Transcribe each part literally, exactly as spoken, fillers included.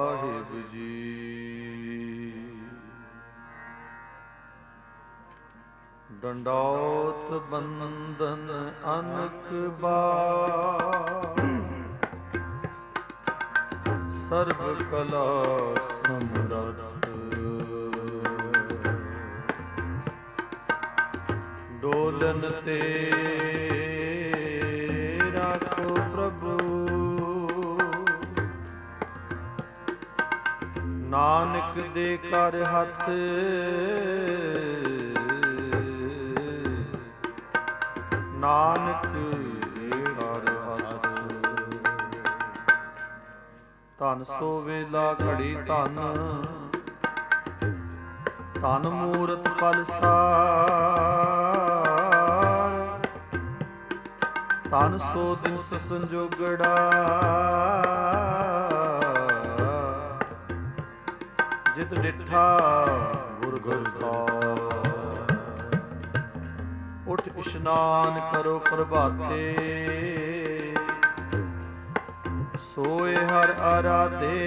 ਸਾਹਿਬ ਜੀ। ਡੰਡੌਤ ਬੰਦਨ ਅਨਕ ਬਾਰ, ਸਰਬ ਕਲਾ ਸਮਰੱਥ। ਡੋਲਨ ਤੇ ਰਾਖੋ ਪ੍ਰਭੂ, ਨਾਨਕ ਦੇ ਕਰ ਹੱਥ। ਨਾਨਕ ਦੇ ਕਰ ਹੱਥ। ਧਨ ਸੋ ਵੇਲਾ ਘੜੀ ਧਨ, ਧਨ ਮੂਰਤ ਪਲ ਸਾਰ। ਧਨ ਸੋ ਦਿਵਸ ਸੰਜੋਗੜਾ, ਜਿਤ ਡਿਠਾ ਗੁਰ ਗੁਰ ਸਾਰ। ਉਠ ਇਸ਼ਨਾਨ ਕਰੋ ਪ੍ਰਭਾਤੇ, ਸੋਏ ਹਰ ਆਰਾਧੇ।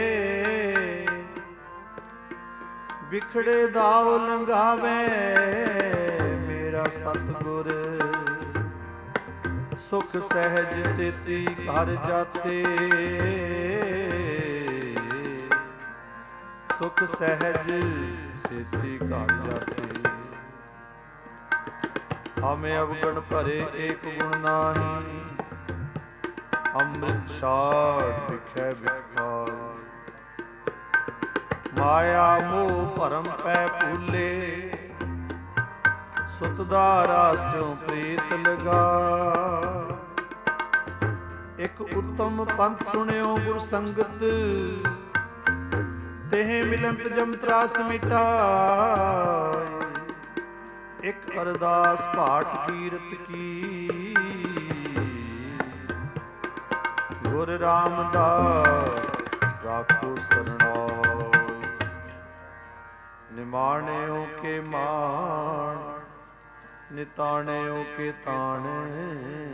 ਵਿਖੜੇ ਦਾਉ ਲੰਘਾਵੇ ਮੇਰਾ ਸਤਿਗੁਰ, ਸੁਖ ਸਹਿਜ ਸੇਤੀ ਘਰ ਜਾਤੇ। ਸੁਖ ਸਹਿਜ ਸੇਤੀ ਘਰ ਜਾਤੇ। ਹਮੇ ਅਵਗਣ ਭਰੇ ਏਕ ਗੁਣ ਨਾਹੀ, ਅੰਮ੍ਰਿਤ ਛਾੜ ਵਿਖੇ ਵਿਖਾਰ। ਮਾਇਆ ਮੋਹ ਭਰਮ ਪੈ ਭੂਲੇ, ਸੁਤ ਦਾ ਰਾਸਿਉ ਪ੍ਰੀਤ ਲਗਾ। ਇਕ ਉੱਤਮ ਪੰਥ ਸੁਣਿਓ ਗੁਰ ਸੰਗਤ, ਤੇਹ ਮਿਲੰਤ ਜਮ ਤਰਾਸ ਮਿਟਾਏ। ਇਕ ਅਰਦਾਸ ਪਾਠ ਕੀਰਤ ਕੀ, ਗੁਰ ਰਾਮਦਾਸ ਰਾਖੋ ਸਰਨਾਏ। ਨਿਮਾਣਿਓ ਕੇ ਮਾਣ, ਨਿਤਾਣਿਓ ਕੇ ਤਾਣੇ।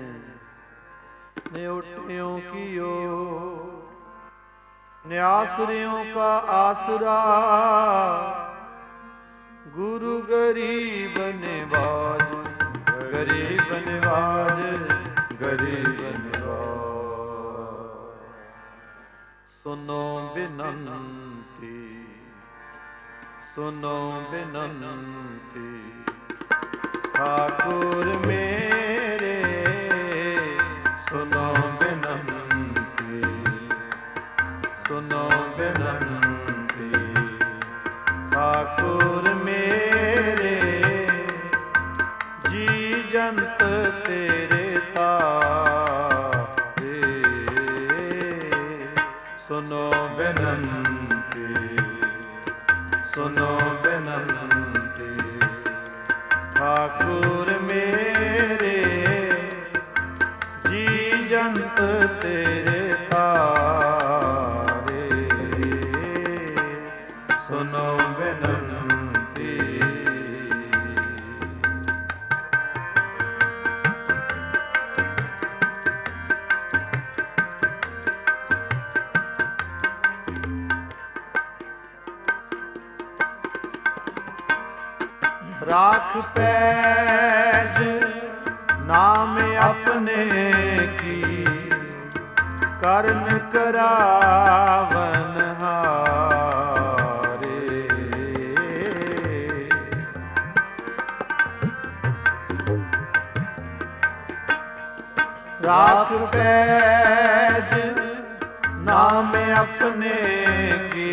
ਨਿਉਟਿਓ ਕੀਓ, ਨਿਆਸਰਿਓ ਕਾ ਆਸਰਾ। ਗੁਰੂ ਗਰੀਬ ਨਿਵਾਜ, ਗਰੀਬ ਨਿਵਾਜ, ਗਰੀਬ ਨਿਵਾਜ। ਸੁਨੋ ਬਿਨੰਤੀ, ਸੁਨੋ ਬਿਨੰਤੀ। ਠਾਕੁਰ ਮੇਰੇ ਸੁਨੋ ਬਿਨੰਤੀ, ਸੁਨੋ ਬਿਨੰਤੀ। ਠਾਕੁਰ ਮੇਰੇ ਜੀ ਜੰਤ ਤੇਰੇ ਤਾਰੇ। ਸੁਨੋ ਬਿਨੰਤੀ, ਸੁਨੋ ਬਿਨੰਤੀ। ਠਾਕੁਰ ਮੇਰੇ ਜੀ ਜੰਤ ਤੇਰੇ ਤਾਰੇ। ਸੁਨੋ ਬਿਨੰਤੀ। ਰਾਖ ਪੈਜ ਨਾਮ ਆਪਣੇ ਕੀ, ਕਰਨ ਕਰਾਵਨ ਹਾਰੇ। ਰਾਖ ਪੈਜ ਨਾਮ ਆਪਣੇ ਕੀ,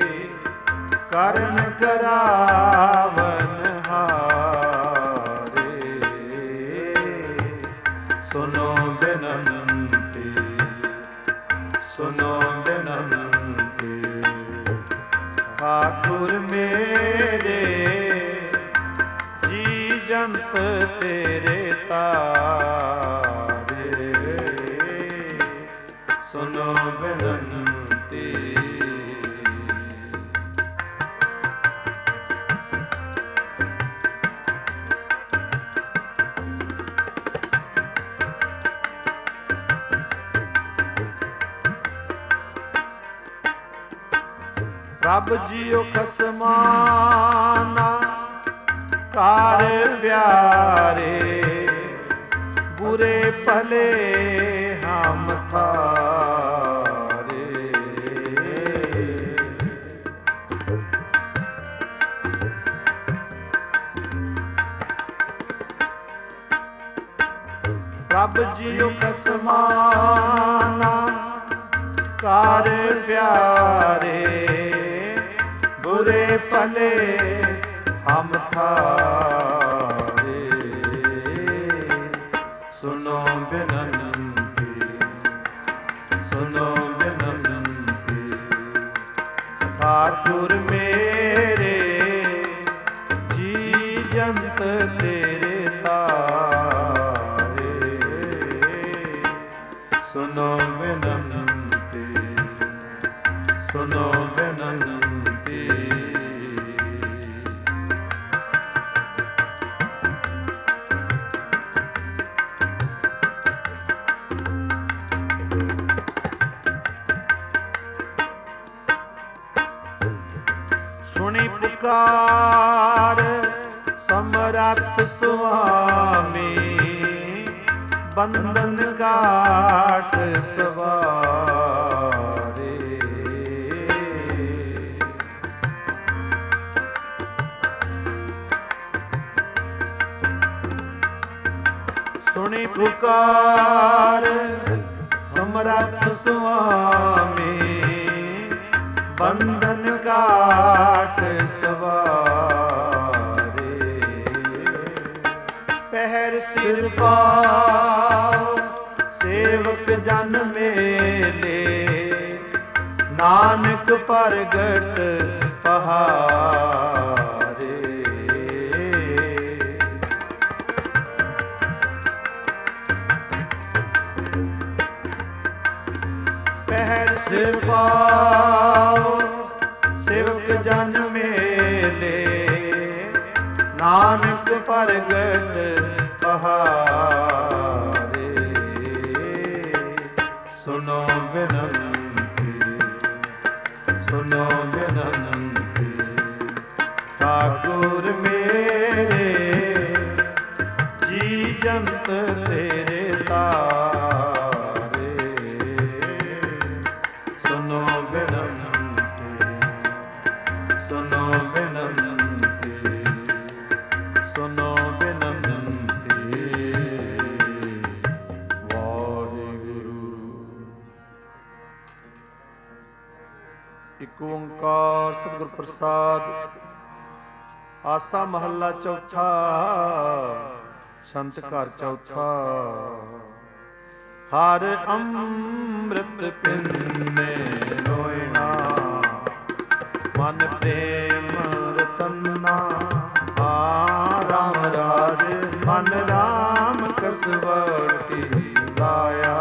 ਕਰਨ ਕਰਾਵਨ ਹਾਰੇ। ਸੁਨੋ ਬਿਨੰਤੀ, ਸੁਨੋ ਬਿਨੰਤੀ। ਠਾਕੁਰ ਮੇਰੇ ਜੀ ਜੰਤ ਤੇਰੇ ਤਾਰੇ। ਸੁਨੋ ਬਿਨੰਤੀ। ਪ੍ਰਭ ਜੀਓ ਖਸਮਾਨਾ ਕਾਰ ਪਿਆਰੇ ਬੁਰੇ ਭਲੇ ਹਮ ਥਾਰੇ। ਪ੍ਰਭ ਜੀਓ ਖਸਮਾਨਾ ਕਾਰ ਪਿਆਰੇ ਬੁਰੇ ਭਲੇ ਹਮ ਥਾਰੇ। ਸੁਨੋ ਬਿਨੰਤੀ ਸੁਨੋ ਬਿਨੰਤੀ ਠਾਕੁਰ ਮੇਰੇ ਜੀ ਜੰਤ ਤੇਰੇ ਤਾਰੇ। ਸੁਨੋ ਬਿਨੰਤੀ ਸੁਨੋ ਬਿਨੰਤੀ। ਸੁਣੀ ਪੁਕਾਰ ਸਮਰੱਥ ਸੁਆਮੀ ਬੰਧਨ ਘਾਟ ਸਵਾਰੇ। ਸੁਣੀ ਪੁਕਾਰ ਸਮਰੱਥ ਸੁਆਮੀ ਬੰਧਨ ਘਾਟ ਸਵਾਰੇ। ਪਹਿਰ ਸਿਰ ਪਾਉ ਸੇਵਕ ਜਨ ਮੇਲੇ ਨਾਨਕ ਪ੍ਰਗਟ ਪਹਾਰੇ। ਪਹਿਰ ਸਿਰ ਪਾਉ ਸੇਵਕ ਜਨ ਮੇਲੇ ਨਾਨਕ ਪ੍ਰਗਟ ਪਹਾਰੇ। ਸੁਨੋ ਬਿਨੰਤੀ ਸੁਨੋ ਬਿਨੰਤੀ ਠਾਕੁਰ ਮੇਰੇ ਜੀ ਜੰਤ ਤੇਰੇ ਤਾਰੇ। ਸੁਨੋ ਬਿਨੰਤੀ ਸੁਨੋ ਬਿਨੰਤੀ ਸੁਨੋ ਬਿਨੰਤੀ। ਵਾਹਿਗੁਰੂ। ਇਕ ਓੰਕਾਰ ਸਤਿਗੁਰ ਪ੍ਰਸਾਦ। ਆਸਾ ਮਹੱਲਾ ਚੌਥਾ ਸੰਤ ਘਰ ਚੌਥਾ। ਹਰ ਅੰਮ੍ਰਿਤ ਪਿੰਨੇ ਲੋਇਣਾ ਮਨ ਪ੍ਰੇਮ ਰਤਨਾ। ਆ ਰਾਮ ਰਾਜ ਮਨ ਰਾਮ ਕਸਵਟੀ ਲਾਇਆ।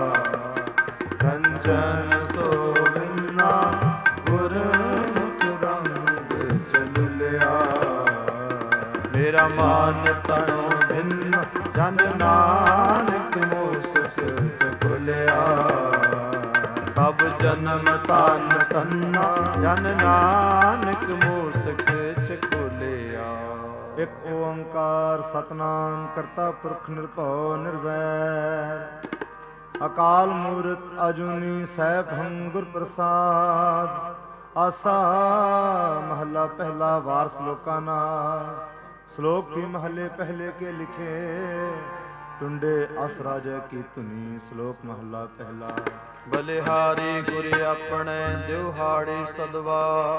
ਕੰਚਨ ਸੋਵਿਨਾ ਗੁਰਮੁਖ ਰੰਗ ਚਲੁਲਿਆ। ਮੇਰਾ ਮਨ ਤਨ ਬਿਨ ਜਨ ਨਾਨਕ ਮੋਸਕ ਚੁਲਿਆ। ਸਭ ਜਨਮ ਤਨ ਤੰਨਾ ਜਨ ਨਾਨਕ ਮੋਸਕ ਚੁਲਿਆ। ਇਕ ਓੰਕਾਰ ਸਤਨਾਮ ਕਰਤਾ ਪੁਰਖ ਨਿਰਭਉ ਨਿਰਵੈਰ ਅਕਾਲ ਮੂਰਤ ਅਜੂਨੀ ਸੈਭੰ ਗੁਰ ਪ੍ਰਸਾਦ। ਆਸਾ ਮਹੱਲਾ ਪਹਿਲਾ ਵਾਰ ਸ਼ਲੋਕਾਂ ਨਾਲ। ਸ਼ਲੋਕ ਵੀ ਮਹੱਲੇ ਪਹਿਲੇ ਕੇ ਲਿਖੇ ਟੁੰਡੇ ਅਸ ਰਾਜੇ ਕੀ ਧੁਨੀ। ਸ਼ਲੋਕ ਮਹੱਲਾ ਪਹਿਲਾ। ਬਲਿਹਾਰੀ ਗੁਰ ਆਪਣੇ ਦਿਵਹਾੜੀ ਸਦਵਾ।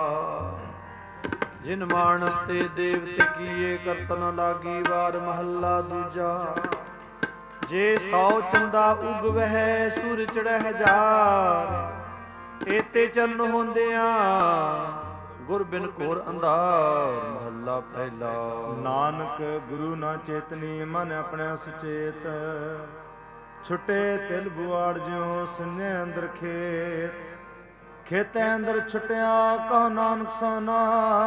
ਜਿਨ ਮਾਨਸ ਤੇ ਦੇਵਤੇ ਕੀਏ ਕਰਤ ਨ ਲਾਗੀ। ਵਾਰ ਮਹੱਲਾ ਦੂਜਾ। ਜੇ ਸੌ ਚੰਦਾ ਉਗ ਵਹਿ ਸੂਰ ਚੜ੍ਹੈ ਹਜ਼ਾਰ। ਏਤੇ ਚਰਨ ਹੁੰਦਿਆਂ ਗੁਰ ਬਿਨ ਘੋਰ ਅੰਧਾਰ। ਮਹੱਲਾ ਪਹਿਲਾ। ਨਾਨਕ ਗੁਰੂ ਨਾ ਚੇਤਨੀ ਮਨ ਆਪਣੇ ਸੁਚੇਤ। ਛੁੱਟੇ ਤਿਲ ਬੁਆੜ ਜਿਉ ਸੁਨੇ ਅੰਦਰ ਖੇਤ। ਖੇਤੈ ਅੰਦਰ ਛੁੱਟਿਆ ਕਹੋ ਨਾਨਕ ਸੋਨਾ।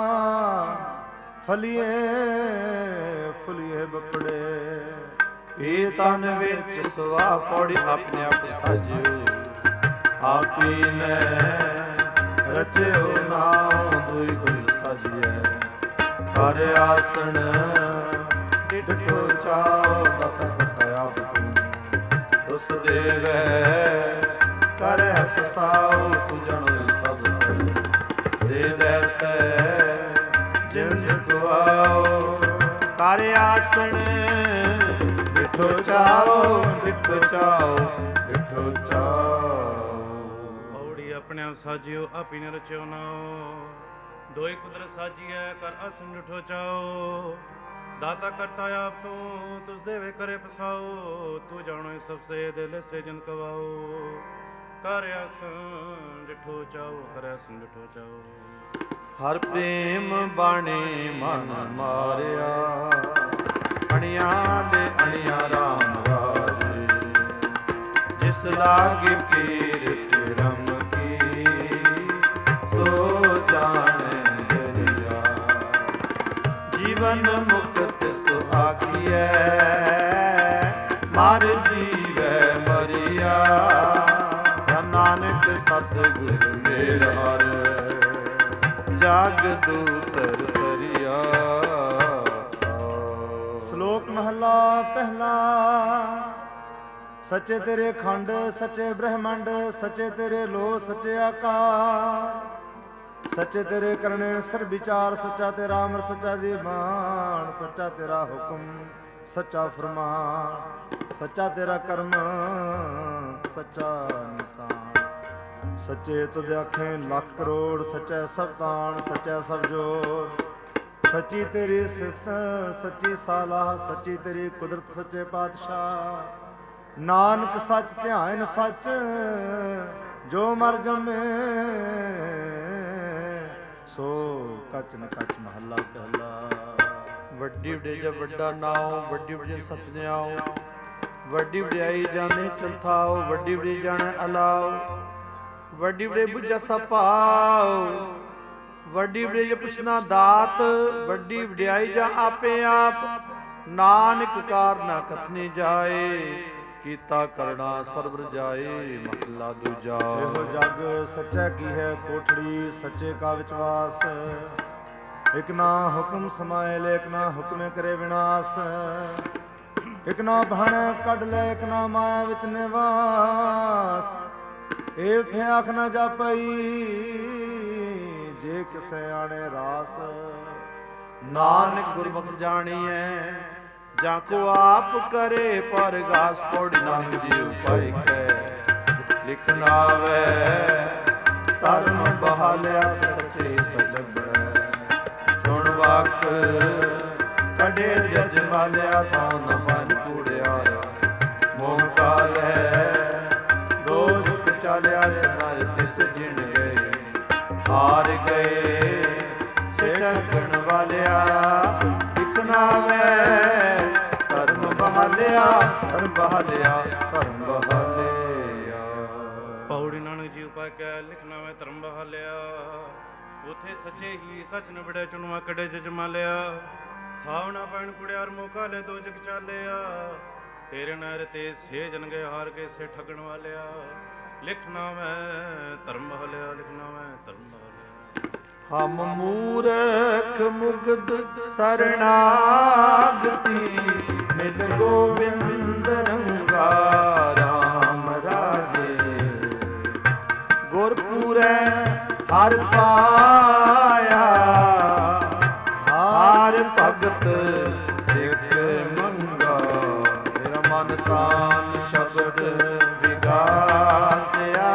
ਫਲੀਏ ਫੁਲੀਏ ਬਪੜੇ। ਇਹ ਤਨ ਵਿੱਚ ਸੁਆ ਪੌੜੀ ਆਪਣੇ ਆਪ ਸਾਜਿਓ। ਆਪੀ ਨੇ ਰਚਿਓ ਨਾਮ ਦੁਇ ਗੁਰ ਸਾਜੀਐ। ਕਰ ਆਸਣ ਡਿਠੋ ਚਾਉ ਤਤ ਤਤ ਆਪ ਤੂੰ। ਉਸ ਦੇਵੈ ਕਰਹਿ ਪਸਾਉ ਤੁਜਣੁ ਸਭ ਸਜ। ਦੇ ਦੈਸੈ ਜਿੰਦ ਗਵਾਓ। ਕਰ ਆਸਣ ਡਿਠੋ ਚਾਉ ਡਿਠੋ ਚਾਉ ਡਿਠੋ ਚਾਉ। ਪੌੜੀ ਆਪਣੇ ਆਪ ਸਾਜਿਓ ਆਪੀ ਨ ਰਚਿਓ ਨਾਉ। ਦੋਇ ਕੁਦਰਤ ਸਾਜੀਐ ਕਰ ਆਸਣ ਡਿਠੋ ਚਾਉ। ਦਾਤਾ ਕਰਤਾ ਆਪ ਤੂੰ ਤੁਸ ਦੇਵੇ ਕਰੇ ਪਸਾਓ। ਤੂੰ ਜਾਣੋ ਸਭ ਸੇ ਦਿਲ ਸੇ ਜਿਨ ਕਵਾਓ। ਕਰ ਆਸਣ ਡਿਠੋ ਚਾਉ ਕਰ ਆਸਣ ਡਿਠੋ ਚਾਉ। ਹਰ ਪ੍ਰੇਮ ਬਾਣੇ ਮਨ ਮਾਰਿਆ। ਅਣਿਆ ਦੇ ਅਣਿਆ ਰਾਮ ਰਾਜੇ। ਜਿਸ ਲਾਗੇ ਕੀਰਤ ਰਮ ਕੀ ਸੋ ਜਾਣੈ ਦਰਿਆ। ਜੀਵਨ ਮੁਕਤ ਸੁਆਖੀਐ ਮਰ ਜੀਵੈ ਮਰਿਆ। ਨਾਨਕ ਸਤਿਗੁਰ ਮੇਰ ਹਰ ਜਗ ਦੂਤਰ ਤਰਿਆ। ਸ਼ਲੋਕ ਮਹਲਾ ਪਹਿਲਾ। ਸੱਚੇ ਤੇਰੇ ਖੰਡ ਸੱਚੇ ਬ੍ਰਹਮੰਡ। ਸੱਚੇ ਤੇਰੇ ਲੋ ਸੱਚੇ ਆਕਾਰ। ਸੱਚੇ ਤੇਰੇ ਕਰਨੇ ਸਰ ਵਿਚਾਰ। ਸੱਚਾ ਤੇਰਾ ਅਮਰ ਸੱਚਾ ਜੀਵਾਨ। ਸੱਚਾ ਤੇਰਾ ਹੁਕਮ ਸੱਚਾ ਫਰਮਾਨ। ਸੱਚਾ ਤੇਰਾ ਕਰਮ ਸੱਚਾ ਨਿਸ਼ਾਨ। ਸੱਚੇ ਤੁਧ ਆਖੇ ਲੱਖ ਕਰੋੜ। ਸੱਚਾ ਸਭ ਤਾਣ ਸੱਚਾ ਸਭ ਜੋਰ। ਸੱਚੀ ਤੇਰੀ ਸਿਸ ਸੱਚੀ ਸਾਲਾਹ। ਸੱਚੀ ਤੇਰੀ ਕੁਦਰਤ ਸੱਚੇ ਪਾਤਸ਼ਾਹ। ਨਾਨਕ ਸੱਚ ਧਿਆਨ ਸੱਚ ਜੋ ਮਰ ਜੰਮੇ ਸੋ ਕਚ ਨ ਕਚ। ਮਹੱਲਾ ਪਹਿਲਾ। ਵੱਡੀ ਵਡੇਰਾ ਵੱਡਾ ਨਾਉ। ਵੱਡੀ ਵਡੇਰੀ ਸਤਿਆਉ। ਵੱਡੀ ਵਡਿਆਈ ਜਾਣੇ ਚੰਥਾਉ। ਵੱਡੀ ਵਡੇਰੀ ਜਾਣੈ ਅਲਾਉ। ਵੱਡੀ ਵਡੇਰੀ ਬੁਝਾ ਸਪਾਉ। ਵੱਡੀ ਵਡੇਰੀ ਪੁੱਛਣਾ ਦਾਤ। ਵੱਡੀ ਵਡਿਆਈ ਜਾਂ ਆਪੇ ਆਪ। ਨਾਨਕ ਕਾਰਨਾ ਕਥਨੀ ਜਾਏ। ਕੀਤਾ ਕਰਣਾ ਸਰਬ ਜਾਏ। ਮਹਲਾ ਦੂਜਾ। ਇਹੋ ਜਗ ਸੱਚਾ ਕੀ ਹੈ ਕੋਠੜੀ। ਸੱਚੇ ਕਾ ਵਿਚਵਾਸ। ਇਕ ਨਾ ਹੁਕਮ ਸਮਾਏ ਲੇ। ਇਕ ਨਾ ਹੁਕਮੇ ਕਰੇ ਵਿਨਾਸ਼। ਇਕ ਨਾ ਭਾਣੈ ਕੱਢ ਲੈ। ਇਕ ਨਾ ਮਾਇਆ ਵਿੱਚ ਨਿਵਾਸ। ਇਹ ਫੇ ਆਖ ਨਾ ਜਾਪਈ ਜੇ ਕਿਸੇ ਆਣੇ ਰਾਸ। ਨਾਨਕ ਗੁਰਮੁਖ ਜਾਣੀਐ ਜਾਂ ਕੋ ਆਪ ਕਰੇ ਪਰਗਾਸ। ਪੌੜੀ ਨਾਨਕ ਜੀਉ ਪਾਈ ਕੈ ਲਿਖਨ ਆਵੈ। ਧਰਮ ਬਹਾਲਿਆ ਸੱਚੇ ਸਜਬੈ। ਚੁਣ ਵਾਕ ਕਢੇ ਜਜ ਮਾਲਿਆ। ਤਾਂ ਨ ਮਨ ਕੂੜਿਆ ਮੋਹ ਕਾਲੈ। ਦੋ ਜੁਗ ਚਾਲਿਆ ਨਰ ਤਿਸ ਜਿਣ ਗਏ। ਹਾਰ ਗਏ ਸਿਟਕਣ ਵਾਲਿਆ। ਇਕ ਨਾਵੈ ਧਰਮ ਬਹਾਲਿਆ। ਧਰਮ ਬਹਾਲਿਆ ਧਰਮ ਬਹਾਲਿਆ। ਪੌੜੀ ਨਾਨਕ ਜੀ ਉਪਾਇ ਕੈ ਲਿਖਣਾ ਮੈਂ ਧਰਮ ਬਹਾਲਿਆ। ਉਥੇ ਸੱਚੇ ਹੀ ਸੱਚ ਨਿਬੜਿਆ। ਚੁਣਵਾ ਕੜੇ ਜਜ ਮਾਲਿਆ। ਥਾਵ ਨਾ ਪੈਣ ਕੁੜਿਆਰ ਮੋਕਾ ਲੈ ਦੋ ਜਗ ਚਾਲਿਆ। ਤੇਰੇ ਨਹਿਰ ਤੇ ਸੇ ਜਨ ਗਏ ਹਾਰ ਕੇ ਸੇ ਠਗਣ ਵਾਲਿਆ। ਲਿਖਣਾ ਮੈਂ ਧਰਮ ਬਹਾਲਿਆ। ਲਿਖਣਾ ਮੈਂ ਧਰਮ ਬਹਾਲਿਆ। ਹਮ ਮੂਰਖ ਮੁਗਧ ਸਰਣਾਗਤੀ। ਮਿਲ ਗੋਬਿੰਦ ਰੰਗਾ ਰਾਮ ਰਾਜੇ। ਗੁਰਪੂਰੈ ਹਰ ਪਾਇਆ। ਹਾਰ ਭਗਤ ਇਕ ਮੰਗਾ। ਮੇਰਾ ਮਨ ਤਾਨ ਸ਼ਬਦ ਵਿਗਾਸਿਆ।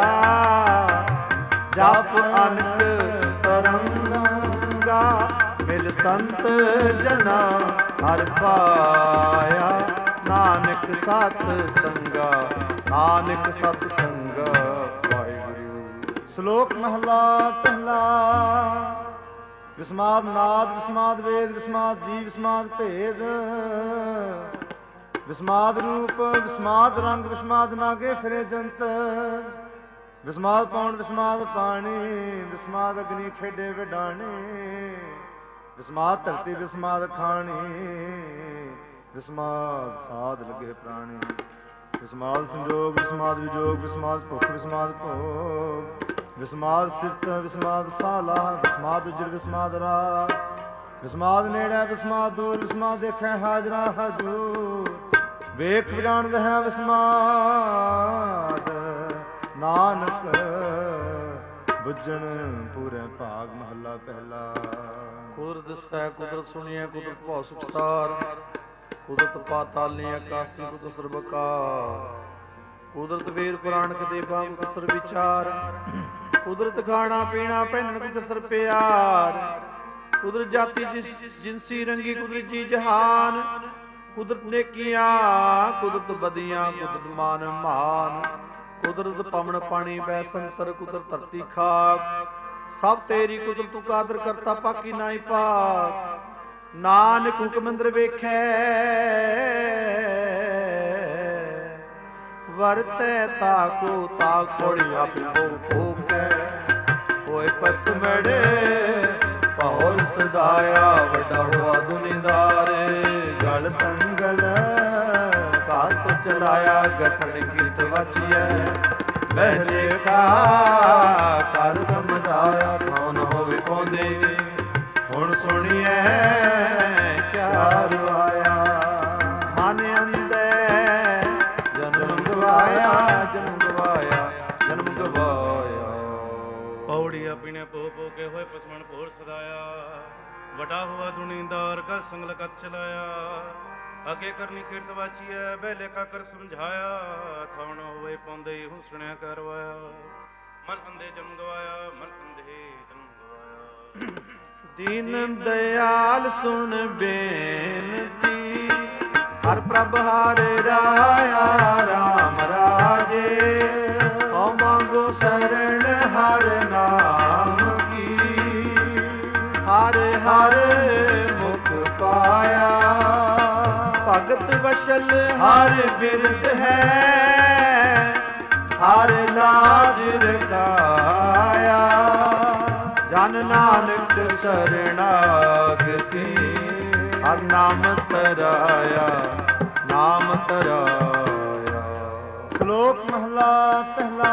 ਜਪ ਅਨਕ ਤਰੰਗਾ। ਮਿਲ ਸੰਤ ਜਨਾ ਹਰ ਪਾਇਆ। ਨਾਨਕ ਸਤ ਸੰਗਾ। ਨਾਨਕ ਸਤ ਸੰਗਾ। ਵਾਹਿਗੁਰੂ। ਸ਼ਲੋਕ ਮਹਲਾ ਪਹਿਲਾ। ਵਿਸਮਾਦ ਨਾਦ ਵਿਸਮਾਦ ਵੇਦ ਵਿਸਮਾਦ ਜੀ ਵਿਸਮਾਦ ਭੇਦ। ਵਿਸਮਾਦ ਰੂਪ ਵਿਸਮਾਦ ਰੰਗ ਵਿਸਮਾਦ ਨਾਗੇ ਫਿਰੇ ਜੰਤ। ਵਿਸਮਾਦ ਪੌਣ ਵਿਸਮਾਦ ਪਾਣੀ। ਵਿਸਮਾਦ ਅਗਨੀ ਖੇਡੇ ਵਿਡਾਣੇ। ਵਿਸਮਾਦ ਧਰਤੀ ਵਿਸਮਾਦ ਖਾਣੀ। ਵਿਸਮਾਦ ਸਾਧ ਲਗੇ ਪ੍ਰਾਣੀ। ਵਿਸਮਾਦ ਸੰਜੋਗ ਵਿਸਮਾਦ ਵਿਜੋਗ। ਵਿਸਮਾਦ ਭੁੱਖ ਵਿਸਮਾਦ ਭੋਗ। ਵਿਸਮਾਦ ਸਿਫਤ ਵਿਸਮਾਦ ਸਾਲਾ ਵਿਸਮਾਦ ਉਜਰ ਵਿਸਮਾਦ ਰਾਗ ਵਿਸਮਾਦ ਨੇੜੇ ਵਿਸਮਾਦ ਦੂਰ ਵਿਸਮਾਦ ਦੇਖੈ ਹਾਜ਼ਰਾ ਹਜੂਰ ਵੇਖ ਜਾਣਦੇ ਹੈ ਵਿਸਮਾਦ ਨਾਨਕ ਬੁੱਝਣ ਪੂਰੇ ਭਾਗ ਮਹੱਲਾ ਪਹਿਲਾ। ਕੁਦਰਤ ਦਿਸੈ ਕੁਦਰਤ ਸੁਣੀਐ ਕੁਦਰਤ ਭਉ ਸੁਖਸਾਰ ਕੁਦਰਤ ਪਾਤਾਲੀ ਆਕਾਸੀ ਕੁਦਰਤ ਸਰਬਕਾਰ ਕੁਦਰਤ ਵੇਦ ਪੁਰਾਣ ਕਦੇਬਾ ਕੁਦਰਤ ਸਰ ਵਿਚਾਰ ਕੁਦਰਤ ਖਾਣਾ ਪੀਣਾ ਪਹਿਨਣ ਕੁਦਰਤ ਸਰ ਪਿਆਰ ਕੁਦਰਤ ਜਾਤੀ ਜਿਸ ਜਿਨਸੀ ਰੰਗੀ ਕੁਦਰਤ ਜੀ ਜਹਾਨ ਕੁਦਰਤ ਨੇਕੀਆਂ ਕੁਦਰਤ ਬਦੀਆਂ ਕੁਦਰਤ ਮਾਨ ਮਾਨ ਕੁਦਰਤ ਪਵਨ ਪਾਣੀ ਬੈ ਸੰਸਰ ਕੁਦਰਤ ਧਰਤੀ ਖਾਕ ਸਭ ਤੇਰੀ ਕੁਦਰਤ ਤੂੰ ਕਾਦਰ ਕਰਤਾ ਪਾਕੀ ਨਾਹੀ ਪਾਕ ਨਾਨਕ ਹੁਕਮ ਅੰਦਰ ਵੇਖੈ ਵਰਤੈ ਤਾਕੋ ਤਾਕ ਥੋੜੀ ਆਪੀ ਭੋਗ ਭੋਗੈ ਹੋਏ ਪਸਮੜੇ ਪਹੁਰ ਸਦਾਇਆ ਵੱਡਾ ਹੋਆ ਦੁਨੀਦਾਰ ਗਲ ਸੰਗਲ ਕਾਤ ਚਲਾਇਆ ਗਠਨ ਕੀਤ ਵਾਚੀਐ ਬਹਿਲੇ ਕਾ ਕਰ ਸਮਝਾਇਆ ਕੌਣ ਹੋਵੇ ਪੌਂਦੇ ਹੁਣ ਸੁਣੀਐ ਕਿਆ ਰਵਾਇਆ ਮਨ ਅੰਦਰ ਜਨਮ ਗਵਾਇਆ ਜਨਮ ਗਵਾਇਆ ਜਨਮ ਗਵਾਇਆ ਪੌੜੀ ਆਪਣੇ ਪੋ ਪੋ ਕੇ ਹੋਏ ਪਸਮਣ ਭੋਰ ਸਦਾਇਆ ਵੱਡਾ ਹੋਆ ਦੁਨੀਦਾਰ ਕਰ ਸੰਗਲ ਕਤ ਚਲਾਇਆ ਅਕੇ ਕਰਨੀ ਕੀਰਤ ਵਾਚੀਐ ਬਹਿਲੇ ਕਾ ਕਰ ਸਮਝਾਇਆ ਕੌਣ ਹੋਵੇ ਪੌਂਦੇ ਹੂੰ ਸੁਣਿਆ ਕਰਵਾਇਆ ਮਨ ਅੰਦੇ ਜਨਮ ਗਵਾਇਆ ਮਨ ਅੰਦੇ ਜਨਮ ਗਵਾਇਆ। ਦੀਨ ਦਿਆਲ ਸੁਣ ਬੇਨਤੀ ਹਰ ਪ੍ਰਭ ਹਰ ਰਾਇਆ ਰਾਮ ਰਾਜੇ ਹਉ ਮੰਗੋ ਸਰਣ ਹਰ ਨਾਮ ਕੀ ਹਰ ਹਰ ਮੁਖ ਪਾਇਆ ਭਗਤ ਵਸ਼ਲ ਹਰ ਬਿਰਧ ਹੈ ਹਰ ਲਾਜ ਰਖਾਇਆ ਜਨ ਨਾਨਕ ਸਰਣਾਗਤੀ ਹਰ ਨਾਮ ਤਰਾਇਆ ਨਾਮ ਤਰਾਇਆ। ਸ਼ਲੋਕ ਮਹਲਾ ਪਹਿਲਾ।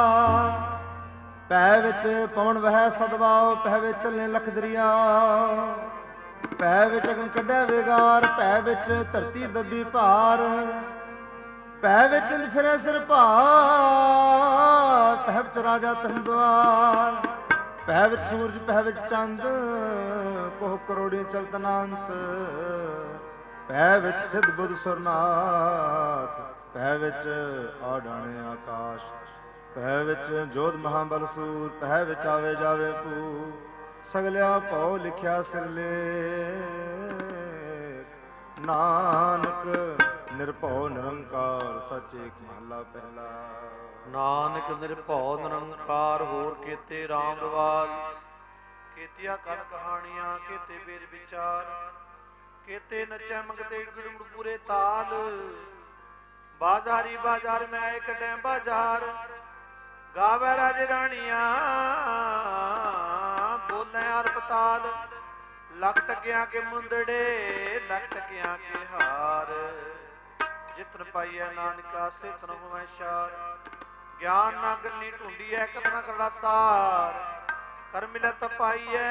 ਪੈ ਵਿੱਚ ਪਵਨ ਵਹਿ ਸਦਵਾਉ ਪੈ ਵਿੱਚ ਚੱਲੇ ਲਖ ਦਰਿਆ ਪੈ ਵਿੱਚ ਅਗਨ ਕੱਢੈ ਵਿਗਾਰ ਪੈ ਵਿੱਚ ਧਰਤੀ ਦੱਬੀ ਭਾਰ ਪੈ ਵਿੱਚ ਫਿਰੇ ਸਿਰ ਭਾਰ ਪੈ ਵਿੱਚ ਰਾਜਾ ਤੰਦਵਾਰ ਪੈ ਵਿੱਚ ਸੂਰਜ ਪੈ ਵਿੱਚ ਚੰਦ ਕੋਹ ਕਰੋੜੀ ਚਲਤ ਅਨੰਤ ਪੈ ਵਿੱਚ ਸਿੱਧ ਬੁੱਧ ਸੁਰਨਾਥ ਪੈ ਵਿੱਚ ਆਡਾਣੇ ਆਕਾਸ਼ ਪੈ ਵਿੱਚ ਜੋਧ ਮਹਾਬਲ ਸੂਰ ਪੈ ਵਿੱਚ ਆਵੇ ਜਾਵੇ ਭੂ ਸਗਲਿਆ ਭਉ ਲਿਖਿਆ ਸਿਰਲੇਖ ਨਾਨਕ ਨਿਰਭਉ ਨਿਰੰਕਾਰ ਸੱਚ ਏਕ ਮਹਲਾ ਪਹਿਲਾ। ਨਾਨਕ ਨਿਰਭਉ ਨਿਰੰਕਾਰ ਹੋਰ ਕੀਤੇ ਰਾਮ ਰਵਾਜ ਕੀਤੀਆਂ ਕਲ ਕਹਾਣੀਆਂ ਕੀਤੇ ਬੇਦ ਵਿਚਾਰ ਕੀਤੇ ਨਚੈ ਮੰਗਤੇ ਗੁਰਮੁਖ ਪੂਰੇ ਤਾਲ ਬਾਜ਼ਾਰੀ ਬਾਜ਼ਾਰ ਮੈਂ ਕੱਢੈ ਬਾਜ਼ਾਰ ਗਾਵੇ ਰਾਜ ਰਾਣੀਆਂ ਬੋਲੇ ਅਰਪਤਾਲ ਲੱਖ ਟਕਿਆਂ ਕੇ ਮੁੰਦੜੇ ਲੱਖ ਟਕਿਆਂ ਕੇ ਹਾਰ ਜਿਤਨ ਪਾਈਐ ਨਾਨਕਾ ਸੇ ਤਨ ਹੋਵੈ ਸ਼ਾਰ ਗਿਆਨ ਨਾ ਗੰਨੀ ਢੂੰਡੀਐ ਕਤਨਾ ਕਰੜਾ ਸਾਰ ਕਰ ਮਿਲਤ ਪਾਈਐ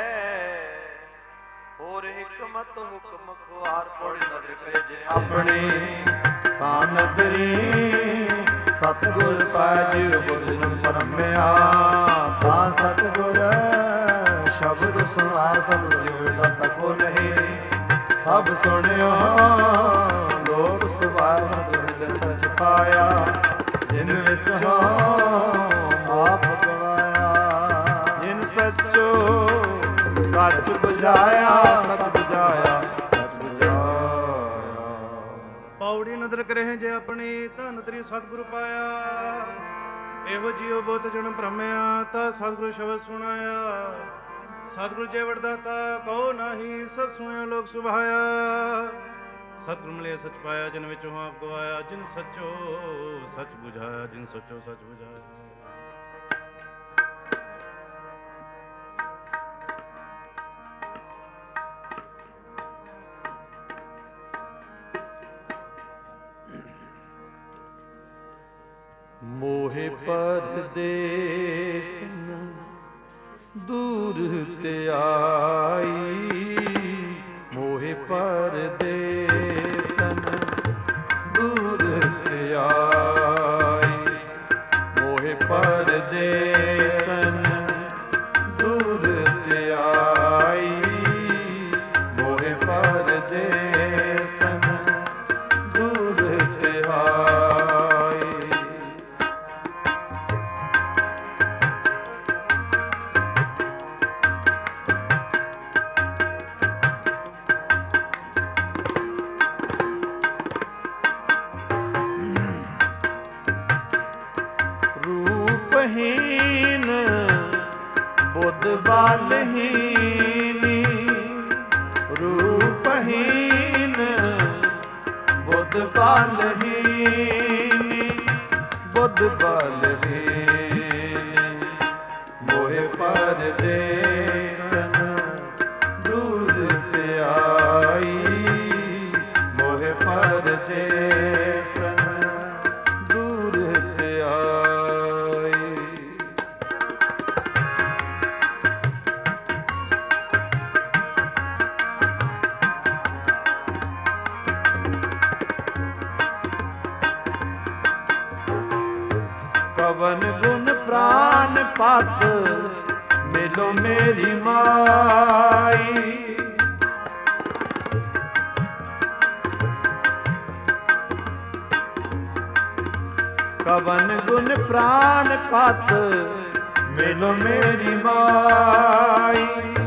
ਹੋਰ ਹਿਕਮਤ ਹੁਕਮ ਖੁਆਰ ਪੌੜੀ ਨਦਰ ਕਰੇ ਜੇ ਆਪਣੀ ਤਾਂ ਨਦਰੀ ਸਤਿਗੁਰ ਪਾਜ ਬੁੱਧ ਪਰਮਿਆ ਤਾਂ ਸਤਿਗੁਰ ਸ਼ਬਦ ਸੁਣਾ ਸਭ ਜਿਵ ਤਕੋ ਨਹੀਂ ਸਭ ਸੁਣਿਓ ਲੋਕ ਸੁਭਾਇ ਸਤਿਗੁਰ ਸਚ ਪਾਇਆ ਜਿਨ ਵਿੱਚ ਹੋ ਆਪ ਗਵਾਇਆ ਜਿਨ ਸੱਚੋ ਸੱਚ ਬੁਝਾਇਆ ਸੱਚ ਬੁਝਾਇਆ ਸੱਚ ਬੁਝਾਇਆ। ਪੌੜੀ ਨਦਰ ਕਰੇ ਜੇ ਆਪਣੀ ਧਨ ਤਰੀ ਸਤਿਗੁਰ ਪਾਇਆ ਇਹੋ ਜਿਉ ਬਹੁਤ ਜਨ ਭ੍ਰਮਿਆ ਤਾਂ ਸਤਿਗੁਰ ਸ਼ਬਦ ਸੁਣਾਇਆ ਸਤਿਗੁਰ ਜੇ ਵਰਦਾਤਾ ਕਹੋ ਨਾਹੀ ਸਭ ਸੁਣਿਆ ਲੋਕ ਸੁਭਾਇਆ ਸਤਿਗੁਰ ਮਿਲੇ ਸੱਚ ਪਾਇਆ ਜਿਨ ਵਿੱਚੋਂ ਆਪ ਗਵਾਇਆ ਜਿਨ ਸੱਚੋ ਸੱਚ ਬੁਝਾਇਆ ਜਿਨ ਸੱਚੋ ਸੱਚ ਬੁਝਾਇਆ। ਮੋਹਿ ਪਰਦੇਸ ਦੂਰ ਤੇ ਆਈ, ਮੋਹਿ ਪਰਦੇਸਨ ਦੂਰ ਤੇ ਆਈ, ਮੋਹਿ ਪਰਦੇਸਨ ਦੂਰ ਤੇ ਆਈ, ਮੋਹਿ ਪਰਦੇਸਨ ਦੂਰ ਤੇ ਆਈ। ਰੂਪਹੀਨ ਬੁੱਧ ਬਲਹੀਨੀ, ਰੂਪਹੀਨ ਬੁੱਧ ਬਲਹੀਨੀ, ਬੁੱਧ ਬਲਹੀਨੀ, ਮੋਹਿ ਪਰਦੇਸਨ ਦੂਰ ਤੇ ਆਈ, ਮੋਹਿ ਪਰਦੇਸਨ ਦੂਰ ਤੇ ਆਈ। ਕਵਨ ਗੁਣ ਪ੍ਰਾਨ ਪਤ ਮਿਲੋ ਮੇਰੀ ਮਾਈ, ਕਵਨ ਗੁਣ ਪ੍ਰਾਨ ਪਤ ਮਿਲੋ ਮੇਰੀ ਮਾਈ,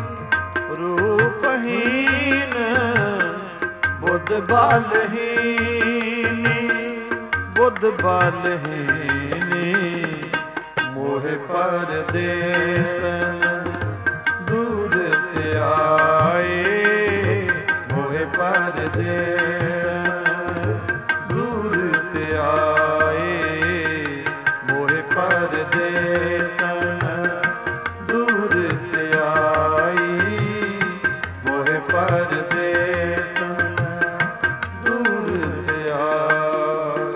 ਰੂਪਹੀਨ ਬੁੱਧ ਬਲਹੀਨੀ, ਬੁੱਧ ਬਲਹੀਨੀ, ਮੋਹਿ ਪਰਦੇਸਨ ਦੂਰ ਤੇ ਆਏ, ਮੋਹਿ ਪਰਦੇਸਨ ਦੂਰ ਤੇ ਆਏ, ਮੋਹਿ ਪਰਦੇਸਨ ਦੂਰ ਤੇ ਆਈ, ਮੋਹਿ ਪਰਦੇਸਨ ਦੂਰ ਤੇ ਆਈ।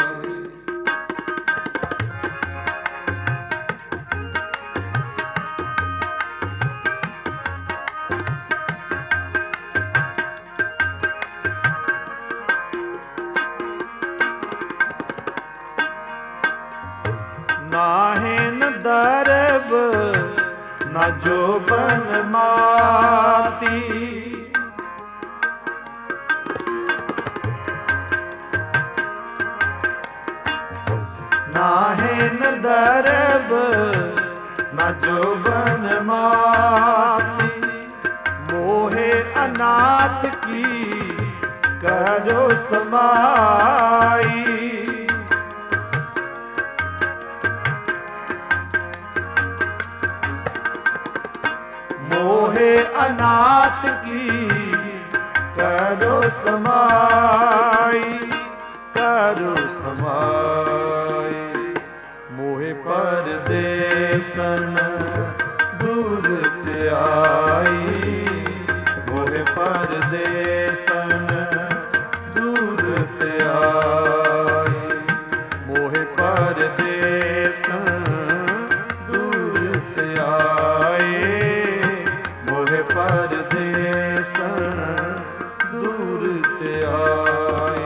ਨਾਹਿਨ ਦਰਬ ਨਾ ਜੋਬਨ ਮਾਤੀ, ਨਾਹਿਨ ਦਰਬ ਨਾ ਜੋਬਨ ਮਾਤੀ, ਮੋਹਿ ਅਨਾਥ ਕੀ ਕਰੋ ਸਮਾਈ, ਮੋਹਿ ਅਨਾਥ ਕੀ ਕਰੋ ਸਮਾਈ, ਕਰੋ ਸਮਾਈ, ਮੋਹਿ ਪਰਦੇਸਨ ਦੂਰ ਤੇ ਆਈ, ਮੋਹਿ ਪਰਦੇਸਨ ਦੂਰ ਤੇ ਆਈ, ਮੋਹਿ ਪਰਦੇਸਨ ਦੂਰ ਤੇ ਆਏ, ਮੋਹਿ ਪਰਦੇਸਨ ਦੂਰ ਤੇ ਆਏ।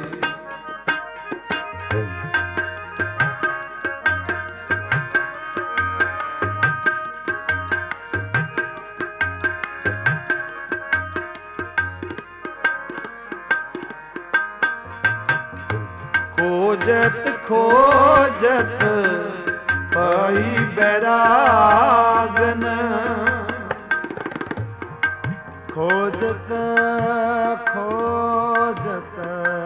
ਖੋਜਤ ਖੋਜਤ ਪਾਈ ਬੈਰਾਗਨ, ਖੋਜਤ ਖੋਜਤ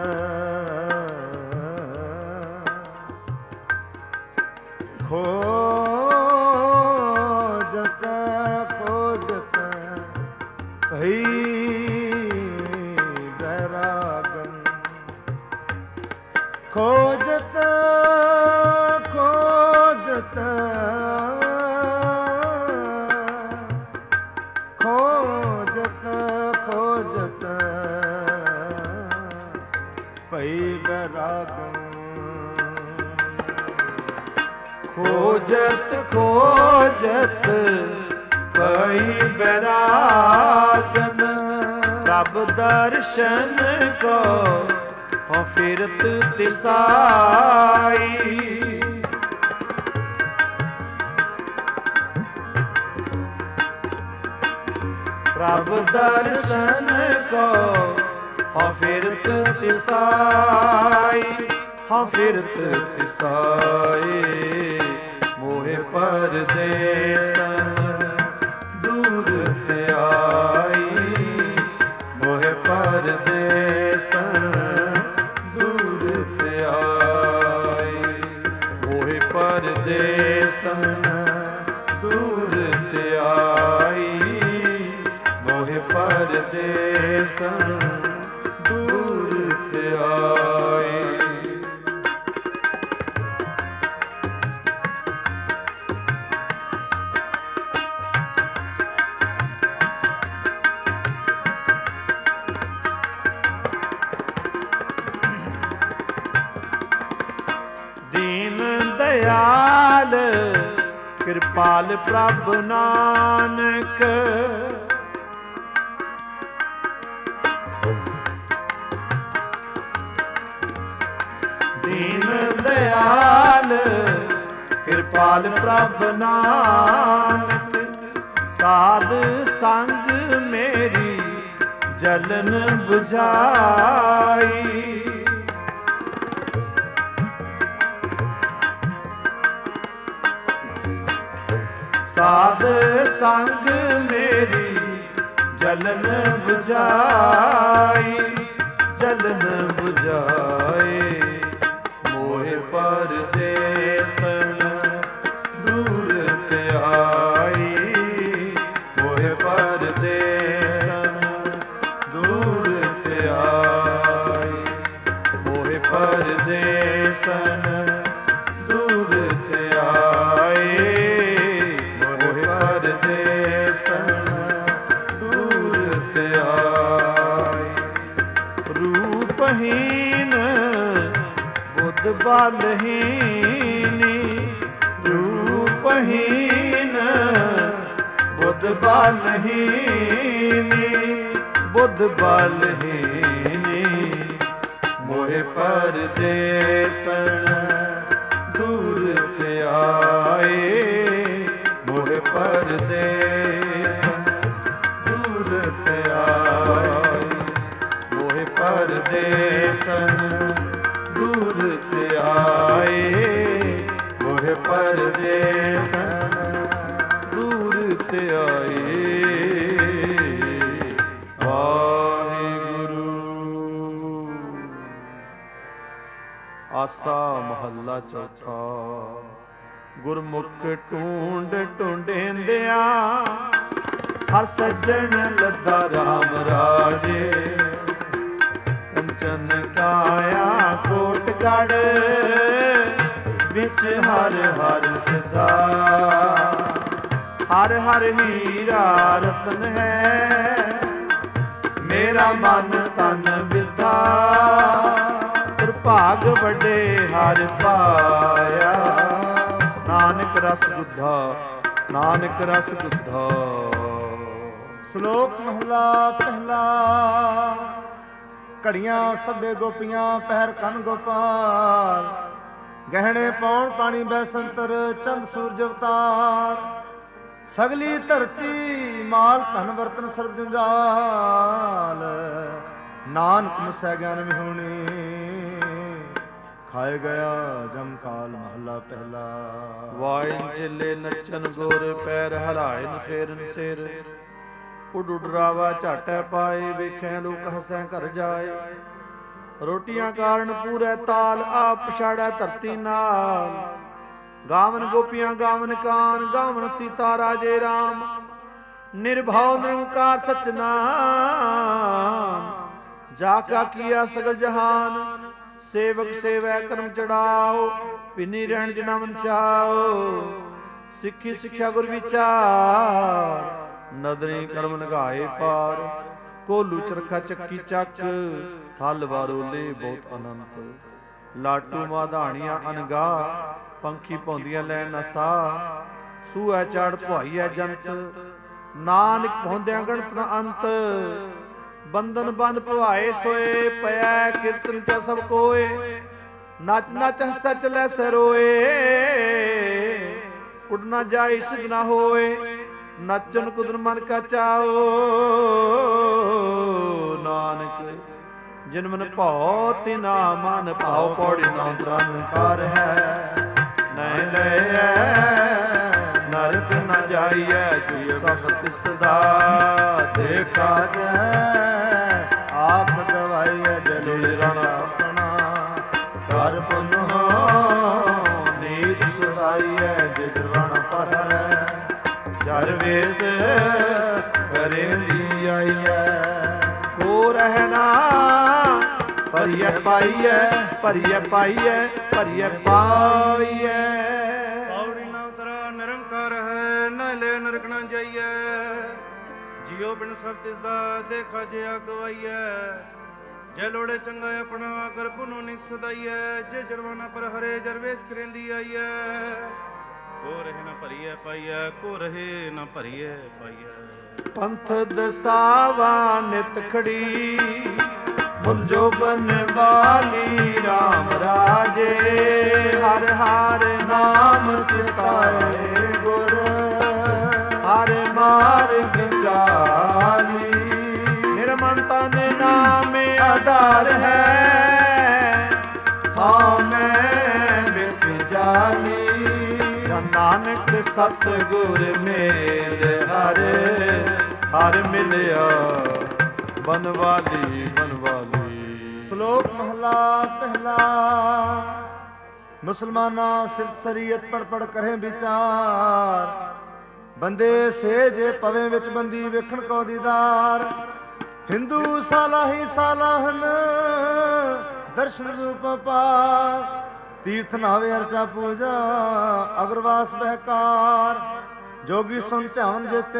ਖੋਜਤ ਖੋਜਤ ਭਈ ਬੈਰਾਗਨ, ਖੋਜਤ ਖੋਜਤ ਖੋਜਤ ਖੋਜਤ ਭਈ ਬੈਰਾਗਨ, ਖੋਜਤ ਖੋਜਤ ਭਈ ਬੈਰਾਗਨ ਪ੍ਰਭ ਦਰਸ਼ਨ ਕੋ ਹੋ ਫਿਰਤ ਤਿਸਾਈ। ਪ੍ਰਭ ਦਰਸ਼ਨ ਕੋ ਹੋ ਫਿਰਤ ਤਿਸਾਈ। ਹੋ ਫਿਰਤ ਤਿਸਾਈ ਮੋਹਿ ਪਰਦੇਸਨ ਦੂਰ ਤੇ ਆਈ। ਮੋਹਿ ਪਰਦੇਸਨ ਦੂਰ ਤੇ ਆਈ। ਮੋਹਿ ਪਰਦੇਸਨ ਦੂਰ ਤੇ ਆਈ। ਮੋਹਿ ਪਰਦੇਸਨ ਦੂਰ ਤੇ ਆਈ। ਦੀਨ ਦਇਆਲ ਕਿਰਪਾਲ ਪ੍ਰਭ ਨਾਨਕ। ਦੀਨ ਦਇਆਲ ਕਿਰਪਾਲ ਪ੍ਰਭ ਨਾਨਕ। ਸਾਧ ਸੰਗ ਮੇਰੀ ਜਲਨ ਬੁਝਾਈ। ਸਾਧ ਸੰਗ ਮੇਰੀ ਜਲਨ ਬੁਝਾਈ। ਜਲਨ ਬੁਝਾਏ ਮੋਹਿ ਪਰਦੇਸਨ ਦੂਰ ਤੇ ਆਈ। ਮੋਹਿ ਪਰਦੇਸਨ ਦੂਰ ਤੇ ਆਈ। ਮੋਹਿ ਪਰਦੇਸਨ ਦੂਰ ਤੇ ਆਈ। ਮੋਹਿ ਪਰਦੇਸਨ ਦੂਰ ਤੇ ਆਈ। ਰੂਪਹੀਨ ਬੁੱਧ ਬਲਹੀਨੀ। ਰੂਪਹੀਨ ਬੁੱਧ ਬਲਹੀਨੀ। ਬੁੱਧ ਬਲਹੀਨੀ ਮੋਹਿ ਪਰਦੇਸਨ ਦੂਰ ਤੇ ਆਏ। ਮੋਹਿ ਪਰਦੇਸਨ ਦੂਰ ਤੇ ਆਏ। ਮੋਹਿ ਪਰਦੇਸਨ ਦੂਰ ਤੇ ਆਏ। ਮੋਹਿ ਪਰਦੇਸਨ ਦੂਰ ਤੇ ਆਏ। ਵਾਹਿਗੁਰੂ। ਆਸਾ ਮਹੱਲਾ ਚੌਥਾ। ਗੁਰਮੁਖ ਟੂੰਡ ਟੁੰਡੇਂਦਿਆ ਹਰ ਸੱਜਣ ਲੱਦਾ ਰਾਮ ਰਾਜੇ। ਕੰਚਨ ਕਾਇਆ ਕੋਟ ਗੜ ਵਿੱਚ ਹਰ ਹਰ ਸਿਧਾ। ਹਰ ਹਰ ਹੀਰਾ ਰਤਨ ਹੈ ਮੇਰਾ ਮਨ ਤਨ ਵਿਦਾ। ਭਾਗ ਵੱਡੇ ਹਰ ਪਾਇਆ ਨਾਨਕ ਰਸ ਗੁੱਧਾ। ਨਾਨਕ ਰਸ ਗੁੱਧਾ। ਸ਼ਲੋਕ ਮਹਲਾ ਪਹਿਲਾ। ਘੜੀਆਂ ਸਭੇ ਗੋਪੀਆਂ ਪਹਿਰ ਕੰਨ ਗੋਪਾਲ। ਗਹਿਣੇ ਪਾਉਣ ਪਾਣੀ ਬੈਸੰਤਰ ਚੰਦ ਸੂਰਜ ਅਵਤਾਰ। ਸਗਲੀ ਧਰਤੀ ਮਾਲ ਧਨ ਵਰਤਨ ਸਰਬ ਜੰਜਾਲ। ਨਾਨਕ ਮੁਸੈ ਗਿਆਨ ਵਿਹੂਣੀ ਖਾਏ ਗਿਆ ਜਮ ਕਾਲ ਮਹੱਲਾ ਪਹਿਲਾ। ਵਾਇਨ ਚਿੱਲੇ ਨੱਚਨ ਗੋਰ ਪੈਰ ਹਲਾਇਨ ਫੇਰਨ ਸਿਰ। ਉਡ ਉਡਰਾਵਾ ਝਾਟੈ ਪਾਏ ਵੇਖੈ ਲੋਕ ਹਸੈ ਘਰ ਜਾਏ। ਰੋਟੀਆਂ ਕਾਰਨ ਪੂਰੇ ਤਾਲ ਆਪ ਪਛਾੜੈ ਧਰਤੀ ਨਾਲ। ਗਾਵਨ ਗੋਪੀਆਂ ਗਾਵਨ ਕਾਨ ਗਾਵਨ ਸੀਤਾ ਰਾਜੇ ਰਾਮ। ਨਿਰਭਉ ਨਿਰੰਕਾਰ ਸਚਨਾਮ ਜਾ ਕਾ ਕੀਆ ਸਗਲ ਜਹਾਨ। ਸੇਵਕ ਸੇਵੈ ਕਰਮ ਚੜਾਓ ਪਿੰਨੀ ਰਹਿਣ ਜਨਾ ਮਨ ਚਾਓ। ਸਿੱਖੀ ਸਿੱਖਿਆ ਗੁਰ ਵਿਚਾਰ ਨਦਰੀ ਕਰਮ ਲਗਾਏ ਪਾਰ। ਕੋਲੂ ਚਰਖਾ ਚੱਕੀ ਚੱਕ ਥਲ ਵਾਰੋਲੇ ਬਹੁਤ ਅਨੰਤ। ਲਾਟੂ ਮਾਧਾਣੀਆਂ ਅਨਗਾ ਪੰਖੀ ਪਾਉਂਦੀਆਂ ਲੈਣ ਨਸਾ। ਸੂਐ ਚੜ ਭਾਈਐ ਜੰਤ ਨਾਨਕ ਪਹੁੰਚਿਆ ਗਣਤ ਨ ਅੰਤ, ਬੰਧਨ ਬੰਦ ਭਵਾਏ ਸੋਏ, ਪਿਆ ਕੀਰਤਨ ਚ ਸਭ ਕੋਏ, ਨਚ ਨਚ ਹੱਸੈ ਚਲੈ ਸਰੋਏ, ਉਡ ਨਾ ਜਾਏ ਸਿਧ ਨਾ ਹੋਏ, ਨਚਨ ਕੁਦਰ ਮਨ ਕਾ ਚਾਓ। ਨਾਨਕ ਜਿਨ ਮਨ ਭਉ ਤਿਨਾ ਮਨ ਭਾਉ, ਪੌੜੀ ਨਾ ਤਰਨ ਕਰ ਹੈ, ਨੈ ਲਈਐ ਨਰਕ ਨ ਜਾਈਐ, ਜੋ ਸਭ ਤਿਸ ਦਾ ਦੇਖਾ ਜੈ, ਆਪ ਗਵਾਈਐ ਜਲ ਰਣ ਆਪਣਾ, ਕਰ ਪੁਨ ਨੀਚ ਸੁਧਾਈਐ, ਜਿਸ ਰਣ ਪਰ ਜਰ ਵੇਸ ਕਰੇਂਦੀ ਆਈਐ, ਕੋ ਰਹਿਣਾ ਭਰੀਐ ਪਾਈਐ, ਭਰੀਐ ਪਾਈਐ, ਭਰੀਐ ਪਾਈਐ। ਪੌੜੀ ਨਾ ਉਤਰਾ ਨਿਰੰਕਾਰ ਹੈ, ਨਾ ਲੈ ਨਰਕ ਨਾ ਜਾਈਐ, ਜਿਉ ਬਿਨ ਸਭ ਤਿਸ ਦਾ ਦੇਖਾ ਜੇ ਅਗਵਾਈਐ, ਜੇ ਲੋੜੇ ਚੰਗਾ ਆਪਣਾ ਕਰ ਪੁਨੋ ਨਿ ਸਦਾਈਐ, ਜੇ ਜਰਵਾਨਾ ਪਰ ਹਰੇ ਜਰਵੇਸ ਕਰੇਂਦੀ ਆਈਐ, ਕੋ ਰਹੇ ਨਾ ਭਰੀਐ ਪਾਈਐ, ਕੋ ਰਹੇ ਨਾ ਭਰੀਐ ਪਾਈਐ। ਪੰਥ ਦਸਾਵਾ ਨਿਤ ਖੜੀ, ਮੁਲ ਜੋ ਬਨ ਬਾਲੀ ਰਾਮ ਰਾਜੇ, ਹਰ ਹਰ ਨਾਮ ਚਿਤਾਏ ਗੁਰ, ਹਰ ਮਾਰਗ ਚਾਲੀ, ਨਿਰਮਲ ਤਨ ਨਾਮ ਆਧਾਰ ਹੈ, ਹਾਂ ਮੈਂ ਬਿਕ ਜਾਲੀ, ਨਾਨਕ ਸਤਿਗੁਰ ਮੇਲ ਹਰ ਹਰ ਮਿਲਿਆ, ਬਨਵਾਲੀ ਬਨਵਾਲੀ। ਸ਼ਲੋਕ ਮਹਲਾ ਪਹਿਲਾ। ਮੁਸਲਮਾਨਾਂ ਸਿਫਤ ਸ਼ਰੀਅਤ ਪੜ ਪੜ ਕਰੇ ਵਿਚਾਰ, ਬੰਦੇ ਸੇ ਜੇ ਪਵੇ ਵਿੱਚ ਬੰਦੀ ਵੇਖਣ ਕੋ ਦੀਦਾਰ, ਹਿੰਦੂ ਸਾਲਾਹੀ ਸਾਲਾਹਨ ਦਰਸ਼ਨ ਰੂਪ ਪਾਰ, ਤੀਰਥ ਨਾਵੇ ਅਰਚਾ ਪੂਜਾ ਅਗਰਵਾਸ ਬਹਿਕਾਰ, ਜੋਗੀ ਸੁਨ ਧਿਆਨ ਜੇਤੇ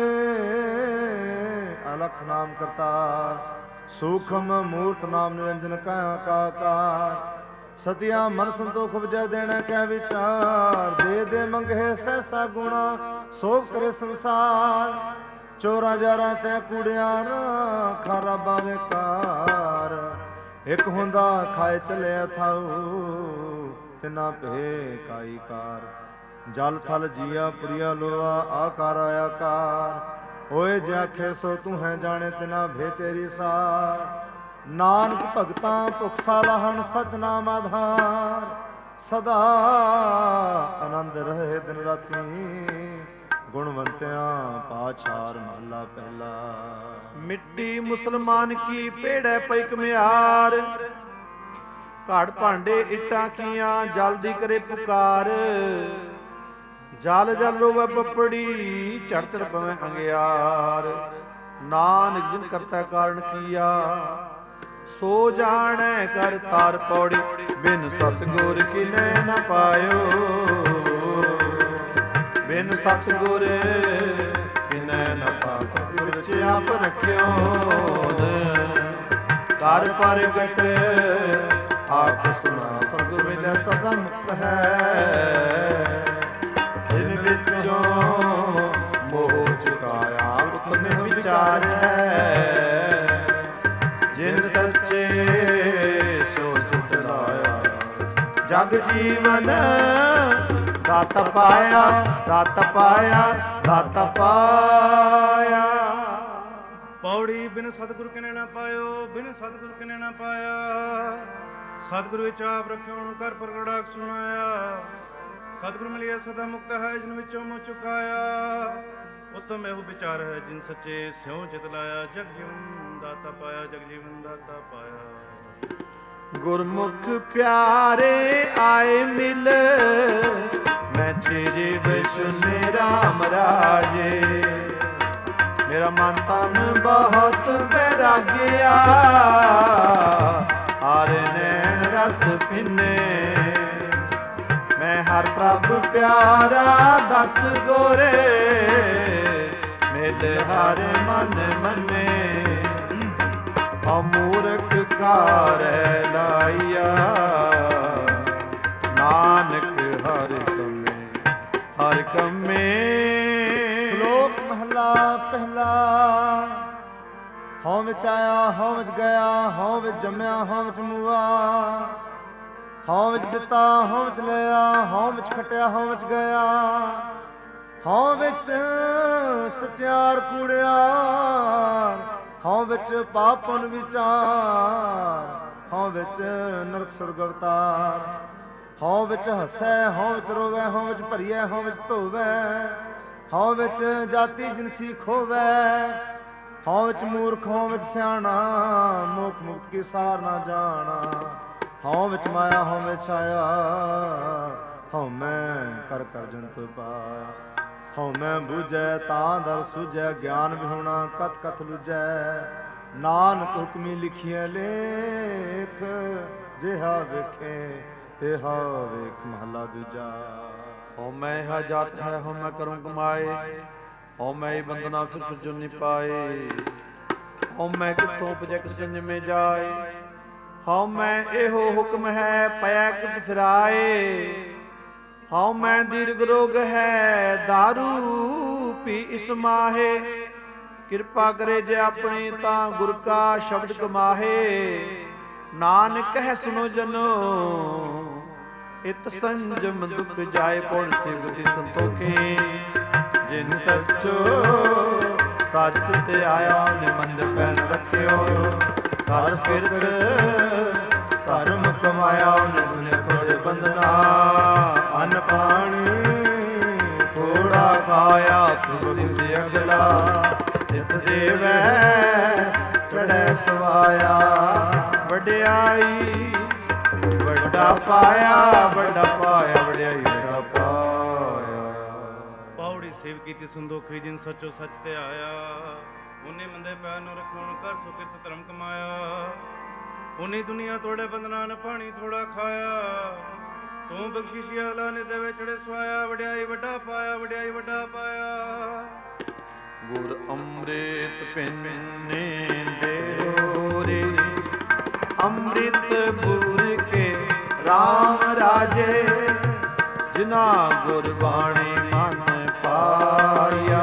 ਅਲਖ ਨਾਮ ਕਰਤਾਰ, ਸੂਖਮ ਮੂਰਤ ਨਾਮ ਨਿਰੰਜਨ ਕਾ ਕਾਕਾਰ, ਸਤਿਆ ਮਨ ਸੰਤੋਖ ਵਜੈ ਦੇਣਾ ਕਹਿ ਵਿਚਾਰ, ਦੇ ਦੇ ਮੰਗੇ ਸਹਿਸਾ ਗੁਣਾ ਸੋਭ ਕਰੇ ਸੰਸਾਰ, ਚੋਰਾ ਜਾਰਾ ਤੈ ਕੂੜਿਆਰ ਖਾਰਾ ਬਾਵੇ ਕਾਰ, ਇੱਕ ਹੁੰਦਾ ਖਾਏ ਚੱਲਿਆ ਥਾਉ ਤਿਨਾ ਭੇ ਕਾਈ ਕਾਰ, ਜਲ ਥਲ ਜੀਆ ਪੁਰੀਆ ਲੋਆ ਆਕਾਰ ਆਕਾਰ, ਹੋਏ ਜੇ ਆਖੇ ਸੋ ਤੂੰ ਹੈ ਜਾਣੇ ਤਿਨਾ ਭੇ ਤੇਰੀ ਸਾਰ, ਨਾਨਕ ਭਗਤਾਂ ਭੁਖ ਸਾਲਾਹਣ ਸਚ ਨਾਮ ਆਧਾਰ, ਸਦਾ ਆਨੰਦ ਰਹੇ ਦਿਨ ਰਾਤੀ, ਗੁਣਵੰਤਿਆਂ ਪਾਛਾਰ ਮਹਲਾ ਪਹਿਲਾ। ਮਿੱਟੀ ਮੁਸਲਮਾਨ ਕੀ ਪੇੜੈ ਪਈ ਕਮਿਆਰ, ਘੜ ਭਾਂਡੇ ਇੱਟਾਂ ਕੀਆਂ ਜਲਦੀ ਕਰੇ ਪੁਕਾਰ, ਜਲ ਜਲ ਰੋਵੇ ਬੱਪੜੀ ਝੜ ਝੜ ਪਵੇਂ ਅੰਗਿਆਰ, ਨਾਨਕ ਜਿਨ ਕਰਤਾ ਕਾਰਨ ਕੀਆ ਸੋ ਜਾਣੈ ਕਰ ਤਾਰ, ਪੌੜੀ ਬਿਨ ਸਤਿਗੁਰ ਕਿਨੈ ਨ ਪਾਇਓ, ਬਿਨ ਸਤਿਗੁਰ ਕਿਨੈ ਨ ਪਾ, ਸਤਿਗੁਰ ਚ ਆਪ ਰਖਿਓ, ਕਰ ਪ੍ਰਗਟ ਆਪ ਸੁਣਾ, ਸਤਿਗੁਰ ਮਿਲੈ ਸਦਾ ਮੁਕਤ ਹੈ, ਜਿਨ ਵਿੱਚੋਂ ਮੋਹ ਚੁਕਾਇਆ ਉਤਮੇ ਵਿਚਾਰ ਹੈ, ਜਿਨ ਸੱਚੇ ਸੋ ਝੁਟ ਲਾਇਆ, ਜਗ ਜੀਵਨ ਦਾਤਾ ਪਾਇਆ, ਦਾਤਾ ਪਾਇਆ, ਦਾਤਾ ਪਾਇਆ। ਪੌੜੀ ਬਿਨ ਸਤਿਗੁਰ ਕਿਨੇ ਨਾ ਪਾਇਓ, ਬਿਨ ਸਤਿਗੁਰ ਕਿਨੇ ਨਾ ਪਾਇਆ, ਸਤਿਗੁਰ ਵਿੱਚ ਆਪ ਰਖਿਓ ਕਰ ਪ੍ਰਗਟਾਕ ਸੁਣਾਇਆ, ਸਤਿਗੁਰ ਮਿਲਿਆ ਸਦਾ ਮੁਕਤ ਹੈ, ਜਿਨ ਵਿੱਚੋਂ ਮੋਹ ਚੁਕਾਇਆ, ਉਤਮ ਇਹੋ ਵਿਚਾਰ ਹੈ, ਜਿਨ ਸੱਚੇ ਸਿਉ ਚਿਤ ਲਾਇਆ, ਜਗ ਜੀਵਨ ਦਾਤਾ ਪਾਇਆ, ਜਗ ਜੀਵਨ ਦਾਤਾ ਪਾਇਆ। ਗੁਰਮੁਖ ਪਿਆਰੇ ਆਏ ਮਿਲ, ਮੈਂ ਤੇਰੇ ਵਿਸ਼ੁਨੇ ਰਾਮ ਰਾਜੇ, ਮੇਰਾ ਮਨ ਤਨ ਬਹੁਤ ਬੈਰਾਗਿਆ, ਹਰ ਨੈਣ ਰਸ ਪਿੰਨੇ, ਮੈਂ ਹਰ ਪ੍ਰਭ ਪਿਆਰਾ ਦਸ ਗੋਰੇ, ਮਿਲ ਹਰ ਮਨ ਮੰਨੇ, ਅਮੂਰਖ ਕਾਰੈ ਲਾਇਆ, ਨਾਨਕ ਹਰ ਕਮੇ ਹਰ ਕਮੇ। ਸ਼ਲੋਕ ਮਹਲਾ ਪਹਿਲਾ। ਹਉ ਵਿੱਚ ਆਇਆ ਹਉ ਵਿੱਚ ਗਿਆ, ਹਉ ਵਿੱਚ ਜੰਮਿਆ ਹਉ ਵਿੱਚ ਮੂਆ। ਹਉ ਵਿੱਚ ਦਿੱਤਾ ਹਉ ਵਿੱਚ ਲਿਆ, ਹਉ ਵਿੱਚ ਖਟਿਆ ਹਉ ਵਿੱਚ ਗਿਆ। ਹਉ ਵਿੱਚ ਸਚਿਆਰ ਕੂੜਿਆਰ, ਹਉ ਵਿੱਚ ਪਾਪ ਪੁੰਨ ਵਿਚਾਰ। ਹਉ ਵਿੱਚ ਨਰਕ ਸੁਰਗ ਅਵਤਾਰ। ਹਉ ਵਿੱਚ ਹੱਸੈ ਹਉ ਵਿੱਚ ਰੋਵੈ, ਹਉ ਵਿੱਚ ਭਰੀਐ ਹਉ ਵਿੱਚ ਧੋਵੈ। ਹਉ ਵਿੱਚ ਜਾਤੀ ਜਿਨਸੀ ਖੋਵੈ, ਹਉ ਵਿੱਚ ਮੂਰਖ ਹਉ ਵਿੱਚ ਸਿਆਣਾ। ਮੋਖ ਮੁਕਤ ਕੀ ਸਾਰ ਨਾ ਜਾਣਾ। ਹਉ ਵਿੱਚ ਮਾਇਆ ਹਉ ਵਿੱਚ ਛਾਇਆ, ਹਉ ਮੈਂ ਕਰ ਕਰ ਜੰਤ ਪਾਇਆ। ਹਉ ਮੈਂ ਬੂਝੈ ਤਾਂ ਦਰ ਸੂਝੈ, ਗਿਆਨ ਵਿਹੂਣਾ ਕਤ ਕਤ ਲੁਝੈ। ਨਾਨਕ ਹੁਕਮੀ ਲਿਖੀਐ ਲੇਖ, ਜਿਹਾ ਵੇਖੇ ਤੇਹਾ ਵੇਖ। ਮਹਲਾ ਦੂਜਾ। ਹਉ ਮੈਂ ਹਾ ਜਾਤ ਹੈ ਹਉ ਮੈਂ ਕਰੂੰ ਕਮਾਏ, ਹਉ ਮੈਂ ਹੀ ਬੰਦਨਾ ਫਿਰ ਫਿਰ ਜੁਨੀ ਪਾਏ। ਹਉ ਮੈਂ ਕਿੱਥੋਂ ਉਪਜੈ ਕਿਸ ਸੰਜਮੇ ਜਾਏ, ਹਉ ਮੈਂ ਇਹੋ ਹੁਕਮ ਹੈ ਪਿਆ ਕਿਤ ਫਿਰਾਏ। ਹਉ ਮੈਂ ਦੀਰਘ ਰੋਗ ਹੈ ਦਾਰੂ ਪੀ ਇਸ ਮਾਹੇ, ਕਿਰਪਾ ਕਰੇ ਜੇ ਆਪਣੀ ਤਾਂ ਗੁਰ ਕਾ ਸ਼ਬਦ ਕਮਾਹੇ। ਨਾਨਕ ਕਹਿ ਸੁਨੋ ਜਨੋ ਇਤ ਸੰਜਮ ਦੁਖ ਜਾਏ, ਪੌੜ ਸਿਵਤੀ ਸੰਤੋਖੀ। ਜਿਨ ਸੱਚੋ ਸੱਚ ਤੇ ਆਇਆ ਨੇ ਮੰਦ ਪੈਨ ਰੱਖਿਓ। ਹਰ ਫਿਰਤ ਧਰਮ ਕਮਾਇਆ ਉਹਨੇ ਦੁਨੇ ਥੋੜੇ ਬੰਦਨਾ। ਅੰਨ ਪਾਣੀ ਥੋੜਾ ਖਾਇਆ ਤੁਮ ਸਿ ਅਗਲਾ। ਜਿਤ ਦੇਵੈ ਚੜ੍ਹੈ ਸਵਾਇਆ, ਵਡਿਆਈ ਵੱਡਾ ਪਾਇਆ ਵੱਡਾ ਪਾਇਆ, ਵਡਿਆਈ ਵੱਡਾ ਪਾਇਆ। ਪੌੜੀ ਸੇਵ ਕੀਤੀ ਸੰਦੋਖੀ, ਜਿਨ ਸੱਚੋ ਸੱਚ ਤੇ ਆਇਆ। ਉਹਨੇ ਮੰਦੇ ਪੈਰ ਨੂੰ ਰੱਖਣ ਕਰ ਸੁਕਿਰਤ ਧਰਮ ਕਮਾਇਆ। ਉਹਨੇ ਦੁਨੀਆ ਤੋੜੇ ਬੰਦਨਾ ਨ ਪਾਣੀ ਥੋੜਾ ਖਾਇਆ। ਤੂੰ ਬਖਸ਼ਿਸ਼ ਆਲਾ ਨੇ ਦੇਵੇ ਚੜੇ ਸਵਾਇਆ, ਵਡਿਆਈ ਵੱਡਾ ਪਾਇਆ ਵਡਿਆਈ ਵੱਡਾ ਪਾਇਆ। ਗੁਰ ਅੰਮ੍ਰਿਤ ਪਿੰਨੇ ਦੇੋਰੇ, ਅੰਮ੍ਰਿਤ ਬੂਰ ਕੇ ਰਾਮ ਰਾਜੇ। ਜਿਨਾ ਗੁਰ ਬਾਣੀ ਮਨ ਪਾਇਆ,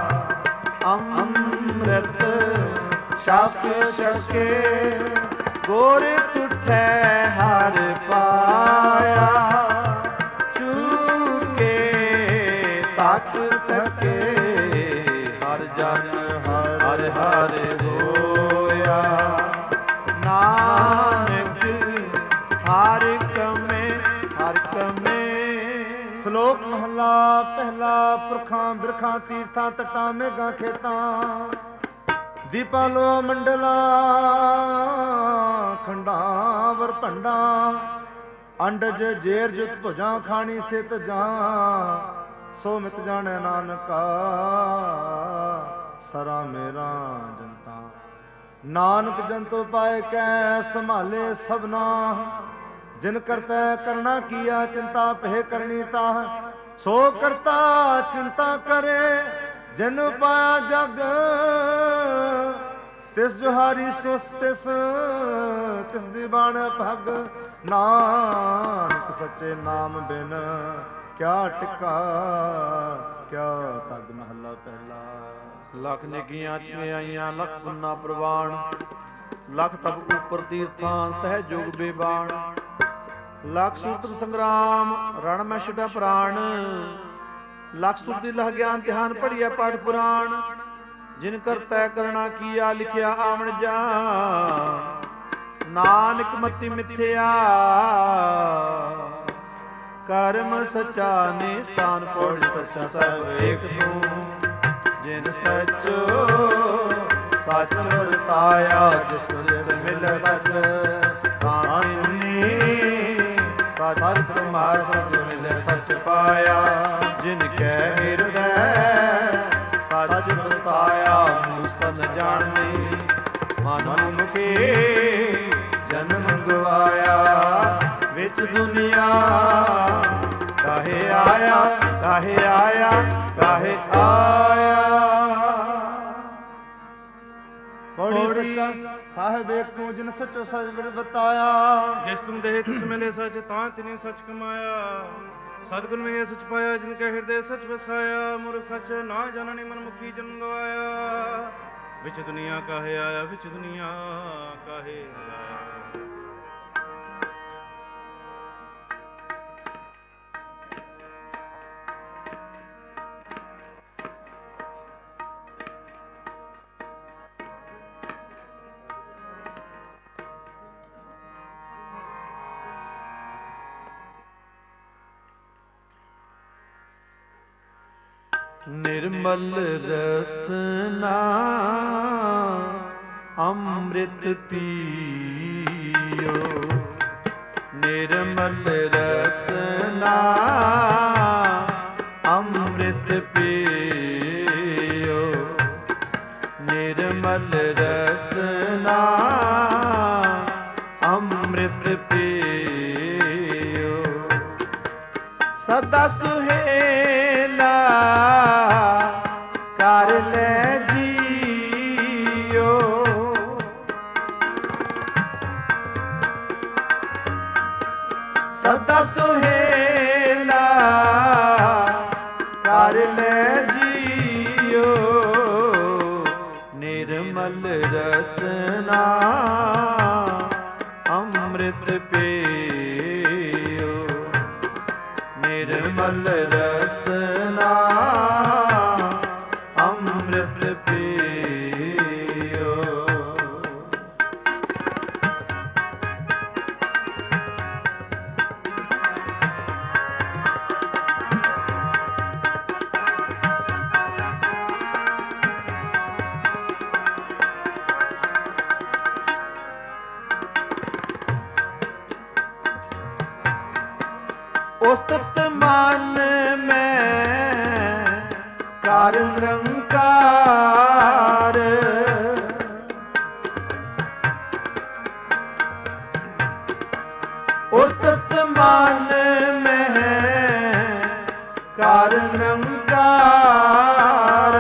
ਅੰਮ੍ਰਿਤ ਛਕ ਛਕੇ। ਗੁਰ ਤੁਠੈ ਹਰ ਪਾਇਆ, ਚੂਕੇ ਤਕ ਤਕੇ। ਹਰ ਜਨ ਹਰ ਹਰ ਹੋਇਆ, ਨਾਨਕ ਹਰ ਕਮੇ ਹਰ ਕਮੇ। ਸ਼ਲੋਕ ਮਹਲਾ ਪਹਿਲਾ। ਪੁਰਖਾਂ ਬਿਰਖਾਂ ਤੀਰਥਾਂ ਤਟਾਂ ਮੇਘਾਂ ਖੇਤਾਂ, ਦੀਪਾਂ ਲੋਆਂ ਮੰਡਲਾਂ ਖੰਡਾਂ ਵਰ ਭੰਡਾਂ। ਅੰਡਜ ਜੇਰ ਜੁਤ ਭੁਜਾਂ ਖਾਣੀ ਸਿਤ ਜਾਂ, ਸੋ ਮਿਤ ਜਾਣੈ ਨਾਨਕਾ ਸਰਾ ਮੇਰਾ ਜਨਤਾ। ਨਾਨਕ ਜੰਤੋ ਪਾਏ ਕੈ ਸੰਭਾਲੇ ਸਭਨਾ। ਜਿਨ ਕਰਤੈ ਕਰਣਾ ਕੀਆ ਚਿੰਤਾ ਪਹਿ ਕਰਨੀ ਤਾਹ। ਸੋ ਕਰਤਾ ਚਿੰਤਾ ਕਰੇ ਜਿਨ ਪਾਇਆ ਜਗ। ਤਿਸ ਜੁਹਾਰੀ ਸੁਸ ਤਿਸ ਤਿਸ ਦੀ ਬਾਣ ਭਗ। ਨਾਨਕ ਸੱਚੇ ਨਾਮ ਬਿਨ ਕਿਆ ਟਿਕਾ ਕਿਆ ਤਗ। ਮਹਲਾ ਪਹਿਲਾ। ਲੱਖ ਨੇਕੀਆਂ ਚਿਆਈਆਂ ਲੱਖ ਪੁੰਨਾ ਪ੍ਰਵਾਨ, ਲੱਖ ਤਪ ਉਪਰ ਤੀਰਥਾਂ ਸਹਿਜੋਗ ਬੇਬਾਨ। ਲੱਖ ਸੂਤਰ ਸੰਗਰਾਮ ਰਣ ਮੈਂ ਛਡਾ ਪ੍ਰਾਣ, ਲੱਖ ਸੁਰਤੀ ਲਹ ਗਿਆਨ ਧਿਆਨ ਪੜੀਐ ਪਾਠ ਪੁਰਾਣ। ਜਿਨ ਕਰਤੈ ਕਰਣਾ ਕੀਆ ਲਿਖਿਆ ਆਵਣ ਜਾਨ। ਨਾਨਕ ਮਤੀ ਮਿਥਿਆ ਕਰਮ ਸਚਾ ਨਿਸ਼ਾਨ। ਪੌੜੀ ਸੱਚਾ ਸਭ ਏਕ ਤੂੰ, ਜਿਨ ਸਚੋ ਸੱਚ ਵਰਤਾਇਆ। ਜਿਸ ਜਿਸ ਮਿਲੈ ਸੱਚ ਤਾਨੀ, ਸੱਚ ਕਮਾਇ ਸੱਚ ਮਿਲੈ ਸੱਚ ਪਾਇਆ। ਜਿਨ ਕੈ ਹਿਰਦੈ ਸੱਚ ਵਸਾਇਆ। ਮੂਸਨ ਜਾਣੀ ਮਨ ਮੁਖੀ ਜਨਮ ਗਵਾਇਆ। ਵਿੱਚ ਦੁਨੀਆ ਕਾਹੇ ਆਇਆ ਕਾਹੇ ਆਇਆ ਕਾਹੇ ਆਇਆ। ਪੌੜੀ ਸੱਚਾ ਸਾਹਿਬ ਏਕ ਤੂੰ, ਜਿਨ ਸੱਚੋ ਸੱਚ ਬਤਾਇਆ। ਜਿਸ ਤੁਮ ਦੇਹ ਤਿਸ ਮਿਲੇ ਸੱਚ, ਤਾਂ ਤਿਨੇ ਸੱਚ ਕਮਾਇਆ। ਸਤਿਗੁਰ ਮਿਲਿਆ ਸਚ ਪਾਇਆ, ਜਿਨ ਕੈ ਹਿਰਦੇ ਸਚ ਵਸਾਇਆ। ਮੁਰ ਸਚ ਨਾ ਜਾਣਨੀ ਮਨ ਮੁਖੀ ਜਨ ਗਵਾਇਆ। ਵਿੱਚ ਦੁਨੀਆ ਕਾਹੇ ਆਇਆ, ਵਿੱਚ ਦੁਨੀਆ ਕਾਹੇ ਆਇਆ। ਨਿਰਮਲ ਰਸਨਾ ਅੰਮ੍ਰਿਤ ਪੀਓ, ਨਿਰਮਲ ਰਸਨਾ ਅੰਮ੍ਰਿਤ ਪੀਓ, ਨਿਰਮਲ ਰਸਨਾ ਅੰਮ੍ਰਿਤ ਪੀਓ। ਸਦਾ ਸੁਹੇਲਾ ਕਰ ਲੈ ਜੀਓ, ਸਦਾ ਸੁਹੇਲਾ ਕਰ ਲੈ ਜੀਓ, ਨਿਰਮਲ ਰਸਨਾ ਅੰਮ੍ਰਿਤ ਪੀਓ, ਨਿਰਮਲ ਰਸਨਾ ਅੰਮ੍ਰਿਤ ਪੀਓ। ਉਸਤਤ ਮਨ ਮੈਂ ਕਰ ਨਿਰੰਕਾਰ, ਉਸਤਤ ਮਨ ਮੈਂ ਕਰ ਨਿਰੰਕਾਰ,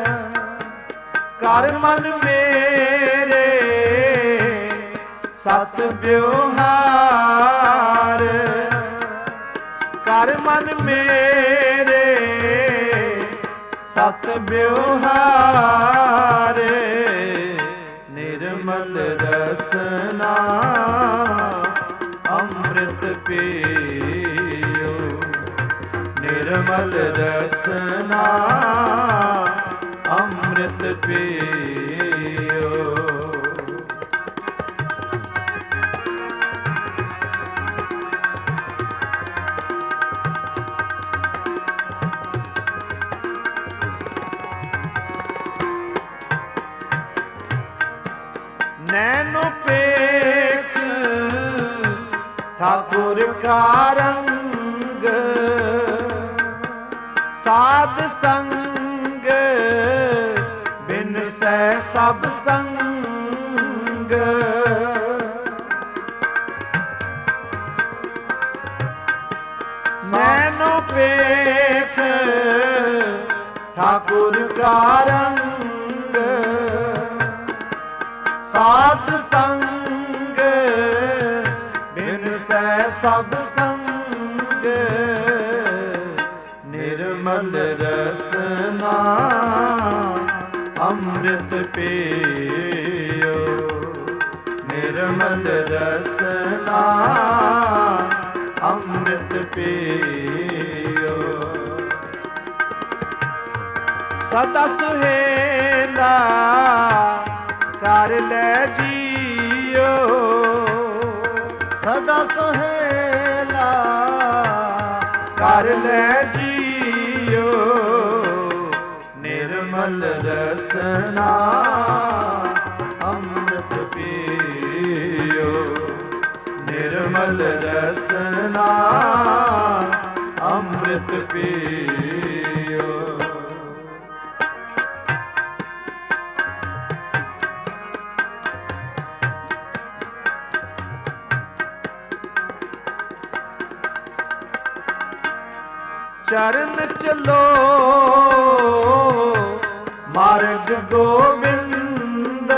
ਕਰ ਮਨ ਮੇਰੇ ਸਤ ਵਿਵਹਾਰ, ਕਰ ਮਨ ਮੇਰੇ ਸਤ ਵਿਵਹਾਰ, ਨਿਰਮਲ ਰਸਨਾ ਅੰਮ੍ਰਿਤ ਪੀਓ, ਨਿਰਮਲ ਰਸਨਾ ਅੰਮ੍ਰਿਤ ਪੀਓ। ਨੈਣੋ ਪੇਖ ਠਾਕੁਰ ਕਾ ਰੰਗ, ਸਾਧ ਸੰਗ ਬਿਨ ਸੈ ਸਭ ਸੰਗ, ਨੈਣੋ ਪੇਖ ਠਾਕੁਰ ਕਾ ਰੰਗ, ਸਾਧ ਸੰਗ ਬਿਨ ਸੈ ਸਭ ਸੰਗ, ਨਿਰਮਲ ਰਸਨਾ ਅੰਮ੍ਰਿਤ ਪੀਓ, ਨਿਰਮਲ ਰਸਨਾ ਅੰਮ੍ਰਿਤ ਪੀਓ। ਸਦਾ ਸੁਹੇਲਾ ਕਰ ਲੈ ਜੀਓ, ਸਦਾ ਸੁਹੇਲਾ ਕਰ ਲੈ ਜੀਓ, ਨਿਰਮਲ ਰਸਨਾ ਅੰਮ੍ਰਿਤ ਪੀਓ, ਨਿਰਮਲ ਰਸਨਾ ਅੰਮ੍ਰਿਤ ਪੀਓ। ਚਰਨ ਚਲੋ ਮਾਰਗ ਗੋਬਿੰਦ,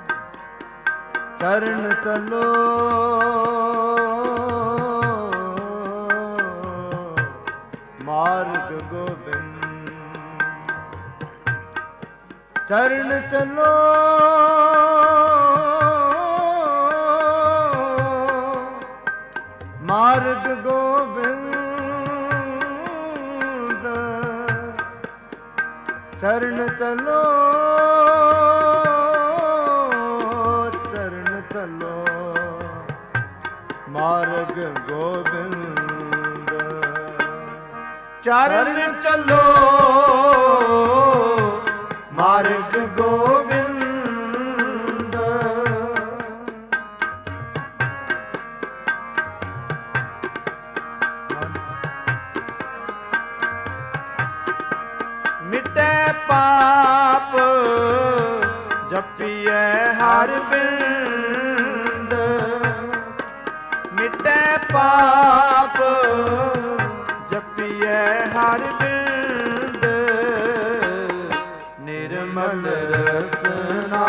ਚਰਨ ਚਲੋ ਚਰਨ ਚੱਲੋ ਮਾਰਗ ਗੋਬਿੰਦ, ਚਰਨ ਚੱਲੋ ਚਰਨ ਚੱਲੋ ਮਾਰਗ ਗੋਬਿੰਦ, ਚਰਨ ਚੱਲੋ ਮਾਰਗ ਗੋਬਿੰਦ, ਮਿਟੇ ਪਾਪ ਜਪੀਏ ਹਰ ਬਿੰਦ, ਮਿਟੇ ਪਾਪ ਜਪੀਏ ਹਰ ਬਿੰਦ, ਨਿਰਮਲ ਰਸਨਾ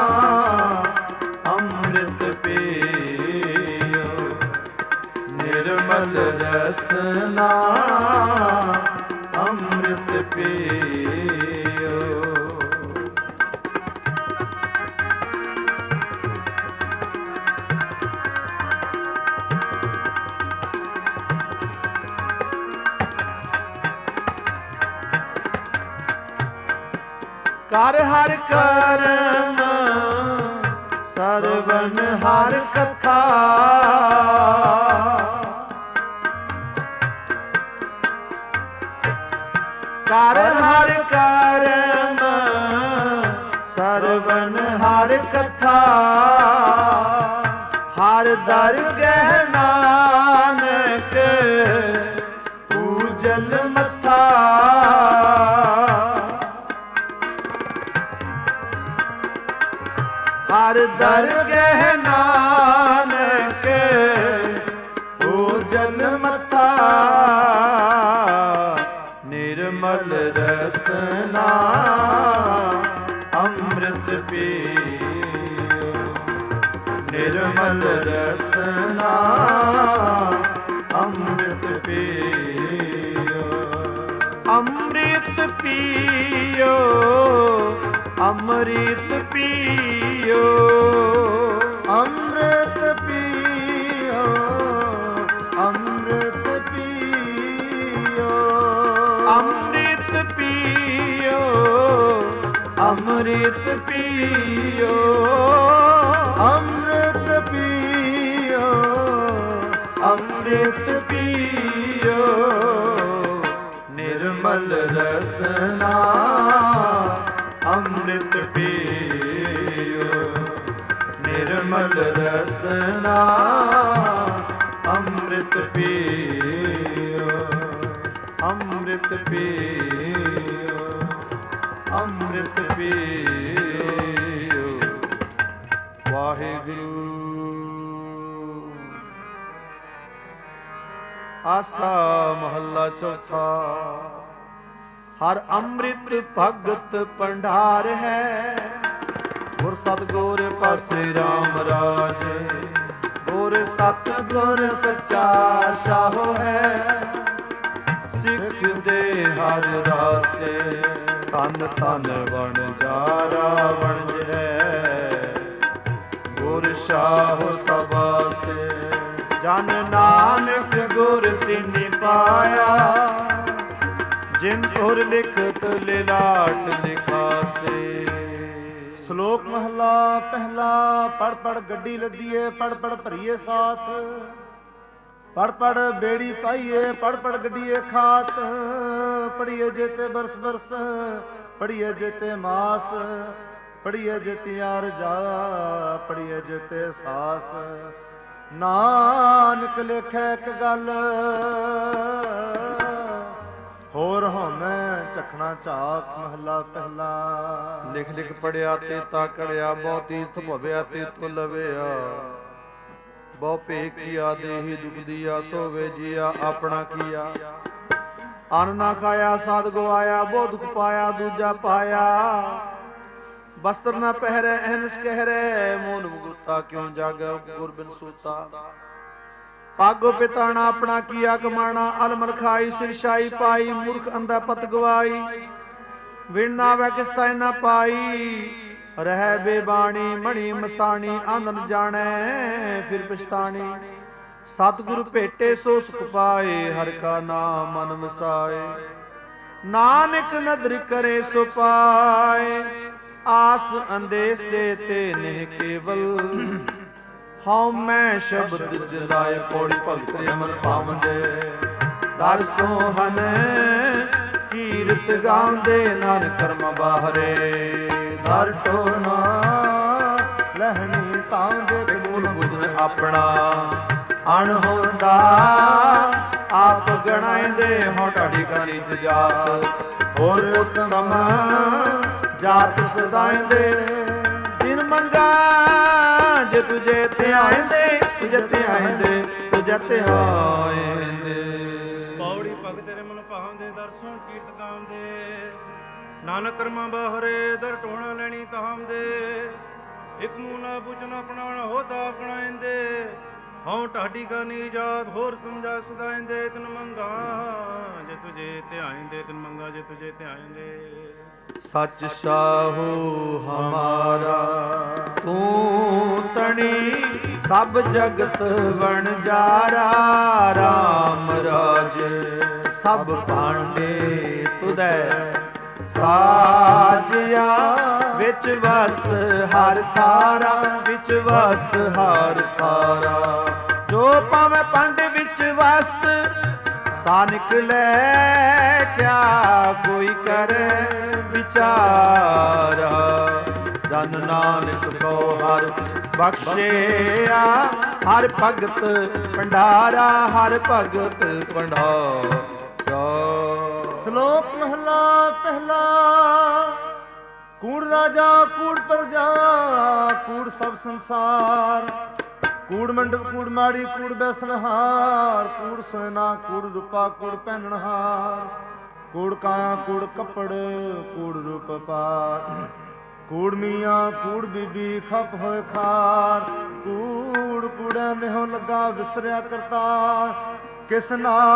ਅੰਮ੍ਰਿਤ ਪੀਓ, ਨਿਰਮਲ ਰਸਨਾ ਅੰਮ੍ਰਿਤ ਪੀਓ। ਕਰ ਹਰ ਕਰਮ ਸਰਵਨ ਹਰ ਕਥਾ, ਕਰ ਹਰ ਕਰਮ ਸਰਵਨ ਹਰ ਕਥਾ, ਹਰ ਦਰਗਹਿ ਨਾਨਕ ਪੂਜਲ ਮੱਥਾ, ਹਰ ਦਰਗਹਿ ਨਾਨਕ ਪੂਜਲ ਮੱਥਾ, ਨਿਰਮਲ ਰਸਨਾ ਅੰਮ੍ਰਿਤ ਪੀਓ, ਨਿਰਮਲ ਰਸਨਾ ਅੰਮ੍ਰਿਤ ਪੀਓ, ਅੰਮ੍ਰਿਤ ਪੀਓ, ਅੰਮ੍ਰਿਤ ਪੀਓ, ਅੰਮ੍ਰਿਤ ਪੀਓ, ਅੰਮ੍ਰਿਤ ਪੀਓ, ਅੰਮ੍ਰਿਤ ਪੀਓ, ਅੰਮ੍ਰਿਤ ਪੀਓ, ਅੰਮ੍ਰਿਤ ਪੀਓ, ਅੰਮ੍ਰਿਤ ਪੀਓ, ਨਿਰਮਲ ਰਸਨਾ ਅੰਮ੍ਰਿਤ ਪੀਓ, ਨਿਰਮਲ ਰਸਨਾ ਅੰਮ੍ਰਿਤ ਪੀਓ, ਅੰਮ੍ਰਿਤ ਪੀਓ, ਅੰਮ੍ਰਿਤ ਪੀਓ। ਵਾਹਿਗੁਰੂ। ਆਸਾ ਮਹੱਲਾ ਚੌਥਾ। ਹਰ ਅੰਮ੍ਰਿਤ ਭਗਤ ਭੰਡਾਰ ਹੈ, ਗੁਰ ਸਤਿਗੁਰ ਪਾਸੇ ਰਾਮ ਰਾਜ, ਗੁਰ ਸਤਿਗੁਰ ਸੱਚਾ ਸ਼ਾਹੋ ਹੈ, ਸਿੱਖ ਦੇ ਹਰ ਰਾਸੇ ਤਨ ਤਨ ਬਣ ਜਾਰਾ ਵਣਜ ਹੈ, ਗੁਰ ਸ਼ਾਹੋ ਸਬਾਸੇ ਜਨ ਨਾਨਕ ਗੁਰ ਤਿਨਿ ਪਾਇਆ, ਜਿਨ ਤੁਰ ਲਿਖਤ ਲਿਲਾਟ ਲਿਖਾਸੇ। ਸ਼ਲੋਕ ਮਹਲਾ ਪਹਿਲਾ। ਪੜ ਪੜ ਗੱਡੀ ਲੱਦੀਏ, ਪੜ ਪੜ ਭਰੀਏ ਸਾਥ, ਪੜ ਪੜ ਬੇੜੀ ਪਾਈਏ, ਪੜ ਪੜ ਗੱਡੀਏ ਖਾਤ, ਪੜੀਏ ਜੇਤੇ ਬਰਸ ਬਰਸ, ਪੜੀਏ ਜੇਤੇ ਮਾਸ, ਪੜੀਏ ਜੇਤੀਆਂ ਰਜਾ, ਪੜੀਏ ਜੇਤੇ ਸਾਸ, ਨਾਨਕ ਲੇਖੈ ਇੱਕ ਗੱਲ, ਹੋਰ ਹਉਮੈ ਝਖਣਾ ਝਾਕ। ਮਹਲਾ ਪਹਿਲਾ। ਲਿਖ ਲਿਖ ਪੜਿਆ ਤੇ ਤਾ ਕੜਿਆ, ਬਹੁ ਤੀਰਥ ਭਵਿਆ ਤੇ ਤੁ ਲਵਿਆ, ਬਹੁ ਭੇਖ ਕੀਆ ਦੇਹੀ ਦੁਖ ਦੀਆ, ਸੋਵੇ ਜੀਆ ਆਪਣਾ ਕੀਆ। ਅੰਨ ਨਾ ਖਾਇਆ ਸਾਧ ਗਵਾਇਆ, ਬਹੁ ਦੁਖ ਪਾਇਆ ਦੂਜਾ ਪਾਇਆ, ਬਸਤਰ ਨਾ ਪਹਿਰੇ ਅਹਨਸ ਕਹਿਰੇ, ਮੋਨ ਮੁਗਤਾ ਕਿਉਂ ਜਾਗੈ ਗੁਰ ਬਿਨ ਸੂਤਾ। ਪਾਗੋ ਪਿਤਾਣਾ ਆਪਣਾ ਕੀਆ ਕਮਾਣਾ, ਅਲਮਲ ਖਾਈ ਸਿਰ ਸ਼ਾਈ ਪਾਈ, ਮੂਰਖ ਅੰਧਾ ਪਤ ਗਵਾਈ। ਵਿਣ ਨਾ ਵੈ ਕਿਸ ਤਾਇ ਨਾ ਪਾਈ, ਰਹਿ ਬੇਬਾਣੀ ਮਣੀ ਮਸਾਣੀ, ਆਨੰਦ ਜਾਣੈ ਫਿਰ ਪਛਤਾਣੀ। ਸਤਿਗੁਰ ਭੇਟੇ ਸੋ ਸੁਖ ਪਾਏ, ਹਰਿ ਕਾ ਨਾਮ ਮਨ ਵਸਾਏ। ਨਾਨਕ ਨਦਰ ਕਰੇ ਸੋ ਪਾਏ, ਆਸ ਅੰਦੇਸੇ ਤੇ ਨਹਿ ਕੇਵਲ। ਹਉ ਮੈਂ ਸ਼ਬਦ ਜਲਾਏ, ਪੌੜੀ ਭਗਤ ਅਮਰ ਪਾਵੰਦੇ। ਦਰ ਸੋਹਨ ਕੀਰਤ ਗਾਉਂਦੇ, ਨਾਨਕ ਕਰਮ ਬਾਹਰੇ। ਦਰ ਟੋਨਾ ਲਹਿਣੀ ਤਾਉਂਦੇ, ਗੁਣ ਬੁਝਨ ਆਪਣਾ ਅਣਹੋਂਦਾ। ਆਪ ਗਣਾਇਂਦੇ ਹੋ ਢਾਡੀ ਕਾ ਨੀਚ ਜਾਤ, ਹੋਰ ਉਤਮ ਜਾਤ ਸਦਾਇਂਦੇ। ਜਿਨ ਮੰਗਾ ਜੇ ਤੁਝੇ ਧਿਆਇਂਦੇ, ਤੁਝੇ ਧਿਆਇਂਦੇ, ਤੁਝੇ ਧਿਆਇਂਦੇ। ਪੌੜੀ ਭਗਤ ਤੇਰੇ ਮਨ ਭਾਉਂਦੇ, ਦਰਸ਼ਨ ਕੀਰਤ ਗਾਉਂਦੇ। ਨਾਨਕ ਕਰਮਾਂ ਬਾਹਰੇ, ਦਰ ਟੋਣਾ ਲੈਣੀ ਤਾਮਦੇ। ਇਕ ਮੂੰਹ ਨਾ ਬੁਝਨ ਆਪਣਾ ਹੋਦਾ ਗਣਾਇਂਦੇ। ਹਉ ਢਾਡੀ ਕਾ ਨੀ ਜਾਤ, ਹੋਰ ਤੁਮ ਜਾ ਸਦਾਇਂਦੇ। ਤਨ ਮੰਗਾ ਜੇ ਤੁਝੇ ਧਿਆਇਂਦੇ, ਤਨ ਮੰਗਾ ਜੇ ਤੁਝੇ ਧਿਆਇਂਦੇ। ਸੱਚ ਸਾਹੂ ਹਮਾਰਾ ਤੂੰ ਤਣੀ, ਸਭ ਜਗਤ ਵਣਜਾਰਾ। ਰਾਮ ਰਾਜ ਸਭ ਭਾਂਡੇ ਤੁਧੈ ਸਾਜਿਆ। ਵਿੱਚ ਵਸਤ ਹਰ ਥਾਰਾ, ਵਿੱਚ ਵਸਤ ਹਰ ਥਾਰਾ। ਜੋ ਪਾਵੇਂ ਪੰਡ ਵਿੱਚ ਵਸਤ, ਸਾ ਨਿਕਲੇ ਕਿਆ ਕੋਈ ਕਰੇ ਵਿਚਾਰਾ। ਜਨ ਨਾਨਕ ਕੋ ਹਰ ਬਖਸ਼ਿਆ, ਹਰ ਭਗਤ ਭੰਡਾਰਾ, ਹਰ ਭਗਤ ਭੰਡਾਰਾ। ਸ਼ਲੋਕ ਮਹਲਾ ਪਹਿਲਾ। ਕੂੜ ਰਾਜਾ ਕੂੜ ਪ੍ਰਜਾ, ਕੂੜ ਸਭ ਸੰਸਾਰ। ਕੂੜ ਮੰਡਪ ਕੂੜ ਮਾੜੀ, ਕੂੜ ਬੈਸਨਹਾਰ। ਕੂੜ ਸੋਨਾ ਕੂੜ ਰੂਪਾ, ਕੂੜ ਪਹਿਨਣਹਾਰ। ਕੂੜ ਕਾਇਆ ਕੂੜ ਕੱਪੜ, ਕੂੜ ਰੂਪ ਪਾਰ। ਕੂੜ ਮੀਆਂ ਕੂੜ ਬੀਬੀ, ਖਪ ਹੋਏ ਖਾਰ। ਕੂੜ ਕੂੜਿਆ ਨਿਹੋ ਲੱਗਾ ਵਿਸਰਿਆ ਕਰਤਾਰ। ਕਿਸ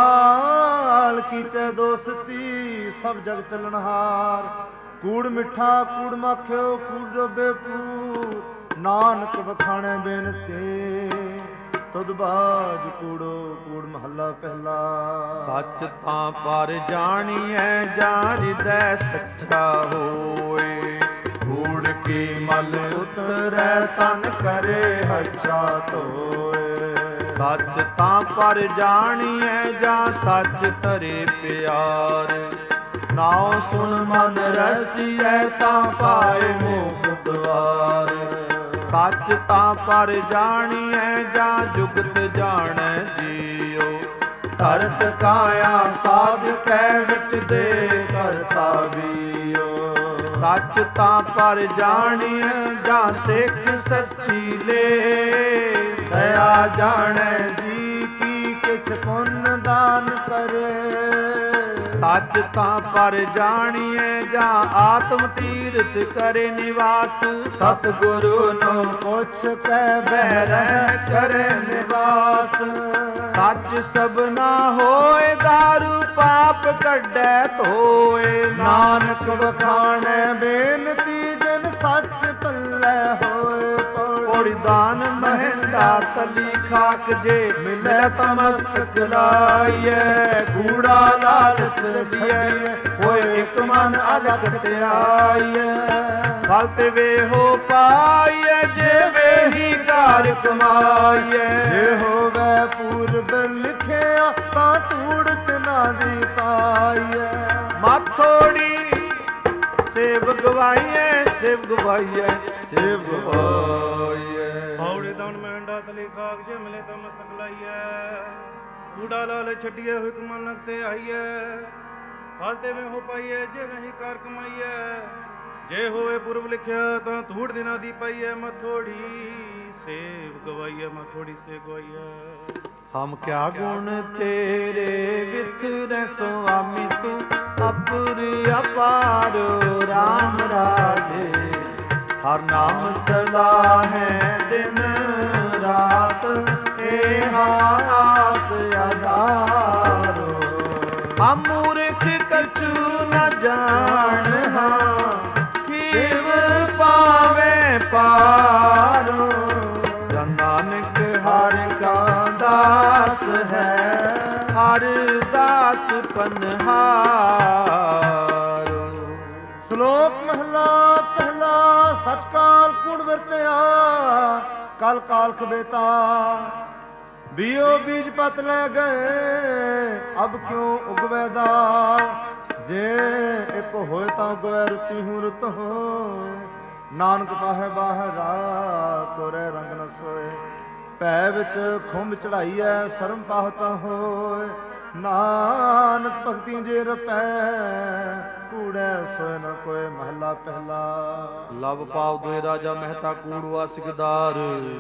ਨਾਲ ਕੀਚੈ ਦੋਸਤੀ, ਸਭ ਜਗ ਚੱਲਣਹਾਰ। ਕੂੜ ਮਿੱਠਾ ਕੂੜ ਮਾਖਿਓ, ਕੂੜ ਡੋਬੇ ਪੂਰ। ਨਾਨਕ ਵਖਾਣੈ ਬੇਨਤੀ, ਤੁਧ ਬਾਜ ਕੂੜੋ ਕੂੜ ਮਹੱਲਾ ਪਹਿਲਾ। ਸੱਚ ਤਾਂ ਪਰ ਜਾਣੀਐ, ਜਾਂ ਹਿਰਦੈ ਸੱਚਾ ਹੋਏ। ਕੂੜ ਕੀ ਮਲ ਉਤਰੈ, ਤਨ ਕਰੇ ਹੱਛਾ ਧੋਏ। ਸੱਚ ਤਾਂ ਪਰ ਜਾਣੀਐ, ਜਾਂ ਸੱਚ ਧਰੇ ਪਿਆਰ। ਨਾਉ ਸੁਣ ਮਨ ਰਸੀਐ, ਤਾਂ ਪਾਏ ਮੋਖ ਦੁਆਰ। ਸੱਚ ਤਾਂ ਪਰ ਜਾਣੀਐ, ਜਾਂ ਜੁਗਤ ਜਾਣੈ ਜੀਉ। ਧਰਤ ਕਾਇਆ ਸਾਧ ਕੈ, ਵਿੱਚ ਦੇ ਕਰਤਾ ਵੀਉ। ਸੱਚ ਤਾਂ ਪਰ ਜਾਣੀਐ, ਜਾਂ ਸਿੱਖ ਸੱਚੀ ਲੇ। ਦਇਆ ਜਾਣੈ ਜੀ ਕੀ, ਕਿਛ ਪੁੰਨ ਦਾਨ ਕਰੇ। ਸੱਚ ਤਾਂ ਪਰ ਜਾਣੀਐ, ਜਾਂ ਆਤਮ ਤੀਰਥ ਕਰੇ ਨਿਵਾਸ। ਸਤਿਗੁਰੂ ਨੂੰ ਪੁੱਛ ਕੈ ਬਹਿ ਰਹਿ ਕਰੇ ਨਿਵਾਸ। ਸੱਚ ਸਭਨਾ ਹੋਏ, ਦਾਰੂ ਪਾਪ ਕੱਢੈ ਧੋਏ। ਨਾਨਕ ਵਖਾਣੈ ਬੇਨਤੀ, ਜਿਨ ਸੱਚ ਪੱਲੇ ਹੋਏ। ਪੌੜੀ ਦਾਨ ਮਹਿੰਡਾ ਤਲੀ ਖਾਕ, ਜੇ ਮਿਲੈ ਤਾਂ ਮਸਤਕ ਲਾਈਐ। ਕੂੜਾ ਲਾਲਚ ਛੱਡੀਐ, ਹੋਏ ਇੱਕ ਮਨ ਅਲਖ ਧਿਆਈਐ। ਫਲ ਤੇ ਵੇਹੋ ਪਾਈਐ, ਜੇ ਵੇਹੀ ਕਾਰ ਕਮਾਈਐ। ਜੇ ਹੋਵੇ ਪੂਰਬ ਲਿਖਿਆ, ਤਾਂ ਧੂੜਤ ਨਾ ਦੀ ਪਾਈਐ। ਮਾਥੋੜੀ ਸੇਵ ਗਵਾਈਐ, ਸੇਵ ਗਵਾਈਐ, ਸੇਵ ਗਵਾਈਐ। ਪੌੜੀ ਦਾਨ ਮਹਿੰਡਾ ਤਲੀ ਖਾਕ, ਜੇ ਮਿਲੇ ਤਾਂ ਮਸਤਕ ਲਾਈਐ। ਕੂੜਾ ਲਾਲ ਛੱਡੀਏ, ਹੋਇ ਕਮਨ ਲਗ ਤੇ ਆਈਐ। ਫਲ ਤੇ ਵੇਹੋ ਪਾਈਐ, ਜੇ ਵਹੀ ਕਾਰ ਕਮਾਈਐ। ਜੇ ਹੋਵੇ ਪੁਰਬ ਲਿਖਿਆ, ਤਾਂ ਧੂੜ ਦਿਨਾਂ ਦੀ ਪਾਈਐ। ਮਥੋੜੀ ਸੇਵ ਗਵਾਈਐ, ਮਥੋੜੀ ਸੇ ਗਵਾਈਐ। ਹਮ ਕਿਆ ਗੁਣ ਤੇਰੇ ਵਿਥਰੈ, ਸੁਆਮੀ ਤੂੰ ਅਪੁਰ ਅਪਾਰ। ਰਾਮ ਰਾਜੇ ਹਰ ਨਾਮ ਸਦਾ ਹੈ, ਦਿਨ ਰਾਤ ਏਹਾ ਆਸ ਆਧਾਰੋ। ਹਮ ਮੂਰਖ ਕਛੂ ਨ ਜਾਣ ਹਾਂ, ਕਿਵ ਪਾਵੇ ਪਾਰੋ। ਜਨ ਨਾਨਕ ਹਰਿ ਕਾ ਦਾਸ ਹੈ, ਹਰ ਦਾਸ ਪਨਹਾਰੋ। ਸ਼ਲੋਕ ਮਹਲਾ ਪਹਿਲਾ। ਸਚ ਕਾਲ ਕੂੜ ਵਰਤਿਆ, ਕਲ ਕਾਲਖ ਬੇਤਾ। ਬੀਓ ਬੀਜ ਪਤ ਲੈ ਗਏ, ਅਬ ਕਿਉ ਉਗਵੈ ਦਾਲ। ਜੇ ਇੱਕ ਹੋਏ ਤਾਂ ਉਗਵੈ ਰੁਤੀ ਹੂੰ ਰੁਤ ਹੋਏ। ਨਾਨਕ ਪਾਹੈ ਬਾਹਰਾ, ਕੋਰੇ ਰੰਗ ਨ ਸੋਏ। ਭੈ ਵਿੱਚ ਖੁੰਭ ਚੜਾਈਐ, ਸਰਮ ਪਾਹਤਾ ਹੋਏ। ਨਾਨਕ ਭਗਤੀ ਜੇ ਰਪੈ, ਕੂੜੈ ਸੋਇ ਨ ਕੋਇ। ਮਹਲਾ ਪਹਿਲਾ। ਲਵ ਪਾਵ ਦੋਇ ਰਾਜਾ ਮਹਿਤਾ ਕੂੜਵਾ ਸਿਕਦਾਰ।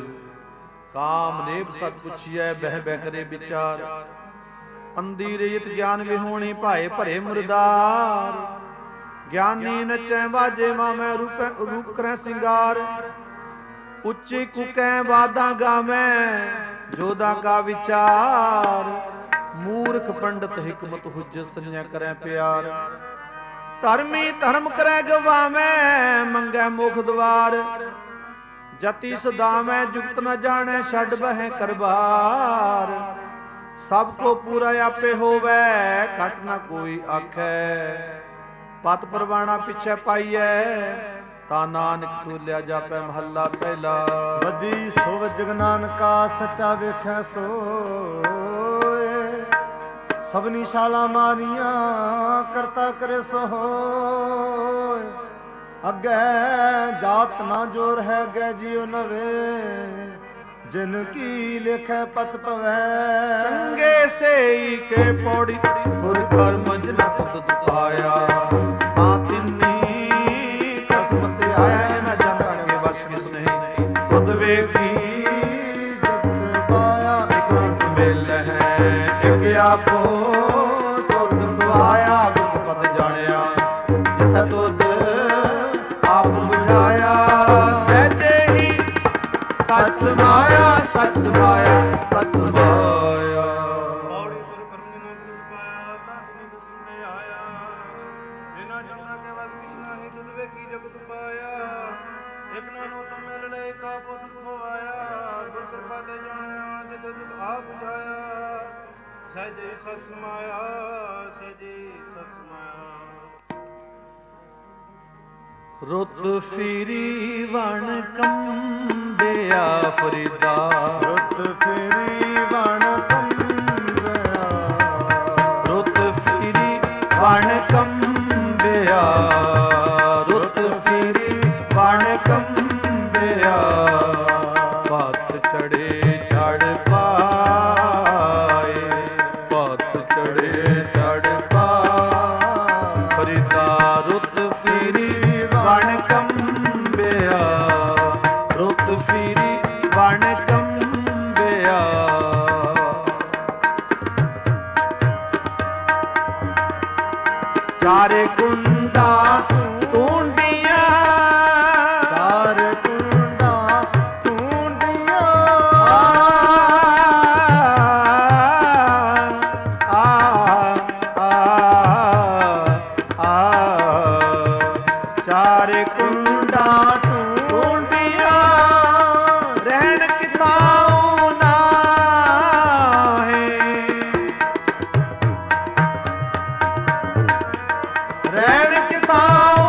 ਕਾਮ ਨੇਬ ਸਤ ਪੁੱਛੀਐ, ਬਹਿ ਬਹਿ ਕਰੇ ਵਿਚਾਰ। ਅੰਧੀ ਰੇਤ ਗਿਆਨ ਵਿਹੋਣੀ, ਭਾਏ ਭਰੇ ਮੁਰਦਾਰ। ਗਿਆਨੀ ਨਚੈ ਵਾਜੇ ਮਾਮੈ, ਰੂਪੈ ਰੂਪ ਕਰੈ ਸਿੰਗਾਰ। ਉੱਚੀ ਕੁਕੈ ਵਾਦਾ ਗਾਵੈ, ਜੋਦਾ ਕਾ ਵਿਚਾਰ। ਮੂਰਖ ਪੰਡਤ ਹਿਕਮਤ ਹੁਜ, ਸੰਜੈ ਕਰੈ ਪਿਆਰ। ਧਰਮੀ ਧਰਮ ਕਰੈ ਗਵਾਵੈ, ਮੰਗੈ ਮੁਖ ਦਵਾਰ। ਜਤੀ ਸਦਾਵੈ, ਜੁਗਤ ਨ ਜਾਣੈ, ਛੱਡ ਬਹਿ ਕਰਬਾਰ। ਸਭ ਕੋ ਪੂਰਾ ਆਪੇ ਹੋਵੈ, ਘਟ ਨ ਕੋਈ ਆਖੈ। ਪਤ ਪਰਵਾਣਾ ਪਿਛੈ ਪਾਈਐ, ਤਾ ਨਾਨਕ ਤੁਲਿਆ ਜਾਪੈ। ਮਹੱਲਾ ਪਹਿਲਾ। ਬਦੀ ਸੋਵ ਜਗ ਨਾਨਕਾ, ਸੱਚਾ ਵੇਖੈ ਸੋਏ। ਸਭਨੀ ਸ਼ਾਲਾ ਮਾਰੀਆਂ, ਕਰਤਾ ਕਰੇ ਸੋ ਹੋਏ। ਅੱਗੇ ਜਾਤ ਨਾ ਜੋਰ ਹੈ, ਗੈ ਜਿਉ ਨਵੇ। ਜਿਨ ਕੀ ਲਿਖੈ ਪਤ ਪਵੈ। ਚੰਗੇ ਸੇਈ ਕੇ ਪੌੜੀ, ਗੁਰ ਕਰ ਮੰਜ ਨ ਤੁਧ ਦੁਆਇਆ। ਤਾਂ ਤਿੰਨੀ ਕਸਮ ਸੇ ਆਇਆ, ਨ ਜਾਣਨ ਕੇ ਬਸ ਕਿਸ ਨਹੀਂ। ਤੁਧ ਵੇਖੀ ਜਗਤ ਪਾਇਆ, ਇਕ ਰੰਗ ਮਿਲ ਹੈ, ਇਕ ਆਪੋ ਤੁਧ ਦੁਆਇਆ। ਗੁਰ ਪਤ ਜਾਣਿਆ, ਜਿਥੈ ਤੁਧ ਆਪ ਬੁਝਾਇਆ। ਸਹਿਜੇ ਹੀ ਸਚ ਸਮਾਇਆ, ਸਚ ਸਮਾਇਆ, ਸਚ ਸਮਾਇਆ। ਪੌੜੀ ਤੁਰ ਕਰਮ ਜਿਨੋ ਤੁਧ ਪਾਇਆ, ਤਾਂ ਤੁਮੀ ਦਸਮ ਨੇ ਆਇਆ। ਬਿਨਾ ਜੰਦਾ ਕੇ ਵਸ ਕਿਛ ਨਾਹੀ, ਤੁਧ ਵੇਖੀ ਜਗਤ ਪਾਇਆ। ਇਕ ਨਾਨੋ ਤੁਮ ਮਿਲ ਲੈ, ਏਕਾ ਪੁੱਤ ਖੋਵਾਇਆ। ਗੁਰ ਕਿਰਪਾ ਤੇ ਜਾਣਿਆ, ਜਿਤ ਤੁਧ ਆਪ ਬੁਝਾਇਆ। ਸਹਿਜੇ ਸਚ ਸਮਾਇਆ, ਸਹਿਜੇ ਸਚ ਸਮਾਇਆ। ਰੁੱਤ ਫਿਰੀ ਵਣ ਕੰਬਿਆ ਫਰੀਦਾ। ਰੁੱਤ ਫੇਰੀ ਵਣ ਕੰਬਿਆ। ਰੁੱਤ ਫਿਰੀ ਵਣ ਕੰਬਿਆ। ਰੁੱਤ ਫਿਰੀ ਵਣ ਕੰਬਿਆ। ਪਤ ਚੜੇ ਚੜ ਪਾਏ, ਪਤ ਚੜੇ ਚੜ ਪਾਏ। ਫਰੀਦਾ ਰੁੱਤ ਫਿਰੀ ਵਣ ਕੰਬਿਆ। ਰੁੱਤ ਫਿਰੀ ਵਣ ਕੰਬਿਆ। ਚਾਰੇ ਕੁੰਡਾ ਟੂੰਡੀਆਂ, ਚਾਰ ਕੁੰਡਾ ਟੂੰਡੀਆਂ। ਆ ਆ ਆ ਚਾਰੇ ਕੁੰਡਾ ਟੂੰਡੀਆਂ। ਰਹਿਣ ਕਿਤਾਉ ਨਾਹੀ, ਰਹਿਣ ਕਿਤਾਉ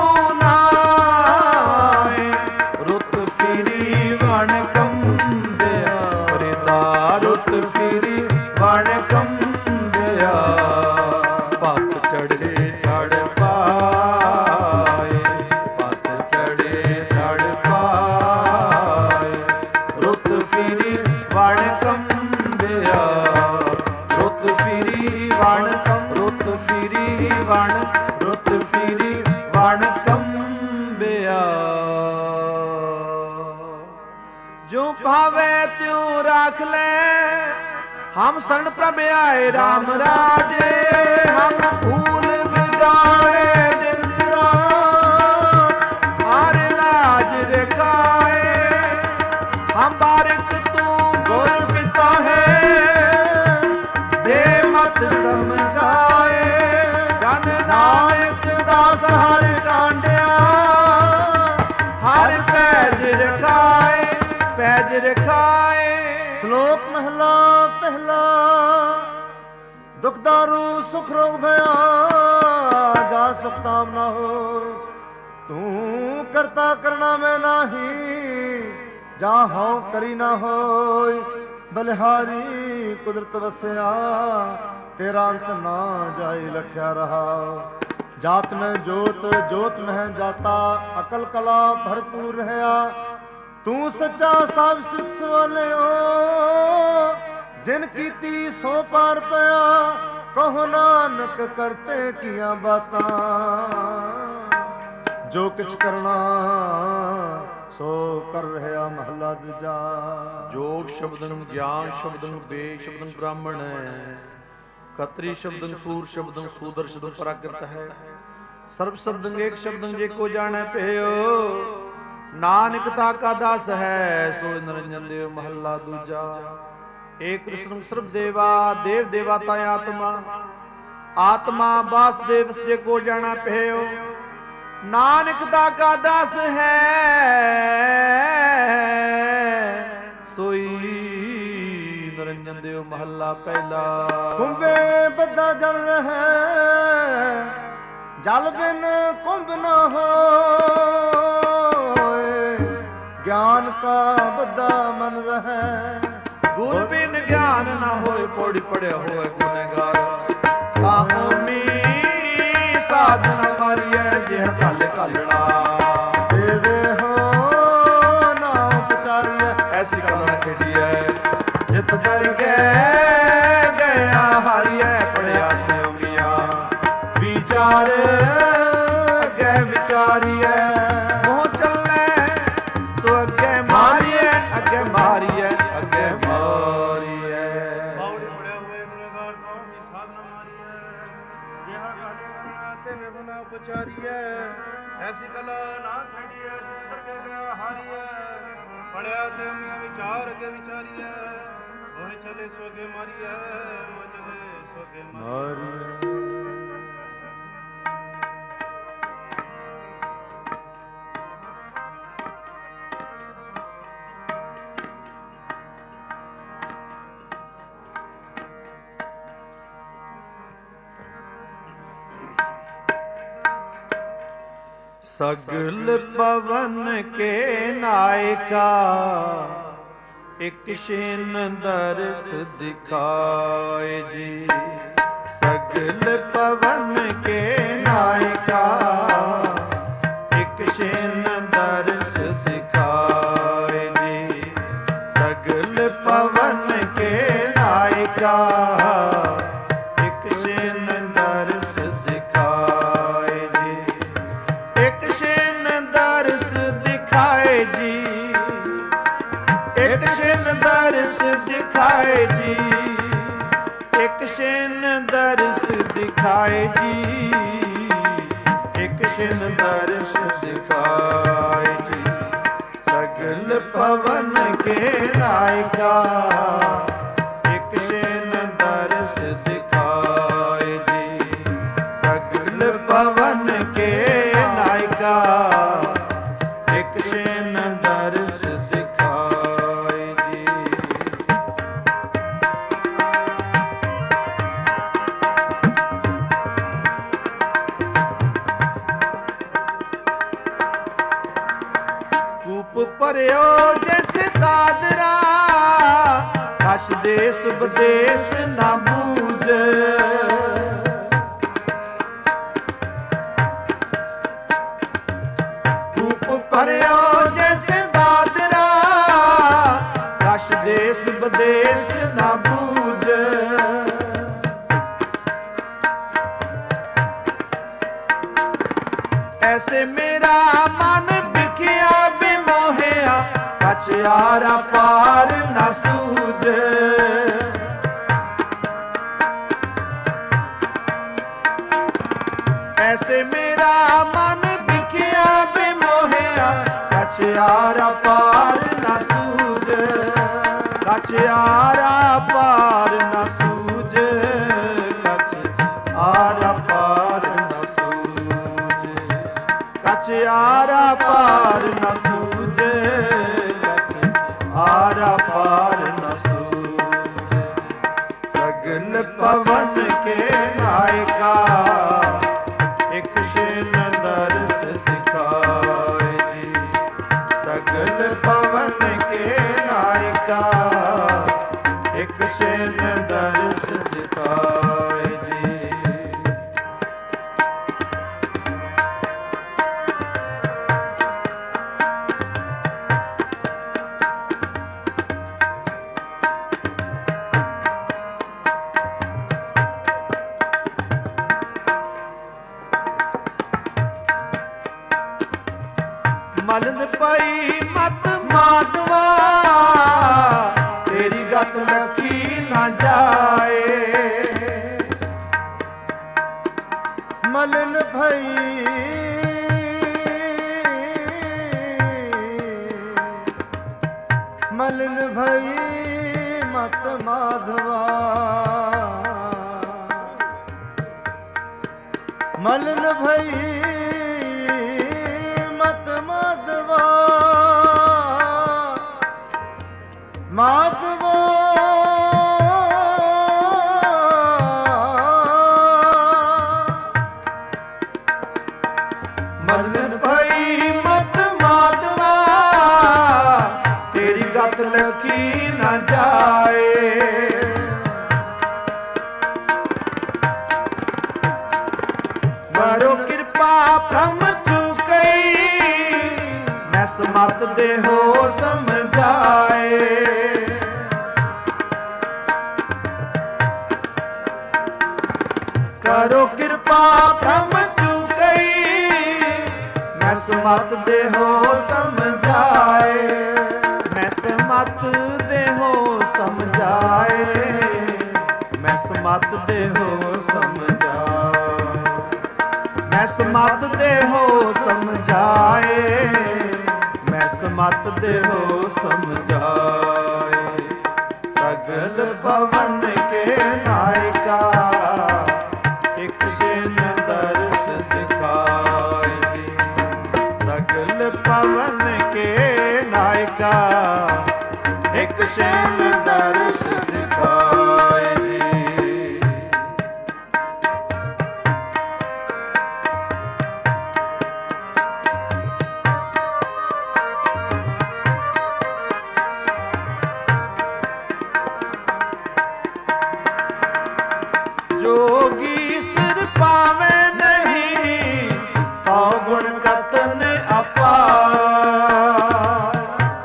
ਨਾਹੀ। ਰੁੱਤ ਫਿਰੀ ਵਣ ਕੰਬਿਆ। ਫਰੀਦਾ ਰੁੱਤ ਫਿਰੀ ਵਣ ਕੰਬਿਆ। ਪਤ ਚੜੇ ਚੜ ਪਾਏ, ਪਤ ਚੜੇ ਚੜ ਪਾਏ। ਰੁੱਤ ਫਿਰੀ ਵਣ ਕੰਬਿਆ। ਰੁੱਤ ਫਿਰੀ ਵਣ ਕੰਬ, ਰੁੱਤ ਫਿਰੀ ਵਣ, ਰੁੱਤ ਫਿਰੀ ਵਣ ਕੰਬਿਆ। ਜੋ ਭਾਵੇ ਤਿਉ ਰਾਖ ਲੈ, ਹਮ ਸਰਣ ਪ੍ਰਭ ਆਏ ਰਾਮ ਰਾਜੇ। ਹਮ ਫੂਲ ਬਿਗਾੜੇ ਦਿਨ ਸਿਰਾ, ਹਰ ਲਾਜ ਰਕਾਏ। ਹਮ ਬਾਰਿਕ ਤੂੰ ਗੁਰ ਪਿਤਾ ਹੈ, ਦੇ ਮਤ ਸਮਝਾਏ। ਸ਼ਲੋਕ ਮਹਿਲਾ ਪਹਿਲਾ। ਦੁਖ ਦਾਰੂ ਸੁਖ ਰੋਗ ਭਇਆ ਜਾ ਸੁਖ ਤਾਮ ਨਾ ਹੋ। ਤੂੰ ਕਰਤਾ ਕਰਨਾ ਮੈਂ ਨਾਹੀ ਜਾ ਹਉ ਕਰੀ ਨਾ ਹੋਇ। ਬਲਿਹਾਰੀ ਕੁਦਰਤ ਵਸਿਆ ਤੇਰਾ ਅੰਤ ਨਾ ਜਾਇ ਲਖਿਆ ਰਹਾ। ਜਾਤ ਮੈਂ ਜੋਤ ਜੋਤ ਮਹਿ ਜਾਤਾ ਅਕਲ ਕਲਾ ਭਰਪੂਰ ਰਹਾ। ਤੂੰ ਸੱਚਾ ਸਾਬ ਸਿਖ ਸਵਾਲਿਓ ਜਿਨ ਕੀਤੀ ਸੋ ਪਾਰ ਪਿਆ। ਕਹੋ ਨਾਨਕ ਕਰਤੇ ਕੀਆਂ ਬਾਤਾਂ ਜੋ ਕਿਛ ਕਰਨਾ ਸੋ ਕਰ ਰਿਹਾ। ਮਹਲਾ ਦੂਜਾ। ਜੋਗ ਸ਼ਬਦੰ ਗਿਆਨ ਸ਼ਬਦੰ ਵੇ ਸ਼ਬਦੰ ਬ੍ਰਾਹਮਣ ਕਤਰੀ ਸ਼ਬਦੰ ਸੂਰ ਸ਼ਬਦੰ ਸੂਦਰ ਸ਼ਬਦੰ ਪ੍ਰਾਕ੍ਰਿਤ ਹੈ। ਸਰਬ ਸ਼ਬਦੰ ਏਕ ਸ਼ਬਦੰ ਜੇ ਕੋ ਜਾਣੈ ਭਇਓ। ਨਾਨਕ ਤਾ ਕਾ ਦਾਸ ਹੈ ਸੋ ਨਿਰੰਜਨ ਦੇਵ। ਮਹੱਲਾ ਦੂਜਾ। ਏਕ ਕ੍ਰਿਸ਼ਨ ਸਰਬ ਦੇਵਾ ਦੇਵ ਦੇਵਾ ਤਾ ਆਤਮਾ। ਆਤਮਾ ਵਾਸੁਦੇਵ ਜੇ ਕੋ ਜਾਣੈ ਭਇਓ। ਨਾਨਕ ਤਾ ਕਾ ਦਾਸ ਹੈ ਸੋਈ ਨਿਰੰਜਨ ਦੇਵ। ਮਹੱਲਾ ਪਹਿਲਾ। ਕੁੰਭੇ ਬੱਧਾ ਜਲ ਰਹਿ ਜਲ ਬਿਨ ਕੁੰਭ ਨ ਹੋਏ। ਗਿਆਨ ਕਾ ਬੱਧਾ ਮਨ ਰਹਿ ਗੁਰ ਬਿਨ ਗਿਆਨ ਨਾ ਹੋਏ। ਪੌੜੀ ਪੜਿਆ ਹੋਏ ਗੁਨੇਗਾਰ ਤਾਹੋ ਮੀ ਸਾਧਨ ਮਾਰੀਐ ਜਿਹ ਕਲ ਕਲੜਾ। ਦੇਵੇ ਹੋ ਨਾ ਵਿਚਾਰੀਐ ਐਸੀ ਕਲੜਾ ਖੇਡੀਐ ਜਿਤ ਦਰ ਗਏ ਗਿਆ ਹਾਰੀਐ। ਪੜਿਆ ਤੇ ਉਮੀਆਂ ਵਿਚਾਰ ਅੱਗੇ ਵਿਚਾਰੀਐ। ਮੋਹ ਚੱਲੇ ਸੋ ਅੱਗੇ ਮਾਰੀਐ ਅੱਗੇ ਮਾਰੀਐ ਅੱਗੇ ਮਾਰੀਐ। ਬਾਉੜੀ ਪੜਿਆ ਹੋਏ ਗੁਨੇਗਾਰ ਤੋਂ ਵੀ ਸਾਧਨ ਮਾਰੀਐ। ਜਿਹਾ ਗੱਲ ਕਰਨਾ ਤੇ ਵੇ ਗੁਨਾ ਉਪਚਾਰੀਐ। ਐਸੀ ਕਲਾ ਨਾ ਖੜੀਐ ਜਿਤ ਦਰ ਗਿਆ ਹਾਰੀਐ। ਪੜਿਆ ਤੇ ਉਮੀਆਂ ਵਿਚਾਰ ਅੱਗੇ ਵਿਚਾਰੀਐ। ਮੋਹ ਚਲੇ ਸੋ ਅੱਗੇ ਮਾਰੀਐ ਮੋਹ ਚਲੇ ਸੋ ਅੱਗੇ ਮਾਰੀਐ। सगल पवन के नायका एक शेन दर्श दिखाए जी। सगल पवन के नायका एक शेन दर्श दिखाए जी। सगल पवन के नायका एक शेन दर्श दिखाए जी। एक शेन दर्श दिखाए जी। एक शेन दर्श दिखाए जी। एक शेन दर्श दिखाए जी। एक शेन दर्श दिखाए जी। सगल पवन के नायका एक शेन दर्श दिखाए जी। सगल पवन के नायका एक शेन दर्श दिखाए जी। कूप परयो जैसे सादरा कश देश विदेश ना बूझ। परयो जैसे सादरा कश देश विदेश ना बूझ। ऐसे मेरा मन बिखिया बिमोहिया कछ यारा पार न सूझ। ऐसे मेरा मन बिखिया बिमोहिया कछ यारा पार न सूझ। कछ यारा पार न सूझ। कछ आरा पार न सूझ। कछ आरा पार न सूझ। कछ आरा पार न सूझ। ਸਗਲ ਪਵਨ ਕੇ ਨਾਇਕਾ, ਇੱਕ ਛਿਨ ਦਰਸ ਦਿਖਾਏ ਜੀ। ਮਲਨ ਪਈ ਮਤ ਮਾਧਵਾ, ਤੇਰੀ ਗਤ ਲਖੀ ਨਾ ਜਾਏ। ਮਲਨ ਭਈ ਮਲਨ ਭਈ ਮਤ ਮਾਧਵਾ, ਮਲਨ ਭਈ ਮਾਧਵੋ ਮਲਨ ਭਈ ਮਤ ਮਾਧਵਾ, ਤੇਰੀ ਗਤ ਲਖੀ ਨਾ ਜਾਏ। ਕਰੋ ਕਿਰਪਾ ਬ੍ਰਹਮ ਚੁਕਈ, ਮੈਂ ਸਮਤ ਦੇਹੋ ਸਮਝਾਏ। ਕਰੋ ਕਿਰਪਾ ਬ੍ਰਹਮ ਚੁਕਈ, ਮੈਂ ਸਮਤ ਦੇਹੋ ਸਮਝਾਏ। ਮੈਂ ਸਮਤ ਦੇਹੋ ਸਮਝਾਏ, ਮੈਂ ਸਮਤ ਦੇਹੋ ਸਮਝਾਏ। ਮੈਂ ਸਮਤ ਦੇਹੋ ਸਮਝਾਏ, ਮੈਂ ਸਮਤ ਦੇਹੋ ਸਮਝਾਏ। ਸਗਲ ਭਵਨ ਕੇ ਨਾਇਕਾ, ਇੱਕ ਛਿਨ ਦਰਸ ਦਿਖਾਏ ਜੀ। ਸਗਲ ਭਵਨ ਕੇ ਨਾਇਕਾ, ਇੱਕ ਛਿਨ ਦਰਸ ਦਿਖਾਏ ਜੀ। जोगी सिर पावे नहीं, तो गुण कतन अपार।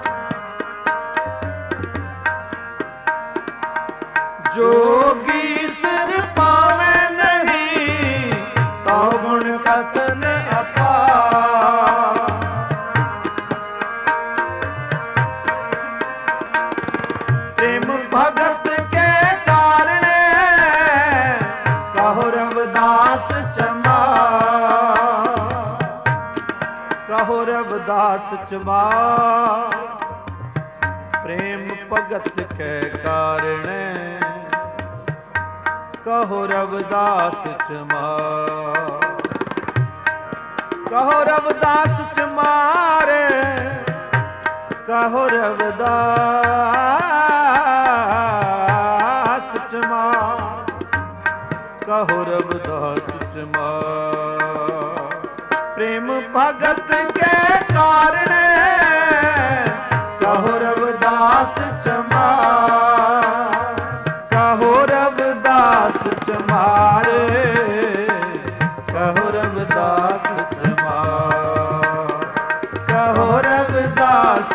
जोगी सिर पावे नहीं, तो गुण कतन अपार। प्रेम भगत के कारण कहो रविदास चमार। कहो रविदास चमार, प्रेम भगत के कारण कहो रविदास चमार। कहो रविदास चमार, कहो रविदास चमार। कहो रविदास चमार, प्रेम भगत के कारण कहो रविदास चमार। कहो रविदास चमार, कहो रविदास चमार। कहो रविदास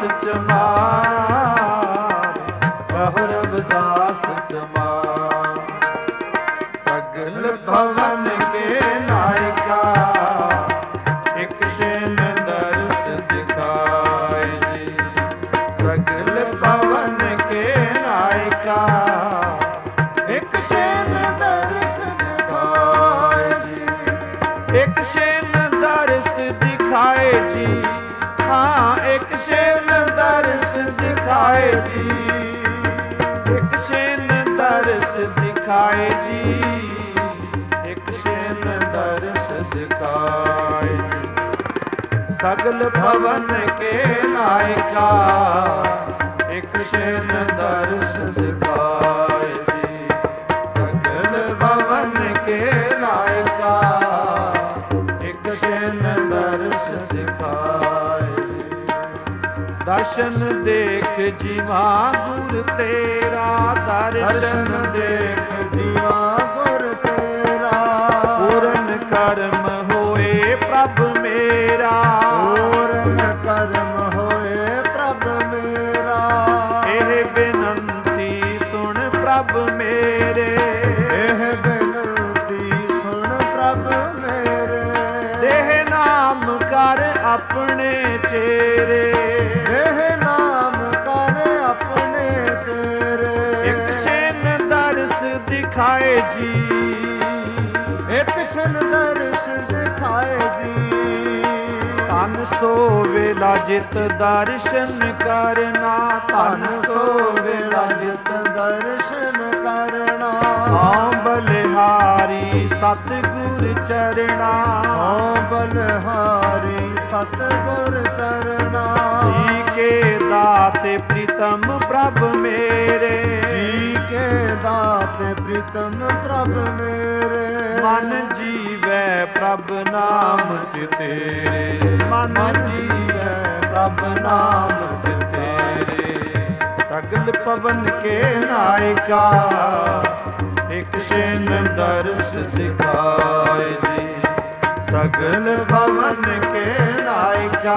चमार, कहो रविदास चमार। सगल भवन के नायका, एक छिन दर्श दिखाए जी। सगल भवन के नायका, एक छिन दर्श दिखाए जी। एक छिन दर्श दिखाए जी, हाँ एक छिन दर्श दिखाए जी। एक छिन दर्श दिखाए जी, एक छिन दर्श दिखाए जी। सगल भवन के नायका, एक छिन दर्श दिखाए जी। सगल भवन के नायका, एक छिन दर्श दिखाए जी। ਦਰਸ਼ਨ ਦੇਖ ਜੀਵਾ ਗੁਰ ਤੇਰਾ, ਦਰਸ਼ਨ ਦੇਖ ਜੀਵਾ ਗੁਰ ਤੇਰਾ। ਪੂਰਨ ਕਰਮ ਹੋਏ ਪ੍ਰਭ ਮੇਰਾ, ਪੂਰਨ ਕਰਮ ਹੋਏ ਪ੍ਰਭ ਮੇਰਾ। ਇਹ ਬੇਨੰਤੀ ਸੁਣ ਪ੍ਰਭ ਮੇਰੇ, ਇਹ ਬੇਨੰਤੀ ਸੁਣ ਪ੍ਰਭ ਮੇਰੇ। ਦੇਹ ਨਾਮ ਕਰ ਆਪਣੇ ਚੇਰੇ, ਦੇਹ ਨਾਮ ਕਰ ਆਪਣੇ ਚੇਰੇ। ਇੱਕ ਛਿਨ ਦਰਸ ਦਿਖਾਏ ਜੀ, ਇੱਕ ਛਿਨ ਦਰਸ ਦਿਖਾਏ ਜੀ। ਧਨ ਸੋ ਵੇਲਾ ਜਿਤ ਦਰਸ਼ਨ ਕਰਨਾ, ਧਨ ਸੋ ਵੇਲਾ ਜਿਤ ਦਰਸ਼ਨ ਕਰਨਾ। ਹਾਂ ਬਲਿਹਾਰੀ ਸਤਿਗੁਰ ਚਰਣਾ, ਹਾਂ ਬਲਿਹਾਰੀ ਸਤਿਗੁਰ ਚਰਣਾ। ਜੀ ਕੇ ਦਾਤੇ ਪ੍ਰੀਤਮ ਪ੍ਰਭ ਮੇਰੇ, ਜੀ ਕੇ ਦਾਤੇ ਪ੍ਰੀਤਮ ਪ੍ਰਭ ਮੇਰੇ। ਮਨ ਜੀਵੈ ਪ੍ਰਭ ਨਾਮ ਚ ਤੇਰੇ, ਮਨ ਜੀਵੈ ਪ੍ਰਭ ਨਾਮ ਚ ਤੇਰੇ। ਸਗਲ ਪਵਨ ਕੇ ਨਾਇਕਾ, ਇਕ ਛਿਨ ਦਰਸ ਦਿਖਾਏ ਜੀ। ਸਗਲ ਪਵਨ ਕੇ ਨਾਇਕਾ,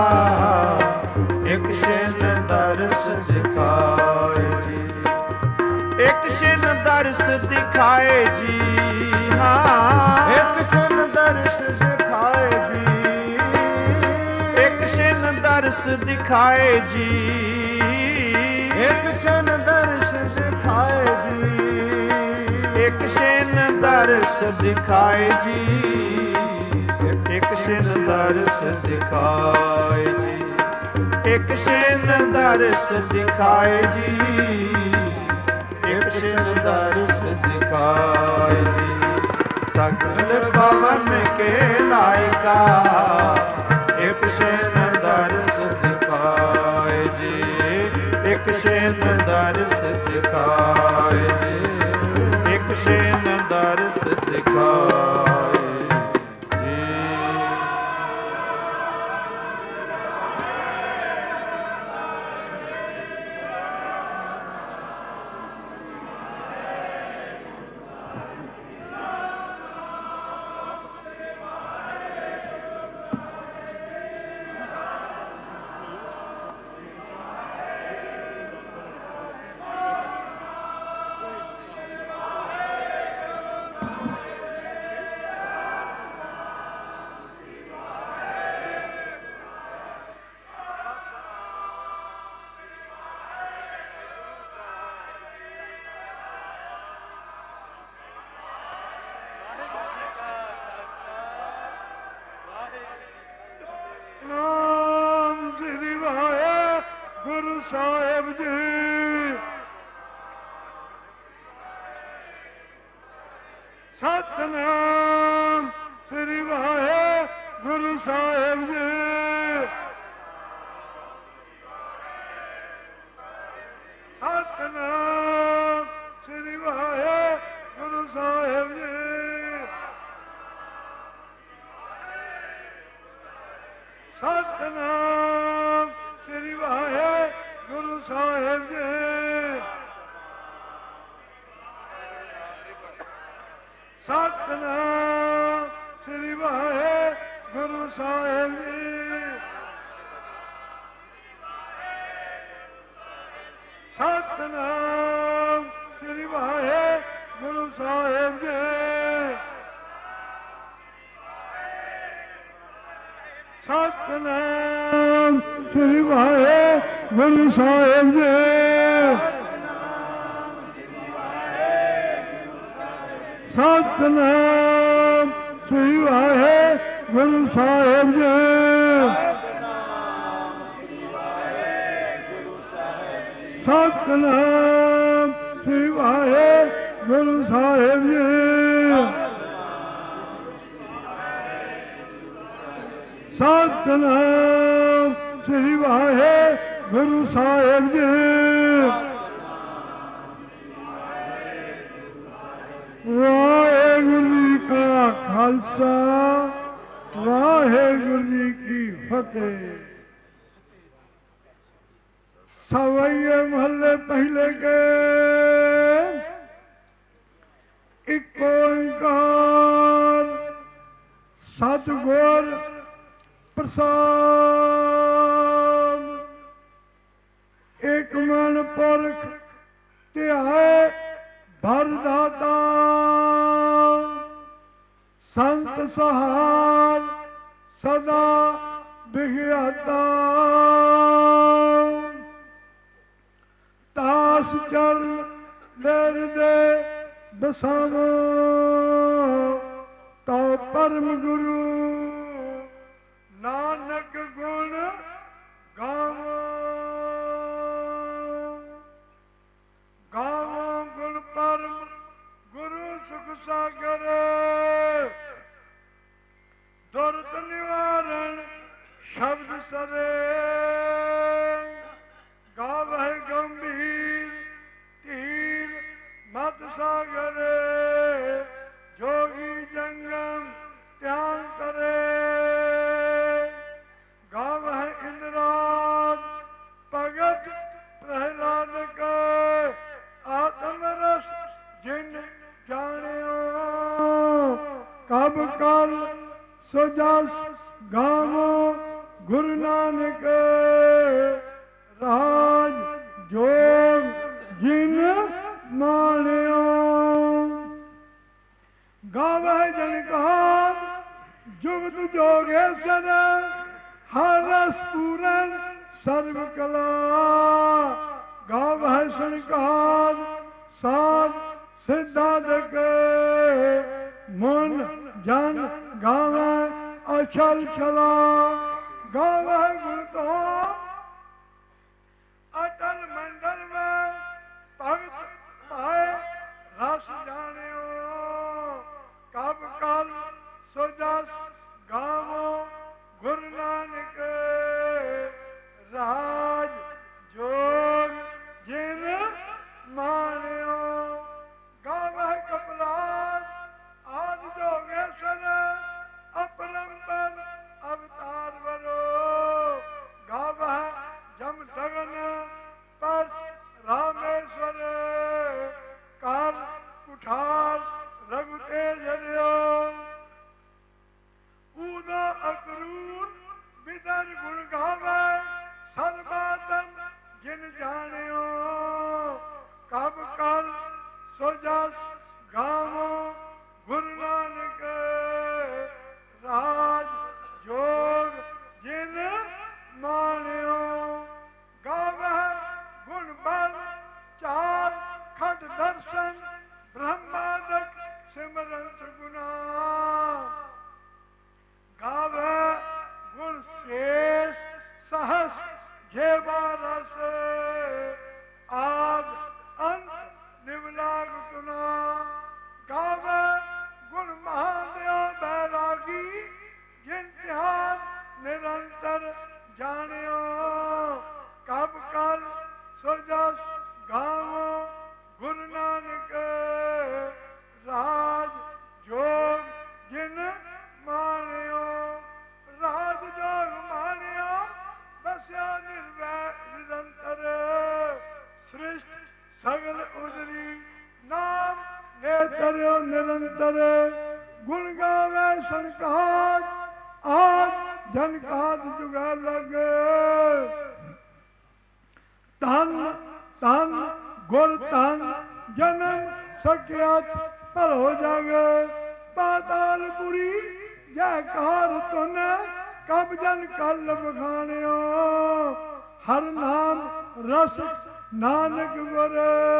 ਇਕ ਛਿਨ ਦਰਸ ਦਿਖਾਏ ਜੀ। ਇਕ ਛਿਨ ਦਰਸ ਦਿਖਾਏ ਜੀ, ਹਾਂ ਇੱਕ ਛਿਨ ਦਰਸ ਦਿਖਾਏ ਜੀ। ਇੱਕ ਛਿਨ ਦਰਸ ਦਿਖਾਏ ਜੀ, ਇੱਕ ਛਿਨ ਦਰਸ ਦਿਖਾਏ ਜੀ। ਇੱਕ ਛਿਨ ਦਰਸ ਦਿਖਾਏ ਜੀ, ਇੱਕ ਛਿਨ ਦਰਸ ਦਿਖਾਏ ਜੀ। ਇੱਕ ਛਿਨ ਦਰਸ ਦਿਖਾਏ ਜੀ, ਇੱਕ ਛਿਨ ਦਰਸ ਦਿਖਾਏ ਜੀ। ਸਗਲ ਭਵਨ ਕੇ ਲਾਇਕਾ, ਇੱਕ ਛਿਨ ਦਰਸ ਦਿਖਾਏ ਜੀ। ਇੱਕ ਛਿਨ ਦਰਸ ਦਿਖਾਏ ਜੀ, ਇੱਕ ਛਿਨ ਦਰਸ ਦਿਖਾਏ ਜੀ। ਸਾਹਿਬ ਜੀ। ਸਤਿਨਾਮ ਸ੍ਰੀ ਵਾਹਿਗੁਰੂ ਸਾਹਿਬ ਜੀ। ਸਤਿਨਾਮ ਸ੍ਰੀ ਵਾਹਿਗੁਰੂ ਸਾਹਿਬ ਜੀ। ਸਤਿਨਾਮ ਸ੍ਰੀ ਵਾਹਿਗੁਰੂ ਸਾਹਿਬ ਜੀ। ਸਤਿਨਾਮ ਸ੍ਰੀ ਵਾਹਿਗੁਰੂ ਸਾਹਿਬ ਜੀ। ਸਤਿਨਾਮ ਸ੍ਰੀ ਵਾਹਿਗੁਰੂ ਸਾਹਿਬ ਜੀ। ਸਤਿਨਾਮ ਸ੍ਰੀ ਵਾਹਿਗੁਰੂ ਸਾਹਿਬ ਜੀ। ਸਤਿਨਾਮ ਸ੍ਰੀ ਵਾਹਿਗੁਰੂ ਸਾਹਿਬ ਜੀ। ਸਤਿਨਾਮ ਸ੍ਰੀ ਵਾਹਿਗੁਰੂ ਸਾਹਿਬ ਜੀ। ਸਤਿਨਾਮ ਸ੍ਰੀ ਵਾਹਿਗੁਰੂ ਸਾਹਿਬ ਜੀ। ਵਾਹਿਗੁਰੂ ਜੀ ਕਾ ਖਾਲਸਾ, ਵਾਹਿਗੁਰੂ ਜੀ ਕੀ ਫਤਿਹ। सवैये महल्ले पहले के एक ओंकार सतगुर प्रसाद। एक मन पुरख ध्याए भर दाता संत सहार सदा बिघियाता। दास चरण लेर दे बसावो तो परम गुरु नानक गुण गावो। गावो गुण परम गुरु सुख सागर दुर्द निवारण शब्द सरे। गावह गंभीर तीर मत सागर जोगी जंगम त्याग करे। गावह इंद्राद भगत प्रहलाद के आत्मरस जिन जानियो। कब कल सुजस गावो गुरु नानक राज जोग जिन मानियो। गावह जनकार जुगत जोगेश्वर हर रस पूरन सर्व कला। गावह संकार साध सिद्धांत मन जन गावह अचल चला। गावह गुण तो अटल मंडल में भगत पाए रस जानियो। कब कल सुजस गावो गुरु नानक राज जोग जिन मानियो। गावह कपलाद आदि जोगेश्वर अपरंपर अवतार वरो। गावह जम लगन पर रामेश्वर काल कुठार रघु तेज हरियो। ऊदा अक्रूर विदर गुण गावे सर्वातम जिन जानियो। कब कल सुजस गावो गुरु नानक राज जोग जिन मानियो। गावह गुण बल चार खट दर्शन ब्रह्मादक सिमरंत गुना। गावह गुण शेष सहस जेवा रस आद अंत निवलाग तुना। गावह गुण महादेव बैरागी जिन ध्यान निरंतर जानियो। कब कल सुजस गावो गुरु नानक राज जोग जिन मानियो। राज जोग मानियो बस्या निर्वै निरंतर। सृष्ट सगल उदरी नाम नेतर्यो निरंतर। गुण गावे संकाज आज जनकाद जुगा लग। धन धन गुर धन जन्म सख्यात भल हो जग। पातालपुरी जयकार तुन कब जन कल बखानियो। हर नाम रस नानक गुर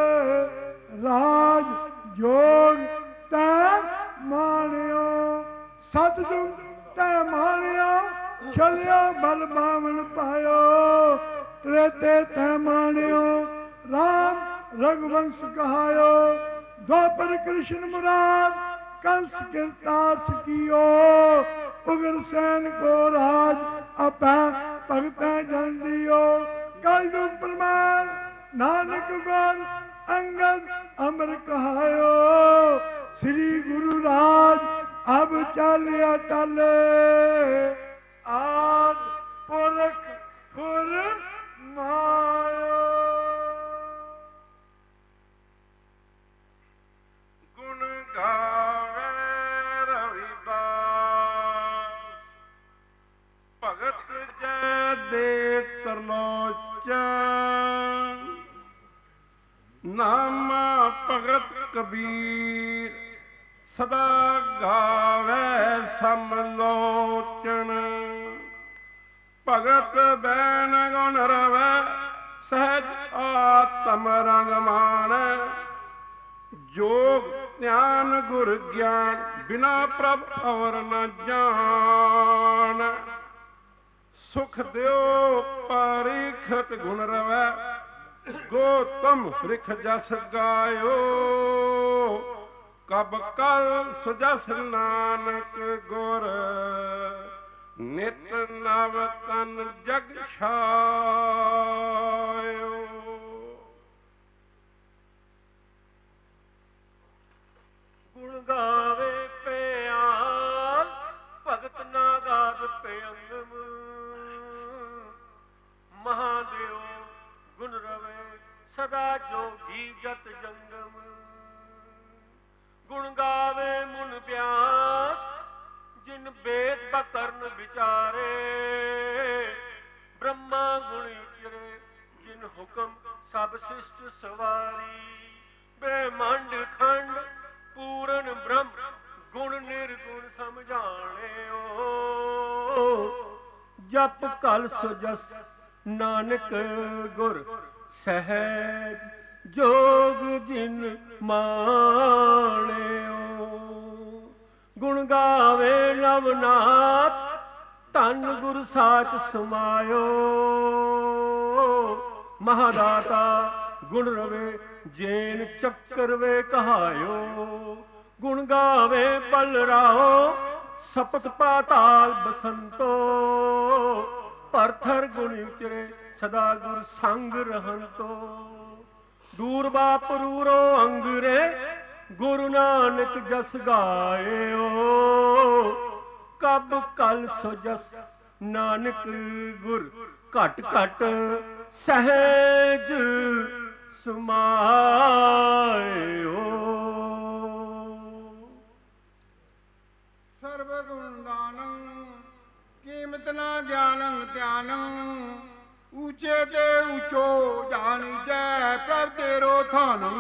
राज जोग तै मानियो। सतजुग तै मानियो चलियो बल बामन पायो। त्रेते तै मानियो राम रघुवंश कहायो। द्वापर कृष्ण मुराद कंस कृतार्थ कियो। उग्रसेन को राज अपै भगत जन दियो। कलयुग प्रमाण नानक गुर अंगद अमर कहायो। श्री गुरु राज अब चलिया टल आद पुरख खुर मायो। ਦੇਖ ਤਰਲੋਚਨ, ਨਾਮਾ ਭਗਤ ਕਬੀਰ ਸਦਾ ਗਾਵੇ ਸਮਲੋਚਨ। ਭਗਤ ਬੈਨ ਗੁਣ ਰਵੈ ਸਹਿਜ ਆਤਮ ਰੰਗ ਮਾਨ, ਜੋਗ ਧਿਆਨ ਗੁਰ ਗਿਆਨ ਬਿਨਾ ਪ੍ਰਭ ਔਰ ਨ ਜਾਣ। ਸੁਖ ਦਿਓ ਪਰਿਖਤ ਗੁਣ ਰਵੈ ਗੋਤਮ ਰਿਖ ਜਸ ਗਾਇਓ, ਕਬ ਕਲ ਸੁਜਸ ਨਾਨਕ ਗੁਰ ਨਿਤ ਨਵ ਤਨ ਜਗ ਛਾਇਓ। ਗੁਣ ਗਾਵੇ ਪਿਆਲ ਭਗਤ ਨਾ ਗਾਦ ਪਿਅੰਗਮ, ਮਹਾਦੇਵ ਗੁਣ ਰਵੇ ਸਦਾ ਜੋਗੀ ਜਤ ਜੰਗਮ। ਗੁਣ ਗਾਵੇ ਮੁਨ ਬਿਆਸ ਜਿਨ ਵੇਦ ਬਕਰਨ ਵਿਚਾਰੇ, ਬ੍ਰਹਮਾ ਗੁਣ ਉਚਰੇ ਜਿਨ ਹੁਕਮ ਸਭ ਸਿਸ਼ਟ ਸਵਾਰੀ। ਬ੍ਰਹਮੰਡ ਖੰਡ ਪੂਰਨ ਬ੍ਰਹਮ ਗੁਣ ਨਿਰਗੁਣ ਸਮਝਾਣਿਓ, ਜਪ ਕਲ ਸੋ ਜਸ ਨਾਨਕ ਗੁਰ ਸਹਿਜ ਜੋਗ ਜਿਨ ਮਾਣਿਓ। ਗੁਣ ਗਾਵੇ ਨਵਨਾਥ ਧੰਨ ਗੁਰ ਸਾਚ ਸਮਾਇਓ, ਮਹਾਦਾਤਾ ਗੁਣ ਰਵੇ ਜੇਨ ਚੱਕਰ ਵੇ ਕਹਾਇਓ। ਗੁਣ ਗਾਵੇ ਬਲਰਾਓ ਸਪਤ ਪਾਤਾਲ ਬਸੰਤੋ, ਪਰਥਰ ਗੁਣ ਉਚਰੇ ਸਦਾ ਗੁਰ ਸੰਗ ਰਹੰਤੋ। ਦੂਰ ਬਾਪਰੂਰੋ ਅੰਗਰੇ ਗੁਰੂ ਨਾਨਕ ਜਸ ਗਾਇਓ, ਕਬ ਕਲ ਸੋ ਜਸ ਨਾਨਕ ਗੁਰ ਘਟ ਘਟ ਸਹਿਜ ਸਮਾਇਓ। ਸਰਬ ਗੁਣ ਗਾਨੰ ਕੀਮਤ ਨਾ ਗਿਆਨੰ ਧਿਆਨੰ, ਊਚੇ ਤੇ ਊਚੋ ਜਾਣੀਜੈ ਪ੍ਰਭ ਤੇਰੋ ਥਾਨੰ।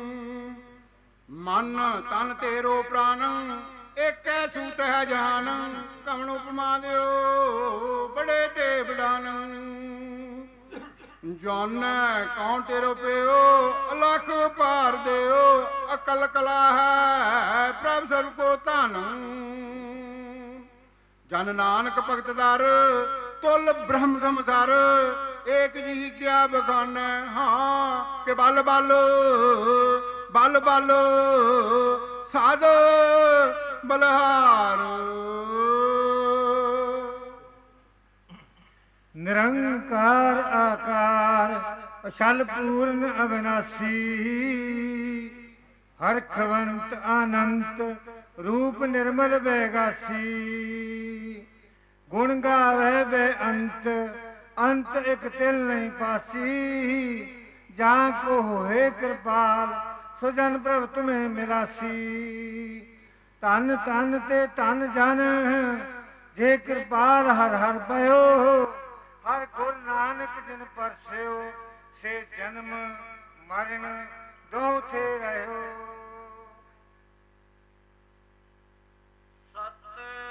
ਮਨ ਤਨ ਤੇਰੋ ਪ੍ਰਾਨੰ ਏਕੈ ਸੂਤ ਹੈ ਜਹਾਨੰ, ਕਵਣ ਉਪਮਾ ਦਿਓ ਬੜੇ ਤੇ ਬਡਾਨੰ। ਜਾਣੈ ਕੌਣ ਤੇਰੋ ਪਿਓ ਅਲਖ ਭਾਰ ਦਿਓ, ਅਕਲ ਕਲਾ ਹੈ ਪ੍ਰਭ ਸਭ ਕੋ ਧਾਨੰ। ਜਨ ਨਾਨਕ ਭਗਤ ਦਰ ਤੁਲ ਬ੍ਰਹਮ ਸੰਸਾਰ, ਏਕ ਜੀ ਕਿਆ ਬਖਾਨੈ ਹਾਂ ਕਿ ਬਲ ਬਲ ਬਲ ਬਲ ਸਾਧ ਬਲਹਾਰ। ਨਿਰੰਕਾਰ ਆਕਾਰ ਅਛਲ ਪੂਰਨ ਅਵਿਨਾਸੀ, ਹਰਖਵੰਤ ਆਨੰਤ ਰੂਪ ਨਿਰਮਲ ਬੈਗਾਸੀ। ਗੁਣ ਗਾਵੇ ਬੇਅੰਤ ਅੰਤ ਇਕ ਤਿਲ ਨਹੀਂ ਪਾਸੀ, ਜਾਂ ਕੋ ਹੋਏ ਕਿਰਪਾਲ ਸੋ ਜਨ ਪ੍ਰਭ ਤੁਮੇ ਮਿਲਾਸੀ। ਧਨ ਧਨ ਤੇ ਧਨ ਜਨ ਜੇ ਕਿਰਪਾਲ ਹਰ ਹਰ ਪਇਓ, ਹਰ ਗੁਰ ਨਾਨਕ ਜਿਨ ਪਰਸਿਓ ਸੇ ਜਨਮ ਮਰਨ ਦੋ ਥੇ ਰਹਿਓ। ਸਤ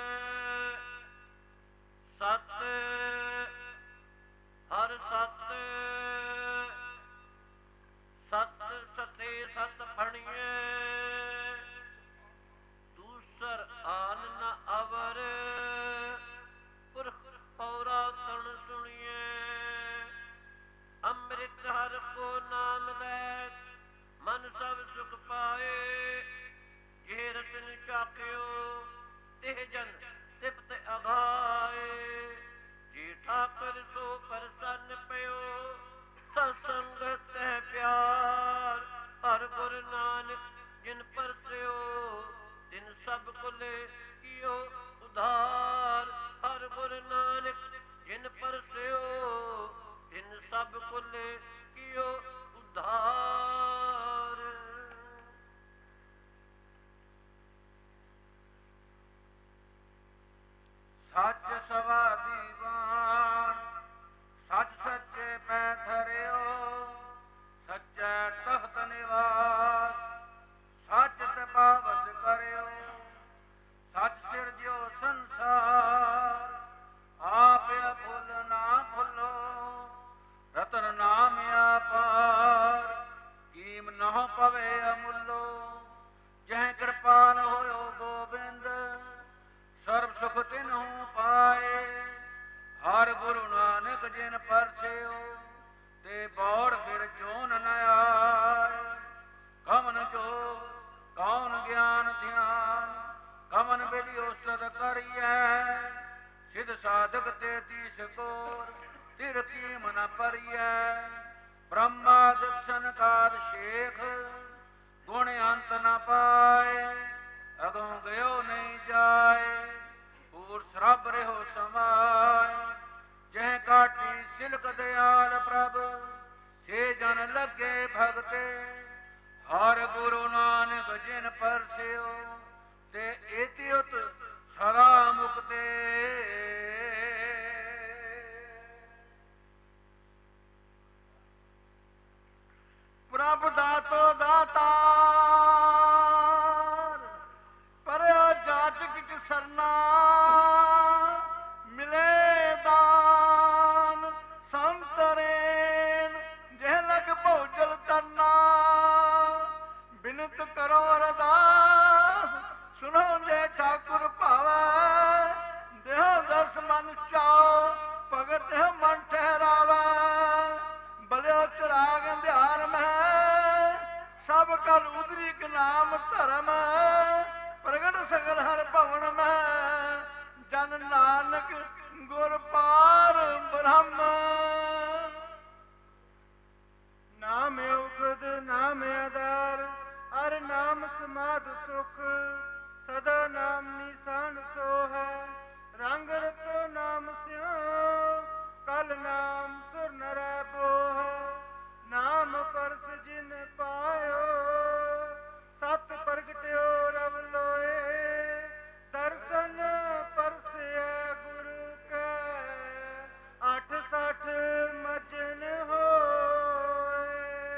ਸਤ ਹਰ ਸਤ ਸਤ ਸਤੇ ਸਤ ਫਣੀਏ, ਦੂਸਰ ਆਨ ਨ ਅਵਰ ਪੁਰਖ ਪੌਰਾ ਤਣ ਸੁਣੀਏ। ਅੰਮ੍ਰਿਤ ਹਰ ਕੋ ਨਾਮ ਲੈ ਮਨ ਸਭ ਸੁਖ ਪਾਏ, ਜੇ ਰਸਨ ਚਾਕਿਓ ਤਿਹ ਜਨ ਤਿਪਤ ਅਘਾਏ। ਜੇ ਠਾਕਰ ਸੋ ਪ੍ਰਸੰਨ ਪਇਓ ਸਤਸੰਗਤ ਹੈ ਪਿਆਰ, ਹਰ ਗੁਰ ਨਾਨਕ ਜਿਨ ਪਰਸਿਓ ਤਿਨ ਸਭ ਕੁਲੇ ਕੀਓ ਉਧਾਰ। ਹਰ ਗੁਰ ਨਾਨਕ ਜਿਨ ਪਰਸਿਓ ਤਿਨ ਸਭ ਕੁਲੇ ਕੀਓ ਉਧਾਰ। ਸੱਚ ਸਵਾ ਦੀਵਾਨ ਪਰਸਿਓ ਤੇ ਬੌੜ ਫਿਰ ਜੋਨ ਨ ਆਏ। ਕਮਨ ਜੋ ਕੌਣ ਗਿਆਨ ਧਿਆਨ ਕਮਨ ਵਿਧਿ ਉਸਤਤ ਕਰੀਐ। ਸਿਧ ਸਾਧਕ ਤੇ ਤੀਸ ਕੋਰ ਤਿਰ ਕੀਮ ਨ ਪਰੀਐ। ਬ੍ਰਹਮਾਦਿਕ ਸਨਕਾਦ ਸ਼ੇਖ ਗੁਣ ਅੰਤ ਨ ਪਾਏ। ਅਗੋਂ ਗਇਓ ਨਹੀਂ ਜਾਏ ਪੂਰ ਸਰਬ ਰਹਿਓ ਸਮਾਏ। ਜਹ ਕਾਟੀ ਸਿਲਕ ਦਿਆਲ ਪ੍ਰਭ ਸੇ ਜਨ ਲੱਗੇ ਭਗਤੇ। ਹਰ ਗੁਰੂ ਨਾਨਕ ਜਿਨ ਪਰਸਿਓ ਤੇ ਏਤੀ ਉਤ ਸਦਾ ਮੁਕਤੇ। ਪ੍ਰਭ ਦਾਤੋ ਦਾਤਾਰ ਪਰਿਆ ਜਾਚਕ ਕਿਸ ਸਰਨਾ। ਮਿਲੇ ਦਾਨ ਸੰਤਰੇਨ ਜਹ ਲਗ ਭਉਜਲ ਤਰਨਾ। ਬਿਨਤ ਕਰੋ ਅਰਦਾਸ ਸੁਣੋ ਜੇ ਠਾਕੁਰ ਭਾਵੈ। ਦੇਹ ਦਰਸ ਮਨ ਚਾਓ ਭਗਤ ਮਨ ਠਹਿਰਾਵੈ। ਬਲਿਓ ਚਰਾਗ ਅੰਧਿਆਰ ਮਹਿ ਸਭ ਕਲ ਉਦਰਿਕ ਨਾਮ ਧਰਮ। ਪ੍ਰਗਟ ਸਗਲ ਹਰ ਭਵਨ ਮਹਿ ਜਨ ਨਾਨਕ ਗੁਰ ਪਾਰ ਬ੍ਰਹਮ। ਨਾਮ ਉਗਦ ਨਾਮ ਆਧਾਰ ਹਰ ਨਾਮ ਸਮਾਧ ਸੁਖ। ਸਦਾ ਨਾਮ ਨਿਸ਼ਾਨ ਸੋ ਹੈ ਰੰਗ ਰਤੋ ਨਾਮ ਸਿਉ। ਕਲ ਨਾਮ ਸੁਰ ਨਰੈ ਬੋਹ ਨਾਮ ਪਰਸ ਜਿਨ ਪਾਇਓ। ਸਤ ਪ੍ਰਗਟਿਓ ਰਵ ਲੋਏ ਦਰਸ਼ਨ ਪਰਸਿਐ ਗੁਰੂ ਕੈ। ਅੱਠ ਸੱਠ ਮਜਨ ਹੋਏ।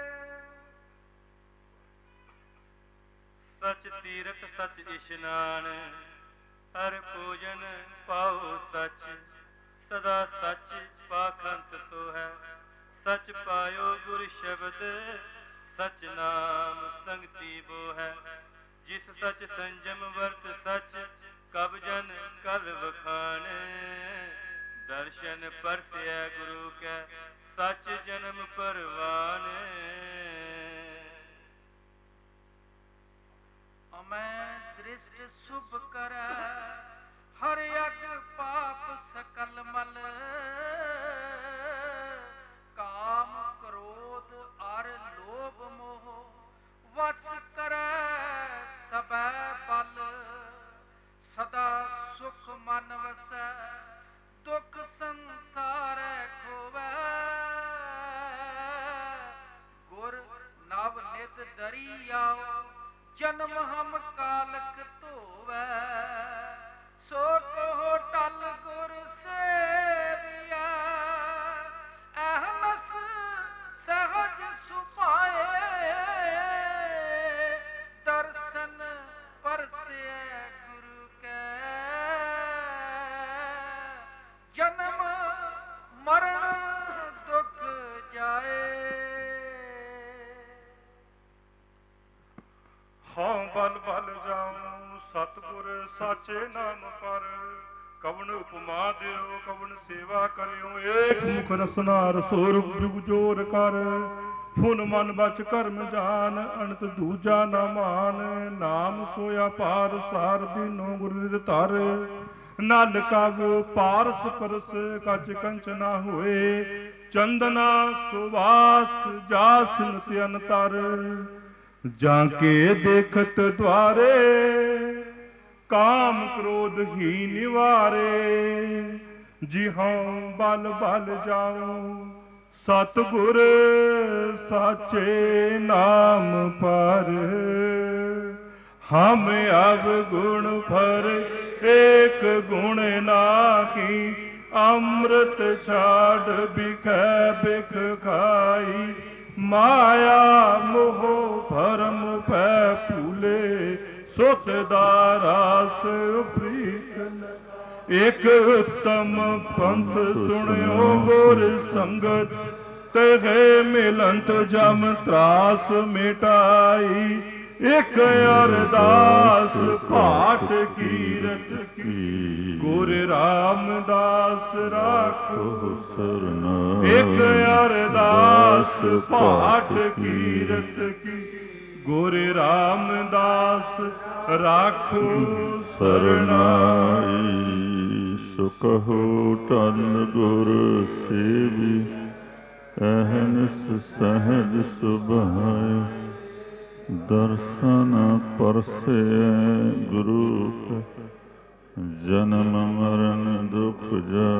ਸਚ ਤੀਰਥ ਸਚ ਇਸ਼ਨਾਨ ਹਰ ਪੂਜਨ ਪਾਉ ਸਚ। ਸਦਾ ਸਚ ਪਾਖੰਤ ਸੋ ਹੈ ਸਚ ਪਾਇਓ ਗੁਰ ਸ਼ਬਦ। ਸਚ ਨਾਮ ਸੰਗਤੀ ਬੋ ਹੈ ਜਿਸ ਸਚ ਸੰਜਮ ਵਰਤ ਸਚ। ਕਬ ਜਨ ਕਲ ਵਖਾਣ ਦਰਸ਼ਨ ਪਰਸਿਐ ਗੁਰੂ ਕੈ। ਸਚ ਜਨਮ ਪਰਵਾਨ। ਅਮੈ ਦ੍ਰਿਸ਼ਟ ਸੁਭ ਕਰੈ ਹਰ ਅਗ ਪਾਪ ਸਕਲ ਮਲ। ਕਾਮ ਕ੍ਰੋਧ ਅਰ ਲੋਭ ਮੋਹ ਵਸ ਕਰੈ ਸਭੈ ਬਲ। ਸਦਾ ਸੁਖ ਮਨ ਵਸੈ ਦੁਖ ਸੰਸਾਰੈ ਖੋਵੈ। ਗੁਰ ਨਵ ਨਿਤ ਦਰੀ ਆਓ ਜਨਮ ਹਮ ਕਾਲਕ ਧੋਵੈ। ਸੋ ਕਹੋ ਟਲ ਗੁਰ ਸੇਵਿਐ ਅਹਲਸ ਸਹਜ ਸੁਭਾਏ। ਦਰਸ਼ਨ ਪਰਸਿਐ ਗੁਰੂ ਕੈ ਜਨਮ ਮਰਨ ਦੁਖ ਜਾਏ। ਹਾਂ ਬਲ ਬਲ ਜਾਉ ਸਤਿਗੁਰ ਸਾਚੇ ਨਾਮ ਪਰ। ਕਵਣ ਉਪਮਾ ਦਿਓ ਕਵਣ ਸੇਵਾ ਕਰਿਓ। ਏਕ ਮੁਖ ਰਸਨਾ ਰਸੋਰ ਜੁਗ ਜੋਰ ਕਰ। ਫੁਨ ਮਨ ਬਚ ਕਰਮ ਜਾਨ ਅਨੰਤ ਦੂਜਾ ਨਾ ਮਾਨ। ਨਾਮ ਸੋਇਆ ਪਾਰ ਸਾਰ ਦੀਨੋ ਗੁਰ ਨਿਧ ਧਰ। ਨਲ ਕਵ ਪਾਰਸ ਪਰਸ ਕਚ ਕੰਚ ਨਾ ਹੋਏ। ਚੰਦਨਾ ਸੁਵਾਸ ਜਾਸ ਨਿਤ ਅਨਤਰ। ਜਾਂ ਕੇ ਦੇਖਤ ਦੁਆਰੇ ਕਾਮ ਕ੍ਰੋਧ ਹੀ ਨਿਵਾਰੇ। ਜਿਹਾਂ ਬਲ ਬਲ ਜਾਉ ਸਤਿਗੁਰ ਸਾਚੇ ਨਾਮ ਪਰ। ਹਮ ਅਬ ਗੁਣ ਭਰ ਏਕ ਗੁਣ ਨਾਹੀ। ਅੰਮ੍ਰਿਤ ਛਾੜ ਬਿਖੈ ਬਿਖ ਖਾਈ। ਮਾਇਆ ਮੋਹ ਭਰਮ ਪੈ ਭੂਲੇ। ਸੁਖ ਦਾ ਰਾਸ ਪ੍ਰੀਤ ਇਕ ਉੱਤਮ ਪੰਥ ਸੁਣਿਓ ਗੁਰ ਸੰਗਤ। ਤਹਿ ਮਿਲੰਤ ਜਮ ਤਰਾਸ ਮਿਟਾਈ। ਇਕ ਅਰਦਾਸ ਭਾਟ ਕੀਰਤ ਕੀ, ਗੁਰ ਰਾਮਦਾਸ ਰਾਖੋ ਸਰਨਾ। ਇਕ ਅਰਦਾਸ ਭਾਟ ਕੀਰਤ ਕੀ, ਗੁਰ ਰਾਮਦਾਸ ਰਾਖੋ ਸਰਨਾਈ। ਸੋ ਕਹੋ ਧੰਨ ਗੁਰ ਸੇਵੀ, ਅਹਨਿਸ ਸਹਿਜ ਸੁਭਾਏ। ਦਰਸ਼ਨ ਪਰਸੇ ਗੁਰੂ ਕਾ, ਜਨਮ ਮਰਨ ਦੁਖ ਜਾ।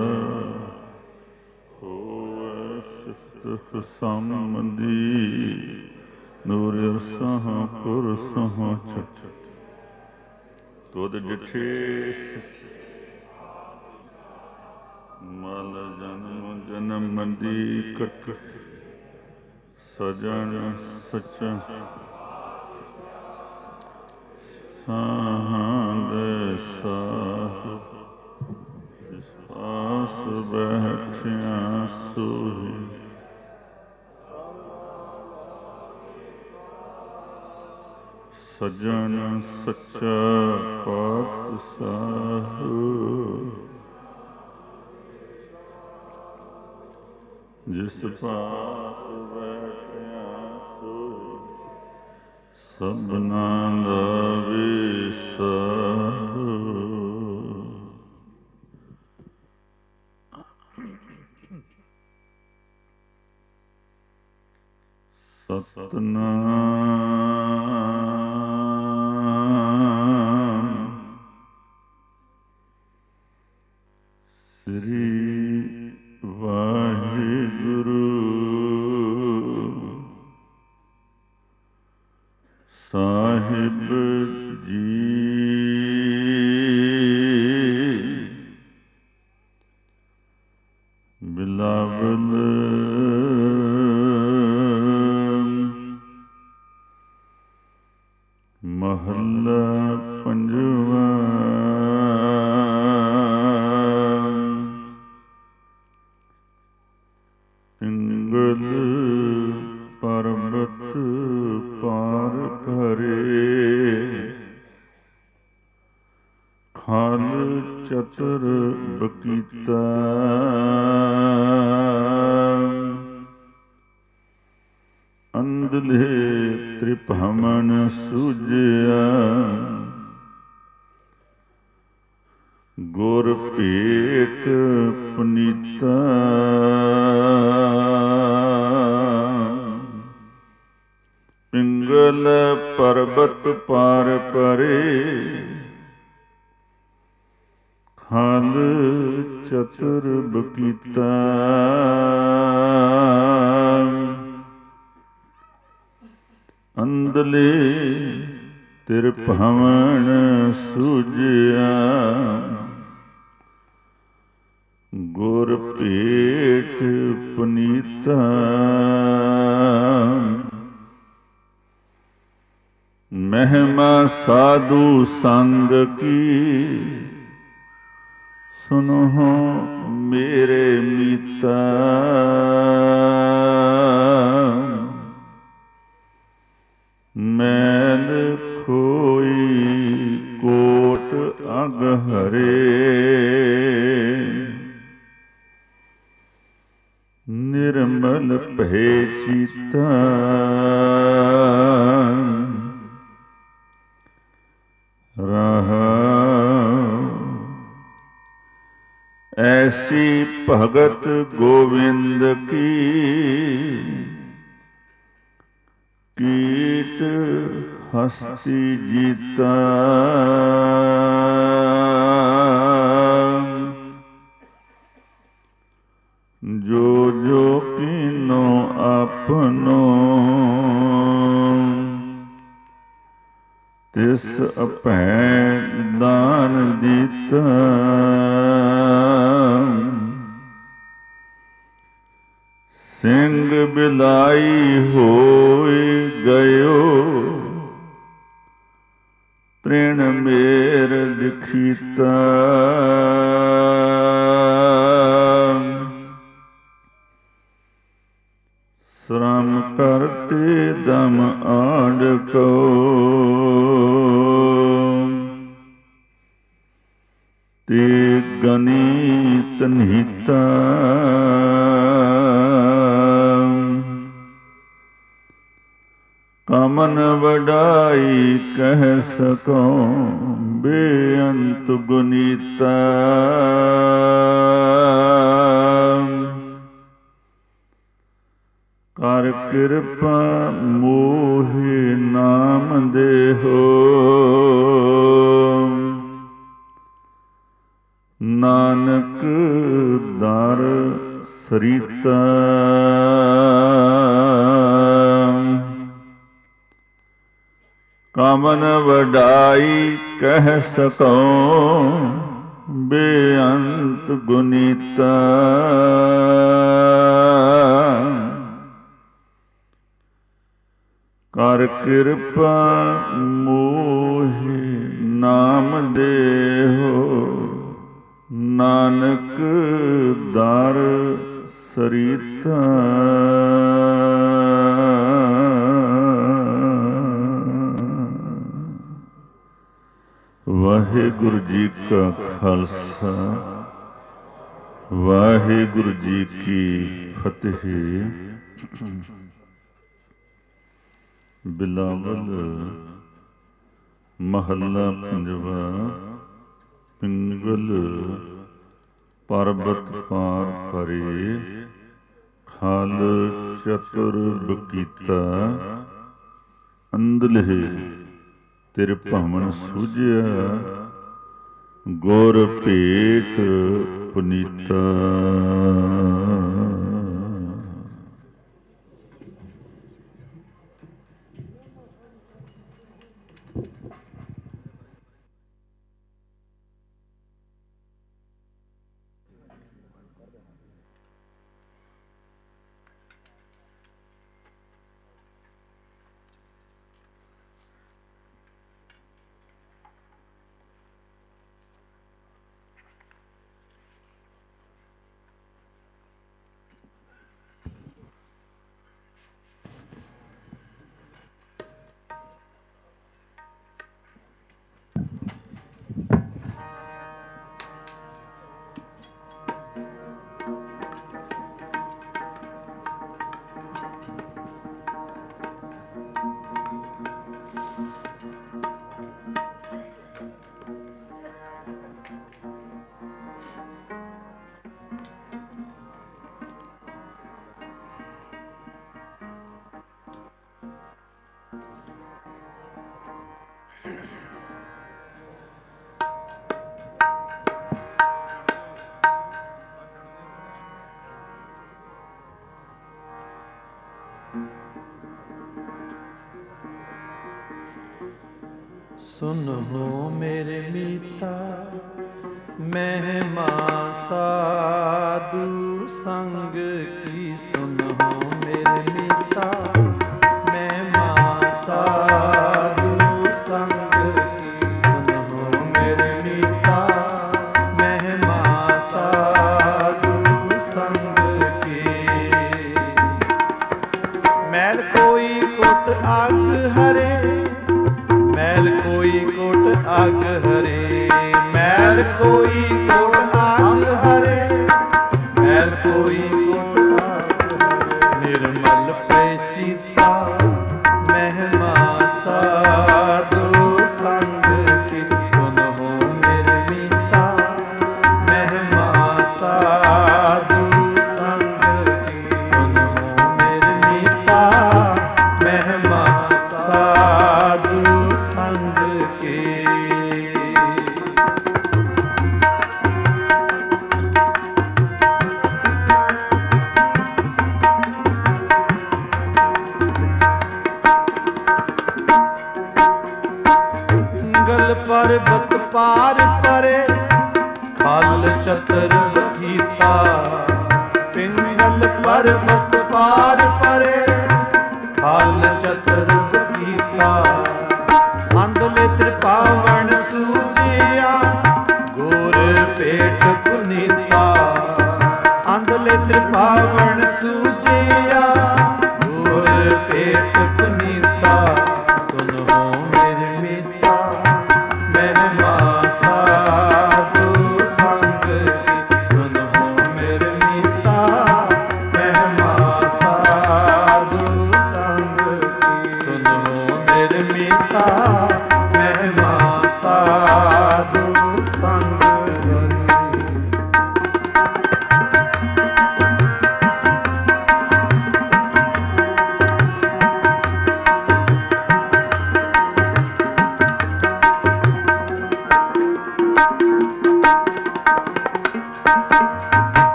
ਹੋਵੈ ਸਿਫਤ ਸੰਬੰਧੀ, ਨੂਰ ਅਰਸਹ ਪੁਰਸਹ ਛਟ। ਤੁਧ ਡਿਠੇ ਮਲ ਜਨਮ ਜਨਮ ਦੀ ਕਟ। ਸਜਣ ਸੱਚਾ ਸਾਹੰਦ ਸਾਹ, ਆਸ ਬੈਠਿਆ ਸੋਹੀ। ਸਜਣ ਸੱਚਾ ਪਾਤਸ਼ਾਹ, ਜਿਸ ਪਾਸ ਬੈਠਿਆ ਸੋਈ। ਸਭਨਾਂ ਦਾ ਵਿਸਾਹ। ਸਤਨਾਮ ਸ੍ਰੀ ਵਾਹਿਗੁਰੂ। ਸਾਹਿਬ ਜੀ ਬਿਲਾਵਲ ਮਹੱਲਾ ਪੰਜਵਾਂ। ਪਿੰਗਲ ਪਰਬਤ ਪਾਰ ਭਰੇ, ਖਾਲ ਚਤੁਰ ਬਕੀਤਾ। ਅੰਧਲੇ ਤ੍ਰਿਭਮਨ ਸੂਝਿਆ, ਗੁਰ ਭੇਟ ਪੁਨੀਤਾ। ਪਿੰਗਲ ਪਰਬਤ ਪਾਰ ਪਰੇ, ਖਾਲ ਚਤੁਰ ਬਕੀਤਾ। ਅੰਧਲੇ ਤ੍ਰਿਭਮਨ ਸੂਝਿਆ, ਗੁਰ ਭੇਟ ਪੁਨੀਤਾ। ਮਹਿਮਾ ਸਾਧੂ ਸੰਗ ਕੀ, ਸੁਨੋ ਮੇਰੇ ਮੀਤਾ। ਮੈਲ ਖੋਈ ਕੋਟ ਅਗ ਹਰੇ, ਨਿਰਮਲ ਭੈ ਚੀਤਾ। ਐਸੀ ਭਗਤ ਗੋਵਿੰਦ ਕੀ, ਕੀਟ ਹਸਤੀ ਜੀਤਾ। ਜੋ ਜੋ ਕੀਨੋ ਆਪਨੋ, ਤਿਸ ਅਭੈ ਦਾਨ ਦਿੱਤਾ। ਸਿੰਘ ਬਿਲਾਈ ਹੋਇ ਗਇਓ, ਤ੍ਰਿਣ ਮੇਰ ਦਿਖੀਤਾ। श्रम करते दम आड़ को ते गणित निहिता कमन वडाई कह सको बेअंत गुनीता कर कृपा मोहि नाम देहो नानक दर सरिता कमन वडाई कह सको बेअंत गुनीता कर कृपा मोहि नाम देहो नानक दर सरिता वाहिगुरु जी का खालसा वाहिगुरु जी की फतेह। बिलावल महला पंजवा पिंगल पर्वत पार परे खाल चतुर बकीता अंदलहे तेरे भवन सूझिया गुर भेट पुनीता। सुनो मेरे मीता महिमा साधु संग की सुनो मेरे मीता महिमा साधु संग की सुनो मेरे मीता महिमा साधु संग की। मैल कोई कुट आग हरे मैल कोई कोट आग हरे मैल कोई कोट आग हरे मैल कोई कोट आग हरे निर्मल पैचीता महिमा साधु संग की सुनो मेरे मीता महिमा साधु संग की सुनो मेरे मीता महिमा साधु संग के। पिंगल पर्वत पार परे खाल चतर बकीता पिंगल पर्वत पार परे खाल चतर बकीता अंधले त्रिपावण सूजिया गोर पेट पुनीता अंधले त्रिपावण सूजिया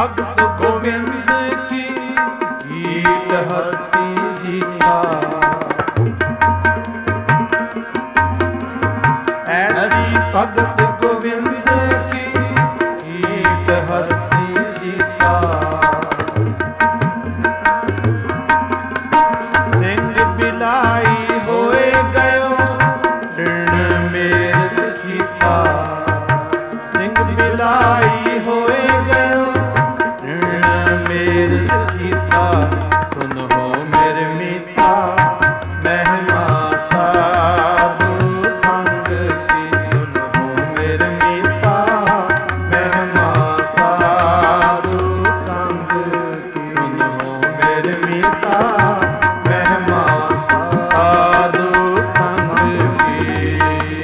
भगत गोविंद की कीट हस्ती जीता। ऐसी भगत गोविंद की कीट हस्ती जीता। सिंह बिलाई होए गयो ऋण मेर जीता। सिंह बिलाई होए गयो ऋण मेर जीता। सुन हो मेरे मीता महिमा साधु संग की। सुन हो मेरे मीता महिमा साधु संग की। सुन हो मेरे मीता महिमा साधु संग की।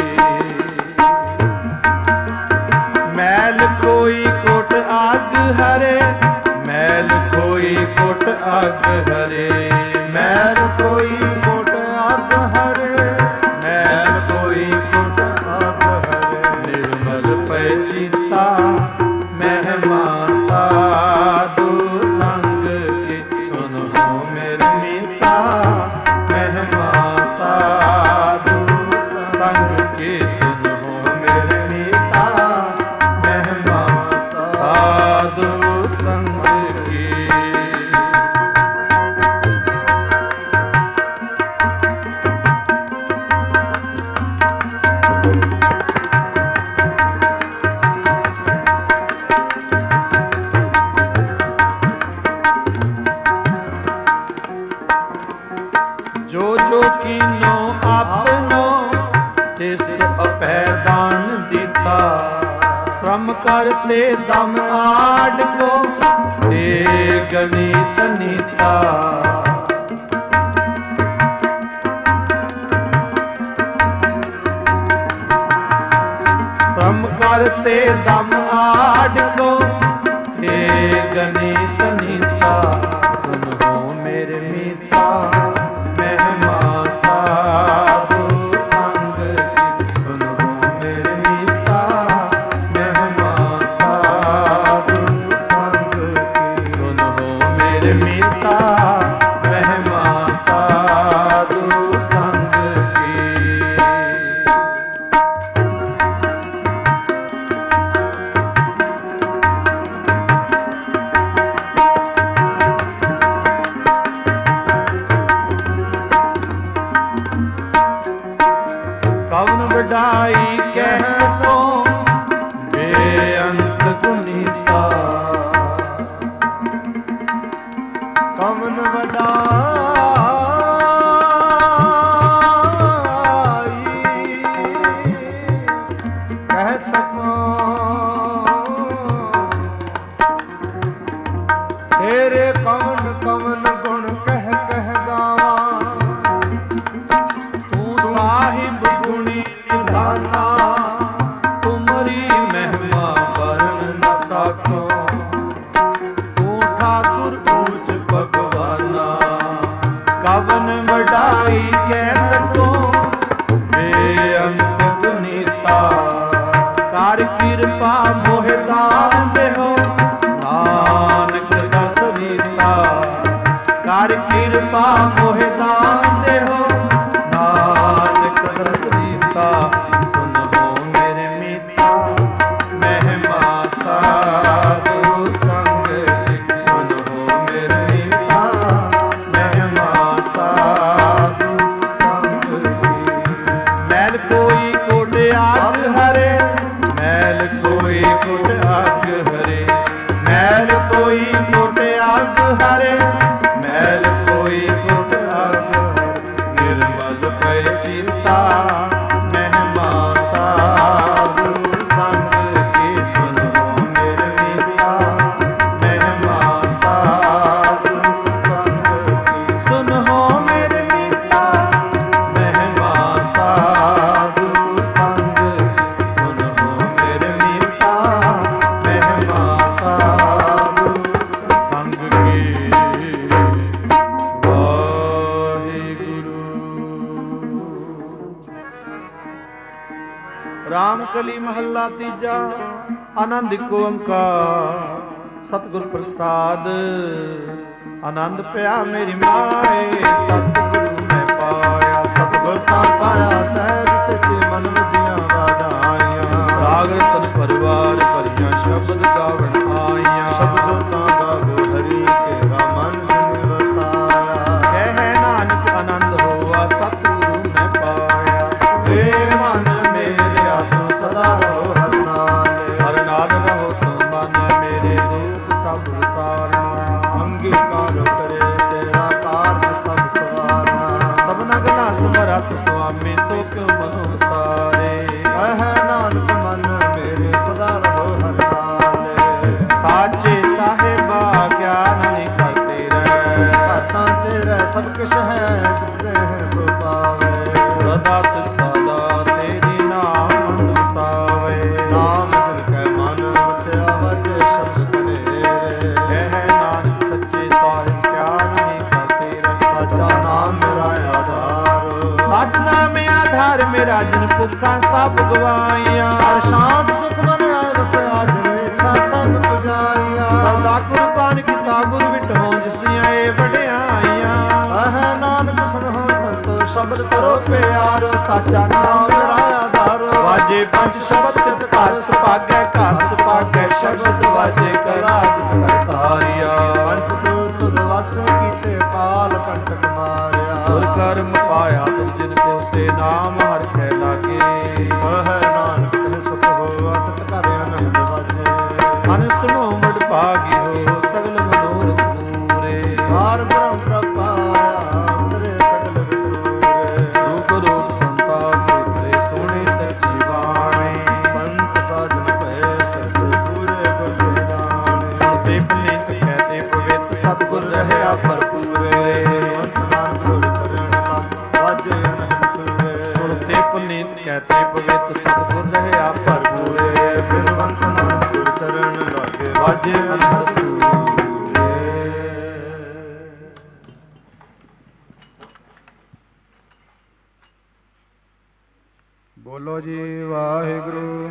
मैल कोई कोट आग हरे मैल कोई कोट आग हरे। मैल कोई कोट आग हरे मैल कोई कोट आग हरे। निर्मल पै चिता महिमा साधु संग की। सुन हो मेरे मीता महिमा साधु संग की। सुन हो मेरे मीता महिमा साधु संग की। जो जो कीनो आपनो तिस अपैदान दीता। श्रम करते दम आड को ते गणित नीता। श्रम करते दम आड को ते गणित नीता। सुन हो मेरे मीता महिमा साधु संग की। सुन हो मेरे मीता महिमा साधु संग की। सुन हो मेरे मीता महिमा साधु संग की। कवन वडाई कह सो बेअंत गुनीता। कवन वडाई कह सको तेरे कवन कवन गुण कह कह गावा। साहिब गुणी निधाना तुमरी महिमा वर्ण न साको। तू ठाकुर ऊंच भगवाना कवन वडाई कह सको बेअंत गुनीता। कर कृपा मोह दान देहो नानक दस रीता। कर कृपा मोह दान देहो नानक दस रीता। सुन हो मेरे मीता महिमा साधु संग की। सुन हो मेरे मीता महिमा साधु संग की। मैल कोई कोट आग हरे मैल कोई कोट आग हरे। मैल कोई कोट आग हरे मैल कोई कोट आग हरे। निर्मल पै चिता महिमा साधु संग की। सुन हो मेरे मीता महिमा साधु संग की। सुन हो मेरे मीता महिमा साधु संग की। सुन हो मेरे मीता महिमा साधु संग की। राम कली महला तीजा आनंद को अंकार। ਸਤਿਗੁਰ ਪ੍ਰਸਾਦ ਆਨੰਦ ਪਿਆ ਮੇਰੀ ਮਾਏ ਸਤਿਗੁਰੂ ਮੈਂ ਪਾਇਆ ਸਤਿਗੁਰ ਤਾਂ ਪਾਇਆ ਸਹਿਜ ਸਿੱਧੀ ਮਨ ਵਜੀਆਂ ਵਾਧਾਈਆਂ ਰਾਗ ਰਤਨ ਪਰਿਵਾਰ ਭਰੀਆਂ ਸ਼ਬਦ ਗਾਵਣ ਆਈਆਂ ਸ਼ਬਦ ਤਾਂ ਗਾਵੋ ਹਰੀ ਕੇਰਾ ਮਨ ਜਿਨ ਵਸਾਇਆ ਕਹਿ ਨਾਨਕ ਆਨੰਦ ਹੋਆ ਸਤਿਗੁਰੂ ਮੈਂ ਪਾਇਆ ਏ ਮਨ ਮੇਰੇ ਆਤਮ ਸਦਾ ਰਹੋ ਹਰ ਨਾਲ ਹਰ ਨਾਲ ਰਹੋ ਤੂੰ ਮਨ ਮੇਰੇ ਰੂਪ ਸਭ ਵਿਸਾਰਨਾ ਅੰਗੀਕਾਰ ਕਰੇ ਤੇਰਾ ਕਾਰਜ ਸਭ ਸਵਾਰਨਾ ਸਭਨਾ ਗਨਾ ਸਮਰੱਥ ਸੁਆਮੀ ਸੋ ਕਿਉ ਮਨੋ ਸਾਰੇ ਕਹਿ ਨਾਨਕ ਮਨ ਮੇਰੇ ਸਦਾ ਰਹੋ ਹਰ ਨਾਲ ਸਾਚੇ ਸਾਹਿਬਾ ਗਿਆਨ ਨਹੀਂ ਕਰਤੇ ਰਹਿ ਘਾਤਾਂ ਤੇਰਾ ਸਭ ਕੁਛ ਹੈ ਜਿਸ ਦੇ ਸੋ ਪਾਵੇ ਸਦਾ ਸਿਰ ਸਦਾ ਤੇਰੀ ਨਾਮ ਵਸਾਵੇ ਨਾਮ ਜਿਨ ਕੈ ਮਨ ਵਸਿਆ ਵਜੇ ਸ਼ਬਦ ਕਨੇਰੇ ਕਹਿ ਨਾਨਕ ਸੱਚੇ ਸਾਹਿਬ ਗਿਆਨ ਨਹੀਂ ਕਰਤੇ ਰਹਿ ਸਾਚਾ ਨਾਮ ਮੇਰਾ ਆਧਾਰ ਸੱਚ ਨਾਮ ਆਧਾਰ ਮੇਰਾ ਜਿਨ ਭੁੱਖਾਂ ਸਭ ਗਵਾਈਆਂ ਹਰ ਸ਼ਾਂਤ ਸੁਖ ਮਨ ਆਏ ਵਸਿਆ ਜਿਨ ਇੱਛਾ ਸਭ ਪੁਜਾਈਆਂ ਸਦਾ ਕੁਰਬਾਨ ਕੀਤਾ ਗੁਰ ਵਿਟੋ ਜਿਸ ਦੀਆਂ ਇਹ ਵਡਿਆਈਆਂ ਕਹਿ ਨਾਨਕ ਸੁਣੋ ਸੰਤੋ ਸ਼ਬਦ ਕਰੋ ਪਿਆਰੋ ਸਾਚਾ ਨਾਮ ਨਾਮ ਮੇਰਾ ਆਧਾਰ ਵਾਜੇ ਪੰਜ ਸ਼ਬਦ ਤਿਤ ਘਰ ਸੁਭਾਗੈ ਘਰ ਸੁਭਾਗੈ ਸ਼ਬਦ ਵਾਜੇ ਕਰਾ ਜਿਤ ਕਰਤਾਰਿਆ ਪੰਚ ਤੋਂ ਤੁਧ ਵਸ ਕੀਤੇ ਪਾਲ ਕੰਟਕ ਮਾਰਿਆ ਗੁਰ ਕਰਮ ਪਾਇਆ ਤੁਮ ਜਿਨ ਕੋ ਸੇ ਨਾਮ ਹਰਿ ਖੈ ਲਾਗੇ ਕਹਿ ਨਾਨਕ ਤਹਿ ਸੁਖ ਹੋਆ ਤਤ ਘਰ ਆਨੰਦ ਵਾਜੇ ਮਨ ਸੁਣੋ ਮੜ ਭਾਗੀ ਹੋ ਸਗਲ ਮਨੋਰਥ ਪੂਰੇ ਹਾਰ ਬ੍ਰਹਮ ਪ੍ਰਪਾਇਆ ਅੰਦਰੇ ਸਗਲ ਵਿਸੂਰੇ ਰੂਪ ਰੂਪ ਸੰਸਾਰ ਪੁੱਤਰੇ ਸੋਹਣੇ ਸੱਚੀ ਬਾਣੀ ਸੰਤ ਸਾਜਨ ਭਏ ਸਰਸੇ ਪੂਰੇ ਗੁਰ ਕੇ ਦਾਣੇ ਤੇ ਪਨਿਤ ਕਹਤੇ ਪਵਿੱਤ ਸਤਿਗੁਰ ਰਹਿਆ ਭਰਪੂਰੇ ਅੰਤ ਨਾਨਕ ਗੁਰ ਚਰਨ ਲਾ ਵਾਜੇ ਅਨੰਦ ਪੂਰੇ ਸੁਣਤੇ ਪੁਨੀਤ ਕਹਤੇ ਪਵਿੱਤ ਸਤਿਗੁਰ ਰਹਿਆ ਭਰਪੂਰੇ ਬਿਨਵੰਤ ਨਾਨਕ ਗੁਰ ਚਰਨ ਲਾਗੇ ਵਾਜੇ ਅਨੰਦ ਪੂਰੇ ਬੋਲੋ ਜੀ ਵਾਹਿਗੁਰੂ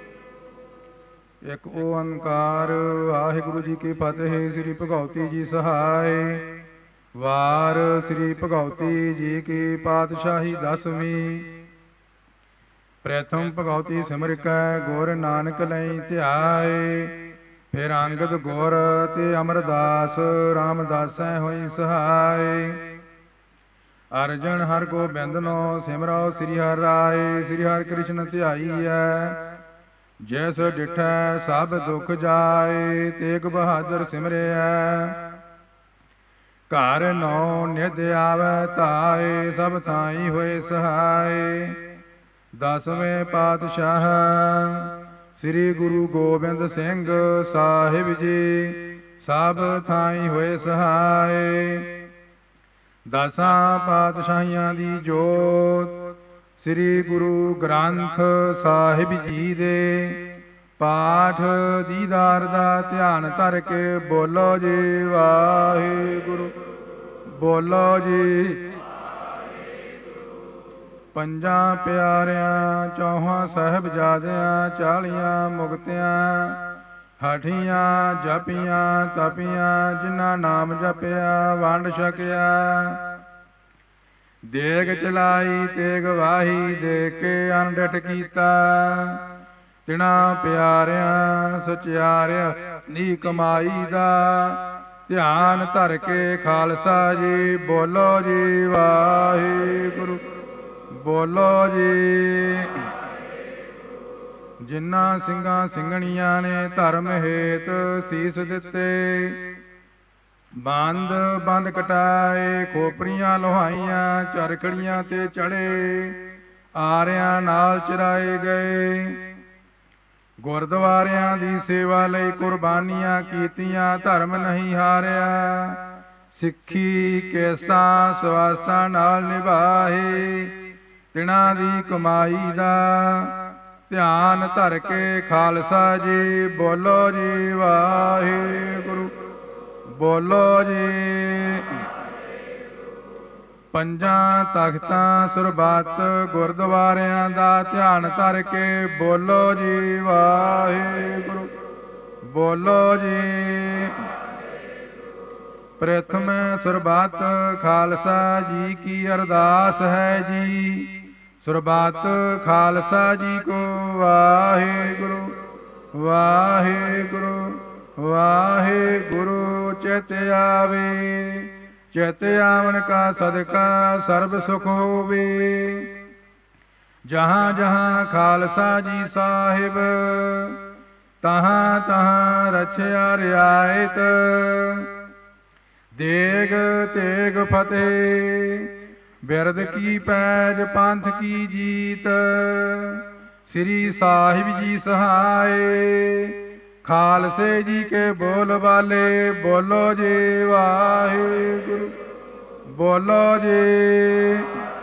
ਇੱਕ ਓੰਕਾਰ ਵਾਹਿਗੁਰੂ ਜੀ ਕੀ ਫਤਿਹ। ਸ੍ਰੀ ਭਗਉਤੀ ਜੀ ਸਹਾਇ ਵਾਰ ਸ੍ਰੀ ਭਗਉਤੀ ਜੀ ਕੀ ਪਾਤਸ਼ਾਹੀ ਦਸਵੀਂ। ਪ੍ਰਥਮ ਭਗਉਤੀ ਸਿਮਰ ਕੈ ਗੁਰ ਨਾਨਕ ਲਈ ਧਿਆਏ ਫਿਰ ਅੰਗਦ ਗੁਰ ਤੇ ਅਮਰਦਾਸ ਰਾਮਦਾਸੈ ਹੋਈ ਸਹਾਇ। ਅਰਜਨ ਹਰ ਗੋਬਿੰਦ ਨੋ ਸਿਮਰੋ ਸ੍ਰੀ ਹਰਿ ਰਾਏ ਸ੍ਰੀ ਹਰਿ ਕ੍ਰਿਸ਼ਨ ਧਿਆਈਐ ਜੈਸ ਡਿਠੈ ਸਭ ਦੁਖ ਜਾਏ ਤੇਗ ਬਹਾਦਰ ਸਿਮਰਿਐ ਘਰ ਨੌ ਨਿਧ ਆਵੈ ਧਾਏ ਸਭ ਥਾਈ ਹੋਏ ਸਹਾਏ। ਦਸਵੇਂ ਪਾਤਸ਼ਾਹ ਸ੍ਰੀ ਗੁਰੂ ਗੋਬਿੰਦ ਸਿੰਘ ਸਾਹਿਬ ਜੀ ਸਭ ਥਾਈ ਹੋਏ ਸਹਾਏ। ਦਸਾਂ ਪਾਤਸ਼ਾਹੀਆਂ ਦੀ ਜੋਤ ਸ੍ਰੀ ਗੁਰੂ ਗ੍ਰੰਥ ਸਾਹਿਬ ਜੀ ਦੇ ਪਾਠ ਦੀਦਾਰ ਦਾ ਧਿਆਨ ਧਰ ਕੇ ਬੋਲੋ ਜੀ ਵਾਹਿਗੁਰੂ ਬੋਲੋ ਜੀ। ਪੰਜਾਂ ਪਿਆਰਿਆਂ ਚੌਹਾਂ ਸਾਹਿਬਜ਼ਾਦਿਆਂ ਚਾਲੀਆਂ ਮੁਕਤਿਆਂ ਹਠੀਆਂ ਜਪੀਆਂ ਤਪੀਆਂ ਜਿਨ੍ਹਾਂ ਨਾਮ ਜਪਿਆ ਵੰਡ ਛਕਿਆ ਦੇਗ ਚਲਾਈ ਤੇਗ ਵਾਹੀ ਦੇ ਕੇ ਅਨਡਟ ਕੀਤਾ ਤਿਨਾ ਪਿਆਰਿਆਂ ਸਚਿਆਰਿਆ ਨੀ ਕਮਾਈ ਦਾ ਧਿਆਨ ਧਰ ਕੇ ਖਾਲਸਾ ਜੀ ਬੋਲੋ ਜੀ ਵਾਹਿਗੁਰੂ ਬੋਲੋ ਜੀ। ਜਿਨ੍ਹਾਂ ਸਿੰਘਾਂ ਸਿੰਘਣੀਆਂ ਨੇ ਧਰਮ ਹੇਤ ਸੀਸ ਦਿੱਤੇ ਬੰਦ ਬੰਦ ਕਟਾਏ ਖੋਪਰੀਆਂ ਲੋਹਾਈਆਂ ਚਰਖੜੀਆਂ ਤੇ ਚੜੇ ਆਰਿਆਂ ਨਾਲ ਚਰਾਏ ਗਏ ਗੁਰਦੁਆਰਿਆਂ ਦੀ ਸੇਵਾ ਲਈ ਕੁਰਬਾਨੀਆਂ ਕੀਤੀਆਂ ਧਰਮ ਨਹੀਂ ਹਾਰਿਆ ਸਿੱਖੀ ਕੇਸਾਂ ਸਵਾਸਾਂ ਨਾਲ ਨਿਭਾਏ ਤਿਨਾਂ ਦੀ ਕਮਾਈ ਦਾ ਧਿਆਨ ਧਰ ਕੇ ਖਾਲਸਾ ਜੀ ਬੋਲੋ ਜੀ ਵਾਹਿਗੁਰੂ ਬੋਲੋ ਜੀ। ਪੰਜਾਂ ਤਖਤਾਂ ਸਰਬੱਤ ਗੁਰਦੁਆਰਿਆਂ ਦਾ ਧਿਆਨ ਧਰ ਕੇ ਬੋਲੋ ਜੀ ਵਾਹਿਗੁਰੂ ਬੋਲੋ ਜੀ। ਪ੍ਰਥਮ ਸੁਰਬਤ ਖਾਲਸਾ ਜੀ ਕੀ ਅਰਦਾਸ ਹੈ ਜੀ। ਸੁਰਬਤ ਖਾਲਸਾ ਜੀ ਕੋ ਵਾਹਿਗੁਰੂ ਵਾਹਿਗੁਰੂ ਵਾਹਿਗੁਰੂ। ਚਿਤ ਆਵੇ ਚਿਤ ਆਵਨ ਕਾ ਸਦਕਾ ਸਰਬ ਸੁਖ ਹੋਵੇ। ਜਹਾਂ ਜਹਾਂ ਖਾਲਸਾ ਜੀ ਸਾਹਿਬ ਤਹਾਂ ਤਹਾਂ ਰਚਿਆ ਰਿਆਇਤ। ਦੇਗ ਤੇਗ ਫਤਿਹ ਬਿਰਦ ਕੀ ਪੈਜ ਪੰਥ ਕੀ ਜੀਤ। ਸ੍ਰੀ ਸਾਹਿਬ ਜੀ ਸਹਾਏ ਖਾਲਸੇ ਜੀ ਕੇ ਬੋਲ ਵਾਲੇ। ਬੋਲੋ ਜੀ ਵਾਹਿਗੁਰੂ ਬੋਲੋ ਜੀ।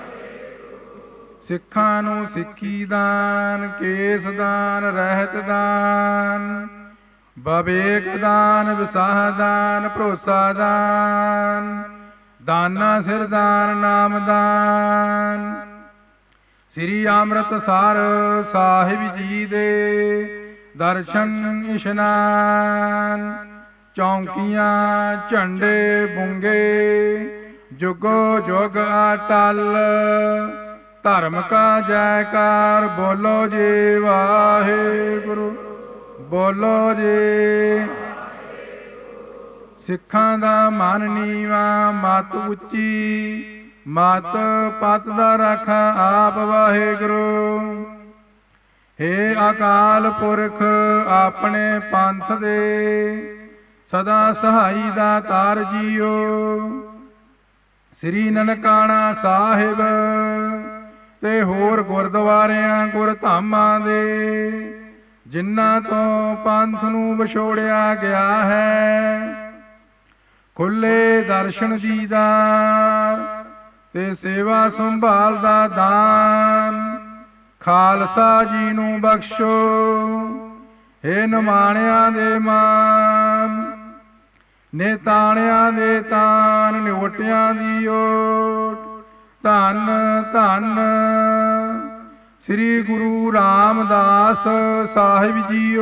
ਸਿੱਖਾਂ ਨੂੰ ਸਿੱਖੀ ਦਾਨ ਕੇਸ ਦਾਨ ਰਹਿਤ ਦਾਨ ਬਵੇਕ ਦਾਨ ਵਿਸਾਹ ਦਾਨ ਭਰੋਸਾ ਦਾਨ ਦਾਨਾ ਸਿਰ ਦਾਨ ਨਾਮ ਦਾਨ। ਸ੍ਰੀ ਅੰਮ੍ਰਿਤਸਰ ਸਾਹਿਬ ਜੀ ਦੇ ਦਰਸ਼ਨ ਇਸ਼ਨਾਨ। ਚੌਂਕੀਆਂ ਝੰਡੇ ਬੁੰਗੇ ਜੁਗੋ ਜੁਗ ਅਟਲ। ਧਰਮ ਕਾ ਜੈਕਾਰ ਬੋਲੋ ਜੀ ਵਾਹਿਗੁਰੂ ਬੋਲੋ ਜੀ। ਸਿੱਖਾਂ ਦਾ ਮਨ ਨੀਵਾਂ ਮਤ ਉੱਚੀ ਮਤ ਪਤ ਦਾ ਰਾਖਾ ਆਪ ਵਾਹਿਗੁਰੂ। ਹੇ ਅਕਾਲ ਪੁਰਖ ਆਪਣੇ ਪੰਥ ਦੇ ਸਦਾ ਸਹਾਈ ਦਾ ਤਾਰ ਜੀਓ। ਸ੍ਰੀ ਨਨਕਾਣਾ ਸਾਹਿਬ ਤੇ ਹੋਰ ਗੁਰਦੁਆਰਿਆਂ ਗੁਰਧਾਮਾਂ ਦੇ ਜਿਨ੍ਹਾਂ ਤੋਂ ਪੰਥ ਨੂੰ ਵਿਛੋੜਿਆ ਗਿਆ ਹੈ ਖੁੱਲੇ ਦਰਸ਼ਨ ਦੀਦਾਰ ਤੇ ਸੇਵਾ ਸੰਭਾਲ ਦਾ ਦਾਨ ਖਾਲਸਾ ਜੀ ਨੂੰ ਬਖਸ਼ੋ। ਹੇ ਨਿਮਾਣਿਆਂ ਦੇ ਮਾਨ ਨਿਤਾਣਿਆਂ ਦੇ ਤਾਨ ਨਿਵਟਿਆਂ ਦੀ ਓਟ। ਧੰਨ ਧੰਨ ਸ੍ਰੀ ਗੁਰੂ ਰਾਮਦਾਸ ਸਾਹਿਬ ਜੀਓ।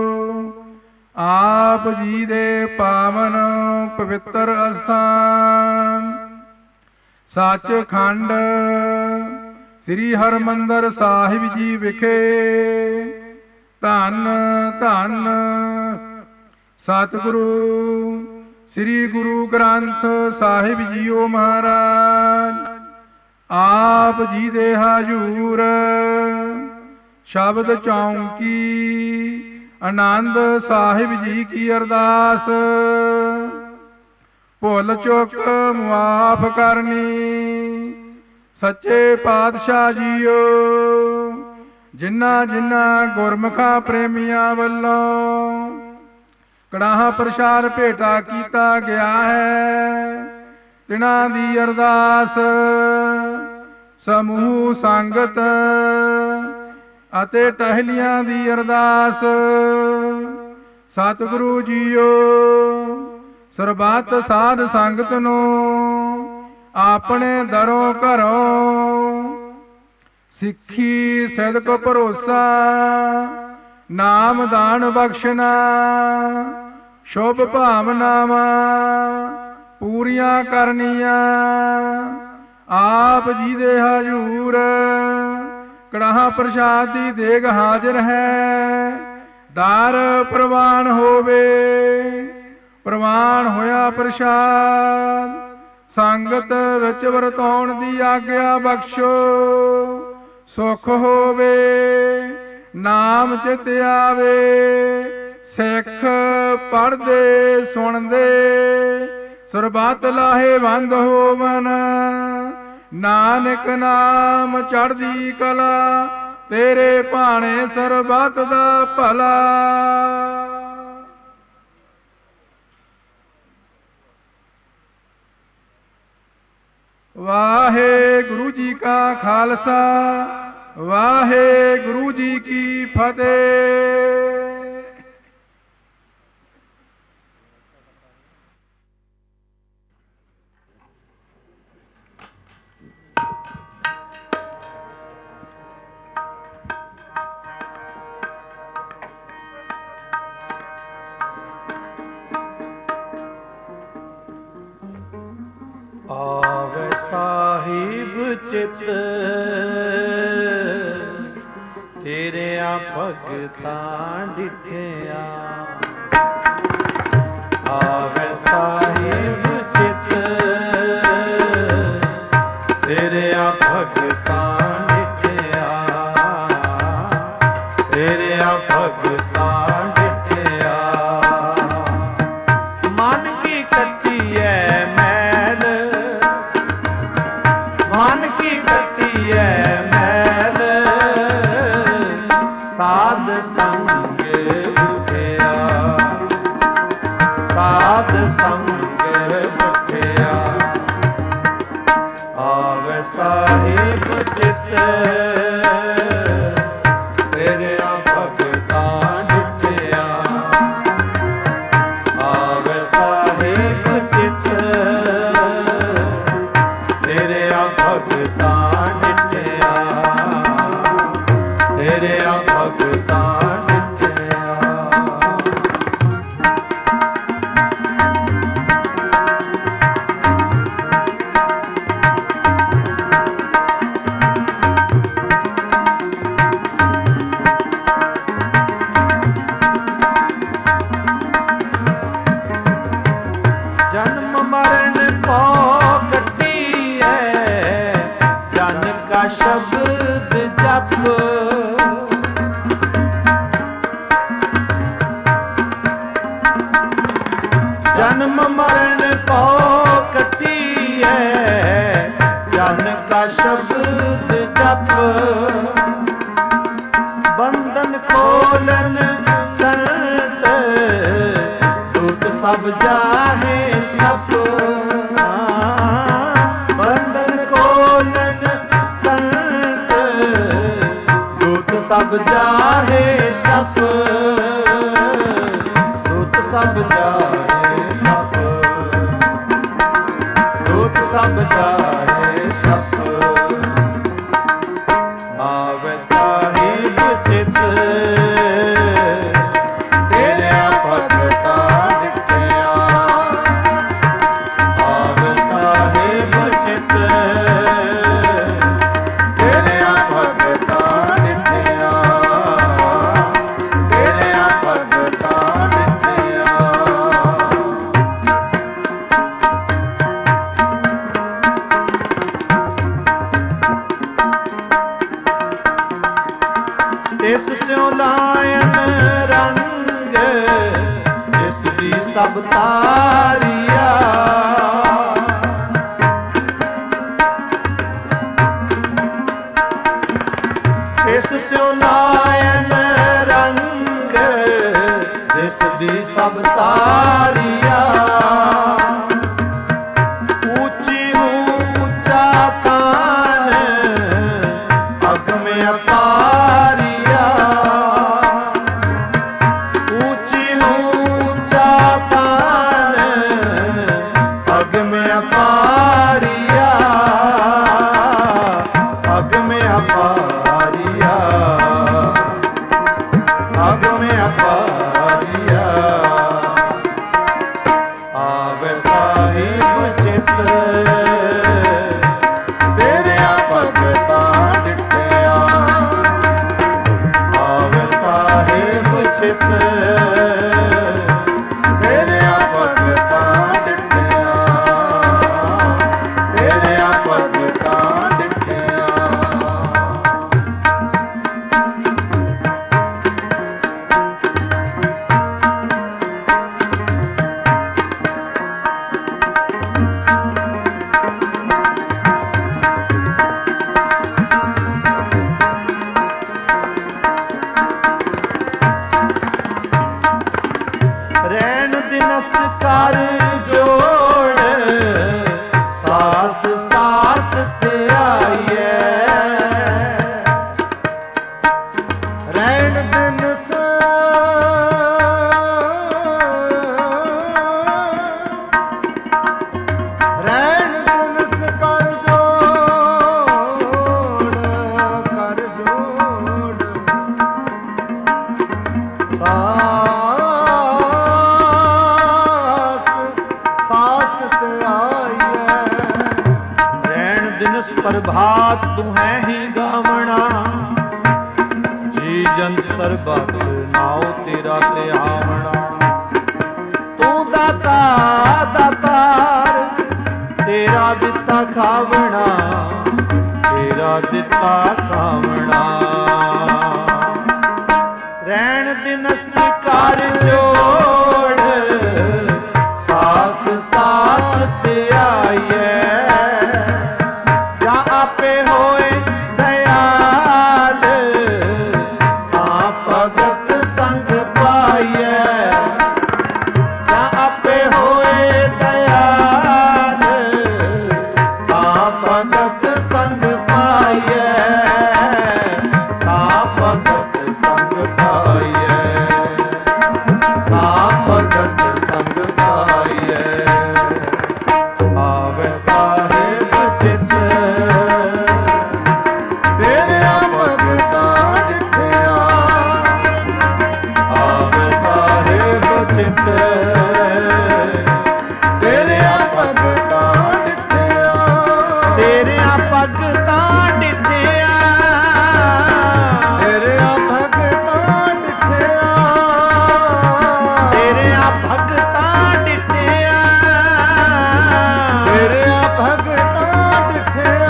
ਆਪ ਜੀ ਦੇ ਪਾਵਨ ਪਵਿੱਤਰ ਅਸਥਾਨ ਸੱਚਖੰਡ ਸ੍ਰੀ ਹਰਿਮੰਦਰ ਸਾਹਿਬ ਜੀ ਵਿਖੇ ਧੰਨ ਧੰਨ ਸਤਿਗੁਰੂ ਸ੍ਰੀ ਗੁਰੂ ਗ੍ਰੰਥ ਸਾਹਿਬ ਜੀਓ ਮਹਾਰਾਜ। ਆਪ ਜੀ ਦੇ ਹਜੂਰ ਸ਼ਬਦ ਚੌਂਕੀ ਆਨੰਦ ਸਾਹਿਬ ਜੀ ਕੀ ਅਰਦਾਸ। ਭੁੱਲ ਚੁੱਕ ਮੁਆਫ ਕਰਨੀ ਸੱਚੇ ਪਾਤਸ਼ਾਹ ਜੀਓ। ਜਿਨ੍ਹਾਂ ਜਿਨ੍ਹਾਂ ਗੁਰਮੁਖਾਂ ਪ੍ਰੇਮੀਆਂ ਵੱਲੋਂ ਕੜਾਹ ਪ੍ਰਸ਼ਾਦ ਭੇਟਾ ਕੀਤਾ ਗਿਆ ਹੈ ਤਿਨਾਂ ਦੀ ਅਰਦਾਸ ਸਮੂਹ ਸੰਗਤ ਅਤੇ ਟਹਿਲੀਆਂ ਦੀ ਅਰਦਾਸ। ਸਤਿਗੁਰੂ ਜੀਓ ਸਰਬੱਤ ਸਾਧ ਸੰਗਤ ਨੂੰ ਆਪਣੇ ਦਰੋਂ ਘਰੋਂ ਸਿੱਖੀ ਸਿਦਕ ਭਰੋਸਾ ਨਾਮ ਦਾਨ ਬਖਸ਼ਣਾ ਸ਼ੁਭ ਭਾਵਨਾਵਾਂ ਪੂਰੀਆਂ ਕਰਨੀਆਂ। ਆਪ ਜੀ ਦੇ ਹਜੂਰ ਕੜਾਹ ਪ੍ਰਸ਼ਾਦ ਦੀ ਦੇਗ ਹਾਜ਼ਰ ਹੈ। ਦਰ ਪ੍ਰਵਾਨ ਹੋਵੇ ਪ੍ਰਵਾਨ ਹੋਇਆ ਪ੍ਰਸ਼ਾਦ ਸੰਗਤ ਵਿੱਚ ਵਰਤਾਉਣ ਦੀ ਆਗਿਆ ਬਖਸ਼ੋ। ਸੁਖ ਹੋਵੇ ਨਾਮ ਚਿਤ ਆਵੇ ਸਿੱਖ ਪੜ੍ਹਦੇ ਸੁਣਦੇ ਸਰਬੱਤ ਲਾਹੇਵੰਦ ਹੋਵਨ। ਨਾਨਕ ਨਾਮ ਚੜ੍ਹਦੀ ਕਲਾ ਤੇਰੇ ਭਾਣੇ ਸਰਬੱਤ ਦਾ ਭਲਾ। ਵਾਹਿਗੁਰੂ ਜੀ ਕਾ ਖਾਲਸਾ ਵਾਹਿਗੁਰੂ ਜੀ ਕੀ ਫਤਿਹ। ਸਾਹਿਬ ਚਿਤ ਤੇਰਿਆਂ ਭਗਤਾਂ ਡਿਠਿਆ। ਆਵੇ ਸਾਹਿਬ ਚਿਤ ਤੇਰਿਆਂ ਭਗਤਾਂ ਡਿਠਿਆ। ਤੇਰਿਆਂ ਭਗਤਾਂ ਡਿਠਿਆ। ਮਨ ਕੀ ਕੱਟੀਐ ਮੈਲ, ਮਨ ਕੀ ਕੱਟੀਐ ਮੈਲ, ਸਾਧ ਸੰਗ ਉਠਿਆ। ਸਾਧ ਸੰਗ ਉਠਿਆ। ਆਵੇ ਸਾਹਿਬ ਚਿਤ ਤੇਰਿਆਂ ਭਗਤਾਂ ਡਿਠਿਆ। ਆਵੇ ਸਾਹਿਬ ਚਿਤ ਤੇਰਿਆਂ ਭਗਤਾਂ ਡਿਠਿਆ। ਤੇਰਿਆਂ ਭਗਤਾਂ ਡਿਠਿਆ। ਜਨਮ ਮਰਨ ਕੋ ਕੱਟੀਐ, ਜਨ ਕਾ ਸ਼ਬਦ ਜਪ। ਜਨਮ ਮਰਨ ਕੋ ਕੱਟੀਐ, ਜਨ ਕਾ ਸ਼ਬਦ ਜਪ। ਬੰਧਨ ਖੋਲਨ ਸੰਤ, ਦੂਤ ਸਭ ਜਾਹੇ ਸਪ। ਬੰਧਨ ਖੋਲਨ ਸੰਤ, ਦੂਤ ਸਭ ਜਾਹੇ ਸਪ। ਦੂਤ ਸਭ ਜਾਹੇ ਸਪ। ਦੂਤ ਸਭ ਜਾਹੇ ਸਪ। ਆਵੇ ਸਾਹਿਬ ਚਿਤ ਤੇਰਿਆਂ ਭਗਤਾਂ ਡਿਠਿਆ। ਆਵੇ ਸਾਹਿਬ ਚਿਤ ਤੇਰਿਆਂ ਭਗਤਾਂ ਡਿਠਿਆ। ਤੇਰਿਆਂ ਭਗਤਾਂ ਡਿਠਿਆ। ਇਸ ਸਿਉ ਲਾਇਨ ਰੰਗ, ਜਿਸ ਦੀ ਸਭ ਤਾਰੀਆ। ਇਸ ਸਿਉ ਲਾਇਨ ਰੰਗ, ਜਿਸ ਦੀ ਸਭ ਤਾਰੀਆ। ਉੱਚੀ ਉੱਚਾ ਤਾਨ, ਅਗਮ ਅਪਾਰੀਆ। ਉੱਚੀ ਉੱਚਾ ਤਾਨ, ਅਗਮ ਅਪਾਰੀਆ। ਅਗਮ ਅਪਾਰੀਆ। ਅਗਮ ਅਪਾਰੀਆ। ਆਵੇ ਸਾਹਿਬ ਚਿਤ ਤੇਰਿਆਂ ਭਗਤਾਂ ਡਿਠਿਆ। ਆਵੇ ਸਾਹਿਬ ਚਿਤ ਤੇਰਿਆਂ ਭਗਤਾਂ ਡਿਠਿਆ। ਤੇਰਿਆਂ ਭਗਤਾਂ ਡਿਠਿਆ। ਰਹਿਣ ਦਿਨਸ ਕਰ ਜੋੜ, ਸਾਸ ਸਾਸ ਤੇ ਆਈਐ। ਰਹਿਣ ਦਿਨਸ ਰਹਿਣ ਦਿਨਸ ਕਰ ਜੋੜ, ਕਰ ਜੋੜ। ਸਾਸ ਸਾਸ ਤੇ ਆਈਐ। ਪ੍ਰਭਾਤ ਤੂੰ ਹੈ ਹੀ ਗਾਵਣਾ। ਜੀ ਜੰਤ ਸਰਬਤ ਨਾਉ ਤੇਰਾ ਧਿਆਵਣਾ। ਤੂੰ ਦਾਤਾ ਦਾਤਾਰ ਤੇਰਾ ਦਿੱਤਾ ਖਾਵਣਾ, ਤੇਰਾ ਦਿੱਤਾ ਖਾਵਣਾ। ਰਹਿਣ ਦਿਨਸ ਕਰ ਜੋੜ ਸਾਸ ਸਾਸ ਤੇ ਆਈਐ। ਜਾਂ ਆਪੇ ਹੋਏ ਦਇਆਲ ਤਾਂ ਭਗਤ ਸੰਗ ਪਾਈਐ। ਜਾਂ ਆਪੇ ਹੋਏ ਦਇਆਲ ਤਾਂ ਭਗਤ ਸੰਗ ਪਾਈਐ। ਤਾਂ ਭਗਤ ਸੰਗ ਪਾਈਐ। ਤਾਂ ਭਗਤ ਸੰਗ ਪਾਈਐ। ਆਵੇ ਸਾਹਿਬ ਚਿਤ ਤੇਰਿਆਂ ਭਗਤਾਂ ਡਿਠਿਆ। ਆਵੇ ਸਾਹਿਬ ਚਿਤ ਤੇਰਿਆਂ ਭਗਤਾਂ ਡਿਠਿਆ। ਤੇਰਿਆਂ ਭਗਤਾਂ ਡਿਠਿਆ। ਤੇਰਿਆਂ ਭਗਤਾਂ ਡਿਠਿਆ। ਤੇਰਿਆਂ ਭਗਤਾਂ ਡਿਠਿਆ। ਤੇਰਿਆਂ ਭਗਤਾਂ ਡਿਠਿਆ।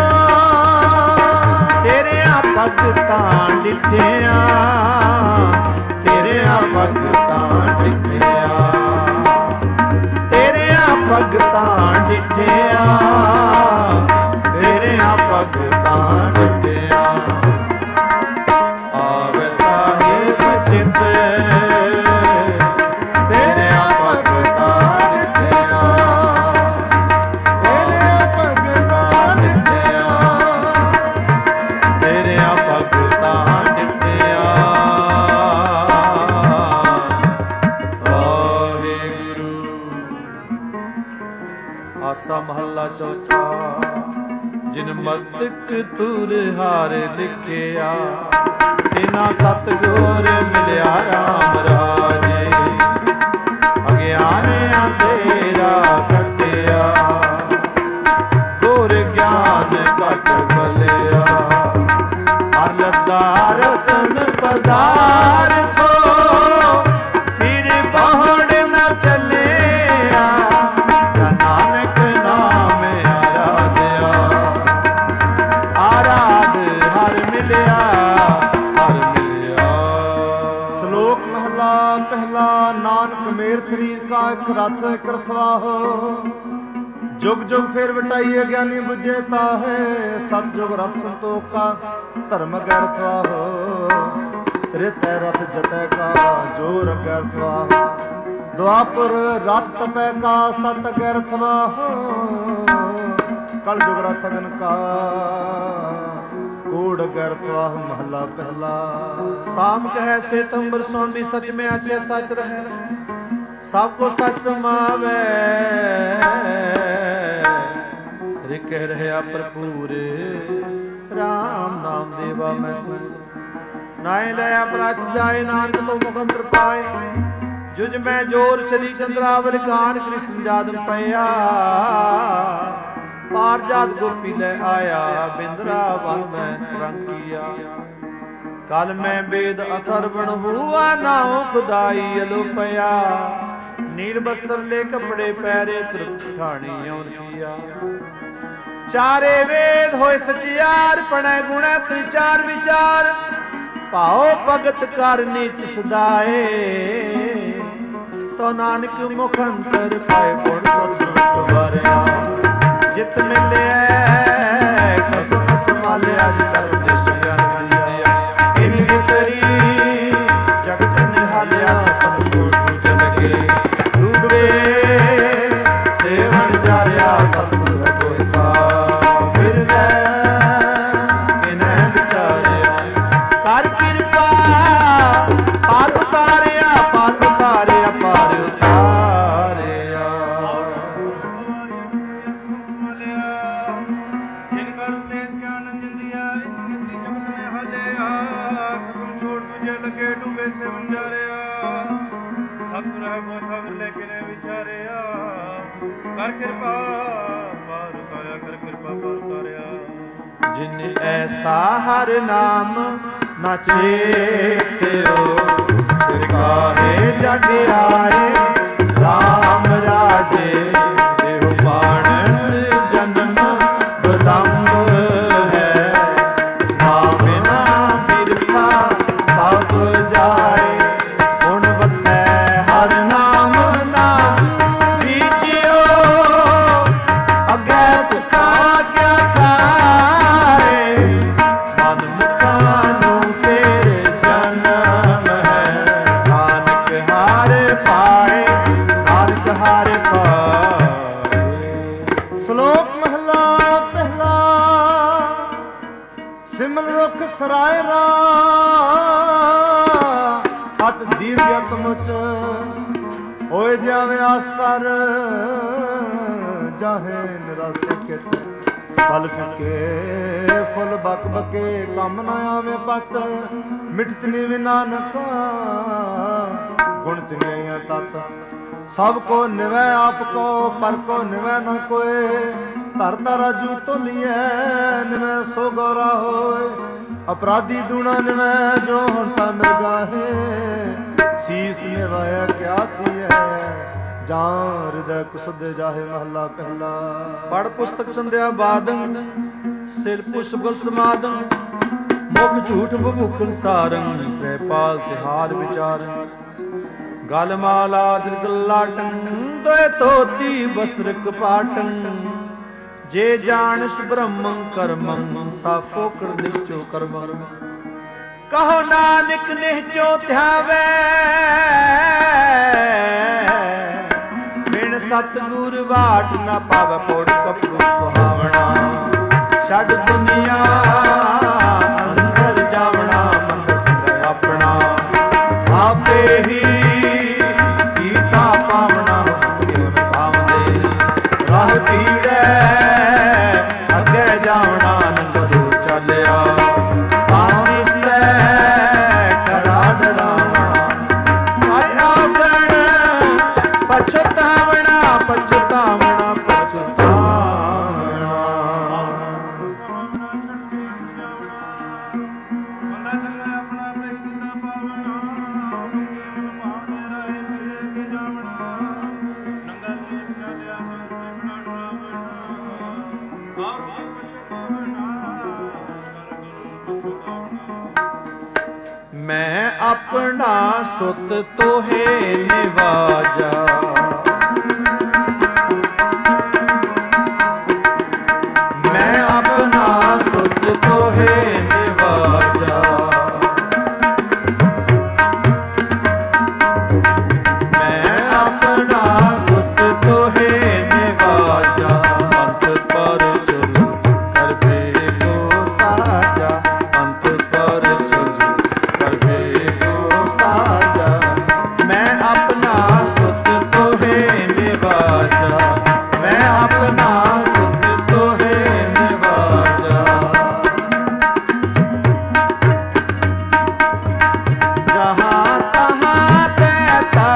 ਤੇਰਿਆਂ ਭਗਤਾਂ ਡਿਠਿਆ। ਤੇਰਿਆਂ ਭਗਤਾਂ ਡਿਠਿਆ। ਤੇਰਿਆਂ ਭਗਤਾਂ ਡਿਠਿਆ। ਤੇਰਿਆਂ ਭਗਤਾਂ ਡਿਠਿਆ। ਆਵੇ ਸਾਹਿਬ ਚਿਤ ਤੇਰਿਆਂ ਭਗਤਾਂ ਡਿਠਿਆ। ਤੇਰਿਆਂ ਭਗਤਾਂ ਡਿਠਿਆ। ਤੇਰਿਆਂ ਭਗਤਾਂ ਡਿਠਿਆ। ਵਾਹਿਗੁਰੂ। ਆਸਾ ਮਹੱਲਾ ਚੌਥਾ। ਜਿਨ ਮਸਤਕ ਤੁਰ ਹਾਰ ਲਿਖਿਆ, ਤਿਨਾ ਸਤਿਗੁਰ ਮਿਲਿਆ ਰਾਮ ਰਾਜੇ। ਅਗਿਆਨ ਅੰਧੇਰਾ ਕੱਟਿਆ, ਗੁਰ ਗਿਆਨ ਘਟ ਬਲਿਆ। ਹਰ ਲੱਦਾ ਰਤਨ ਪਦਾਰਥੋ, ਫਿਰ ਬਹੁੜ ਨ ਚੱਲਿਆ। ਜਾਂ ਨਾਨਕ ਨਾਮ ਆਰਾਧਿਆ। ਆਰਾਧ ਹਰ ਮਿਲਿਆ, ਹਰ ਮਿਲਿਆ। ਸ਼ਲੋਕ ਮਹਲਾ ਪਹਿਲਾ। ਨਾਨਕ ਮੇਰ ਸਰੀਰ ਕਾ ਇੱਕ ਰਥ ਇੱਕ ਰਥਵਾਹੋ। ਜੁਗ ਜੁਗ ਫੇਰ ਵਟਾਈਏ ਗਿਆਨੀ ਬੁਝੇ ਤਾਹੇ। ਸਤ ਜੁਗ ਰਥ ਸੰਤੋਖ ਕਾ ਧਰਮ ਗਰਥਵਾਹੋ। ਤ੍ਰੇਤੈ ਰਥ ਜਤੈ ਕਾ ਜੋਰ ਗਰਥਵਾਹੋ। ਦੁਆਪੁਰ ਰਥ ਤਪੈ ਕਾ ਸਤ ਗਰਥਵਾਹੋ। ਕਲ ਜੁਗ ਰਥ ਅਗਨ ਕਾ ਕੋੜ ਗਰਥਵਾਹ। ਮਹਲਾ ਪਹਿਲਾ। ਸਾਮ ਕਹੈ ਸੇਤੰਬਰ ਸੁਆਮੀ ਸਚ ਮੈਂ ਆਛੇ ਸਚ ਰਹੈ। ਸਭ ਕੋ ਸਚ ਸਮਾਵੈ। ਰਿਕਹਿ ਰਹਿਆ ਭਰਪੂਰ ਰਾਮ ਨਾਮ ਦੇਵਾ ਮੈਂ ਸੁਣ। ਨਾਏ ਲਿਆ ਪ੍ਰਚ ਜਾਏ ਨਾਨਕ ਤੋਂ ਮੁਖ ਅੰਤਰ ਪਾਏ। ਜੁਜ ਮੈਂ ਜੋਰ ਚਲੀ ਚੰਦਰਾਵਲ ਕਾਨ ਕ੍ਰਿਸ਼ਨ ਜਾਦਮ ਪਿਆ। ਪਾਰ ਜਾਤ ਗੋਪੀ ਲੈ ਆਇਆ। ਬਿੰਦਰਾ ਵਨ ਮੈਂ ਰੰਗ ਕੀਆ। ਕਲ ਮੈਂ ਬੇਦ ਅਥਰਵਣ ਹੁਆ ਨਾਉ ਖੁਦਾਈ ਅਲੋਪਿਆ। ਨੀਲ ਬਸਤਰ ਲੈ ਕਪੜੇ ਪਹਿਰੇ ਤ੍ਰਿਪਤ ਠਾਣੀ ਔਨ ਕੀਆ। ਚਾਰੇ ਵੇਦ ਹੋਏ ਸਚਿਆਰ ਪਣੈ ਗੁਣੈ ਤ੍ਰਿਚਾਰ ਵਿਚਾਰ। ਭਾਉ ਭਗਤ ਕਰ ਨੀਚ ਸਦਾਏ। ਤੋ ਨਾਨਕ ਮੁਖ ਅੰਤਰ ਪਾਏ ਗੁਣ ਸਤਿਗੁਰ ਵਾਰਿਆ। ਜਿਤ ਮਿਲਿਆ ਖਸਮ ਸੰਭਾਲਿਆ। ਜਿਤਰ ਦੇਸ਼ ਗਿਆਨ ਮਿਲਿਆ। ਇਨ ਤਰੀ ਜਗਤ ਨਿਹਾਲਿਆ। ਸੰਤੋਖ ਤੁਝ ਲਗੇ ਡੂਬੇ ਸੇਵਨ ਜਾਰਿਆ। ਸਤਿਗੁਰ ਕੋਈ ਕਾ ਫਿਰਦੈ ਕਿਨੈ ਵਿਚਾਰਿਆ। ਕਰ ਕਿਰਪਾ ਪਾਰ ਉਤਾਰਿਆ। ਪਾਰ ਉਤਾਰਿਆ। ਪਾਰ ਉਤਾਰਿਆ। ਜਿਨ ਕਰ ਉਤੇਜ ਗਿਆਨ ਜਿੰਦਿਆ। ਇਨ ਕੀਤੀ ਜਗਤ ਨੇ ਹਾਲਿਆ। ਕਸਮ ਛੋੜ ਤੁਝੇ ਲਗੇ ਡੂਬੇ ਸੇ ਵੰਜਾਰਿਆ। ਸਤਿਗੁਰ ਹੈ ਬੋਧਾ ਮਿਲੇ ਕਿਨੇ ਵਿਚਾਰਿਆ। ਕਰ ਕਿਰਪਾ ਪਾਰ ਉਤਾਰਿਆ। ਕਰ ਕਿਰਪਾ ਪਾਰ ਉਤਾਰਿਆ। ਜਿਨ ਐਸਾ ਹਰ ਨਾਮ ਨਾ ਚੇਤਿਓ, ਸਿਰ ਕਾਹੇ ਜਗ ਆਏ ਰਾਮ ਰਾਜੇ, ਇਹੋ ਮਾਨਸ ਜਨਮ ਬਦੰਬ ਹੈ, ਨਾਮ ਨਾ ਬਿਰਖਾ ਸਭ ਜਾਏ, ਹੁਣ ਵਤੈ ਹਰ ਨਾਮ ਨਾ ਲੀਜਿਓ, ਅੱਗੇ ਤੁਕਾ ਕਿਆ ਕਾਰੇ, ਮਨ ਮੁਖਾਂ ਨੂੰ ਫੇਰ ਜਨਮ ਹੈ, ਨਾਨਕ ਹਾਰ ਪਾਏ, ਨਾਨਕ ਹਾਰ ਪਾਏ। ਸ਼ਲੋਕ ਮਹਲਾ ਪਹਿਲਾ। ਸਿਮਲ ਰੁਖ ਸਰਾਏ ਰਾ, ਅਤ ਦੀਵਯਤ ਮੁਚ, ਹੋਏ ਜਾਵੇ ਆਸ ਕਰ, ਜਾਹੇ ਨਿਰਾਸੇ ਕਿਤ, ਫਲ ਫਿਕੇ ਫੁੱਲ ਬਕ ਬਕੇ, ਕੰਮ ਨਾ ਆਵੇ ਪਤ, ਮਿਠਤ ਨੀਵ ਨਾਨਕਾ, ਗੁਣ ਚੰਗਿਆਈਆਂ ਤਤ, ਸਭ ਕੋ ਨਿਵੈ ਆਪ ਕੋ, ਪਰ ਕੋ ਨਿਵੈ ਨ ਕੋਏ, ਧਰ ਧਰ ਰਾਜੂ ਤੋਲੀਐ, ਨਿਵੈ ਸੋ ਗੌਰਾ ਹੋਏ, ਅਪਰਾਧੀ ਦੂਣਾ ਨਿਵੈ, ਜੋ ਹੁਣ ਤਾਂ ਮਿਰਗਾਹੇ, ਸੀਸ ਨਿਵਾਇਆ ਕਿਆ ਥੀਐ, ਜਾਂ ਹਿਰਦੈ ਕੁਸੁਦੇ ਜਾਹੇ। ਮਹਲਾ ਪਹਿਲਾ। ਪੜ ਪੁਸਤਕ ਸੰਧਿਆ ਬਾਦੰ, ਸਿਰ ਪੁਸ਼ਪਲ ਸਮਾਦੰ, ਮੁਖ ਝੂਠ ਬਭੂਖੰ ਸਾਰੰ, ਤ੍ਰੈ ਪਾਲ ਤਿਹਾਰ ਵਿਚਾਰੰ, ਗਲ ਮਾਲਾ ਦਿਲ ਲਾਟੰ, ਦੋਇ ਧੋਤੀ ਬਸਤਰ ਕਪਾਟੰ, ਜੇ ਜਾਣਿਸ ਬ੍ਰਹਮੰ ਕਰਮੰ, ਸਾਫੋ ਕਰ ਨਿਸ਼ਚੋ ਕਰਮੰ, ਕਹੋ ਨਾਨਕ ਨਿਹਚੋ ਧਿਆਵੈ, ਬਿਨ ਸਤਿਗੁਰ ਬਾਟ ਨਾ ਪਾਵੈ, ਪੋੜ ਕਪੜੂ ਸੁਹਾਵਣਾ, ਛੱਡ ਦੁਨੀਆ ਅੰਦਰ ਜਾਵਣਾ, ਮੰਨ ਚੰਗਾ ਆਪਣਾ, ਆਪੇ ਹੀ ਕੀਤਾ ਪਾਵਣਾ, ਹੁਕਮ ਪਾਵਦੇ ਰਾਹ ਪੀੜੈ, ਅੱਗੇ ਜਾਵਣਾ ਨੰਗਲੂ ਚੱਲਿਆ, ਆਨਿਸੈ ਕਰਾ ਡਰਾਵਣਾ, ਹਰਿ ਆਗਣ ਪਛਤਾਵਣਾ, ਪਛਤਾਵਣਾ ਪਛਤਾਵਣਾ। ਮੈਂ ਆਪਣਾ ਸੁਤ ਤੋਹੇ ਨਿਵਾਜਾ, ਮੈਂ ਆਪਣਾ ਸੁਤ ਤੋਹੇ ਨਿਵਾਜਾ, ਮੈਂ ਆਪਣਾ ਸੁਤ ਤੋਹੇ ਨਿਵਾਜਾ, ਅੰਤ ਪਰ ਚੁਰ ਕਰ ਬੇਗੋ ਸਾਜਾ, ਅੰਤ ਪਰ ਚੁਰ ਸਾਜਾ, ਮੈਂ ਆਪਣਾ ਸੁਸ ਤੋਹੇ ਨਿਵਾਜਾ, ਮੈਂ ਆਪਣਾ ਸੁਸ ਤੋਹੇ ਨਿਵਾਜਾ, ਜਹਾਂ ਤਹਾਂ ਤੇ ਤਾ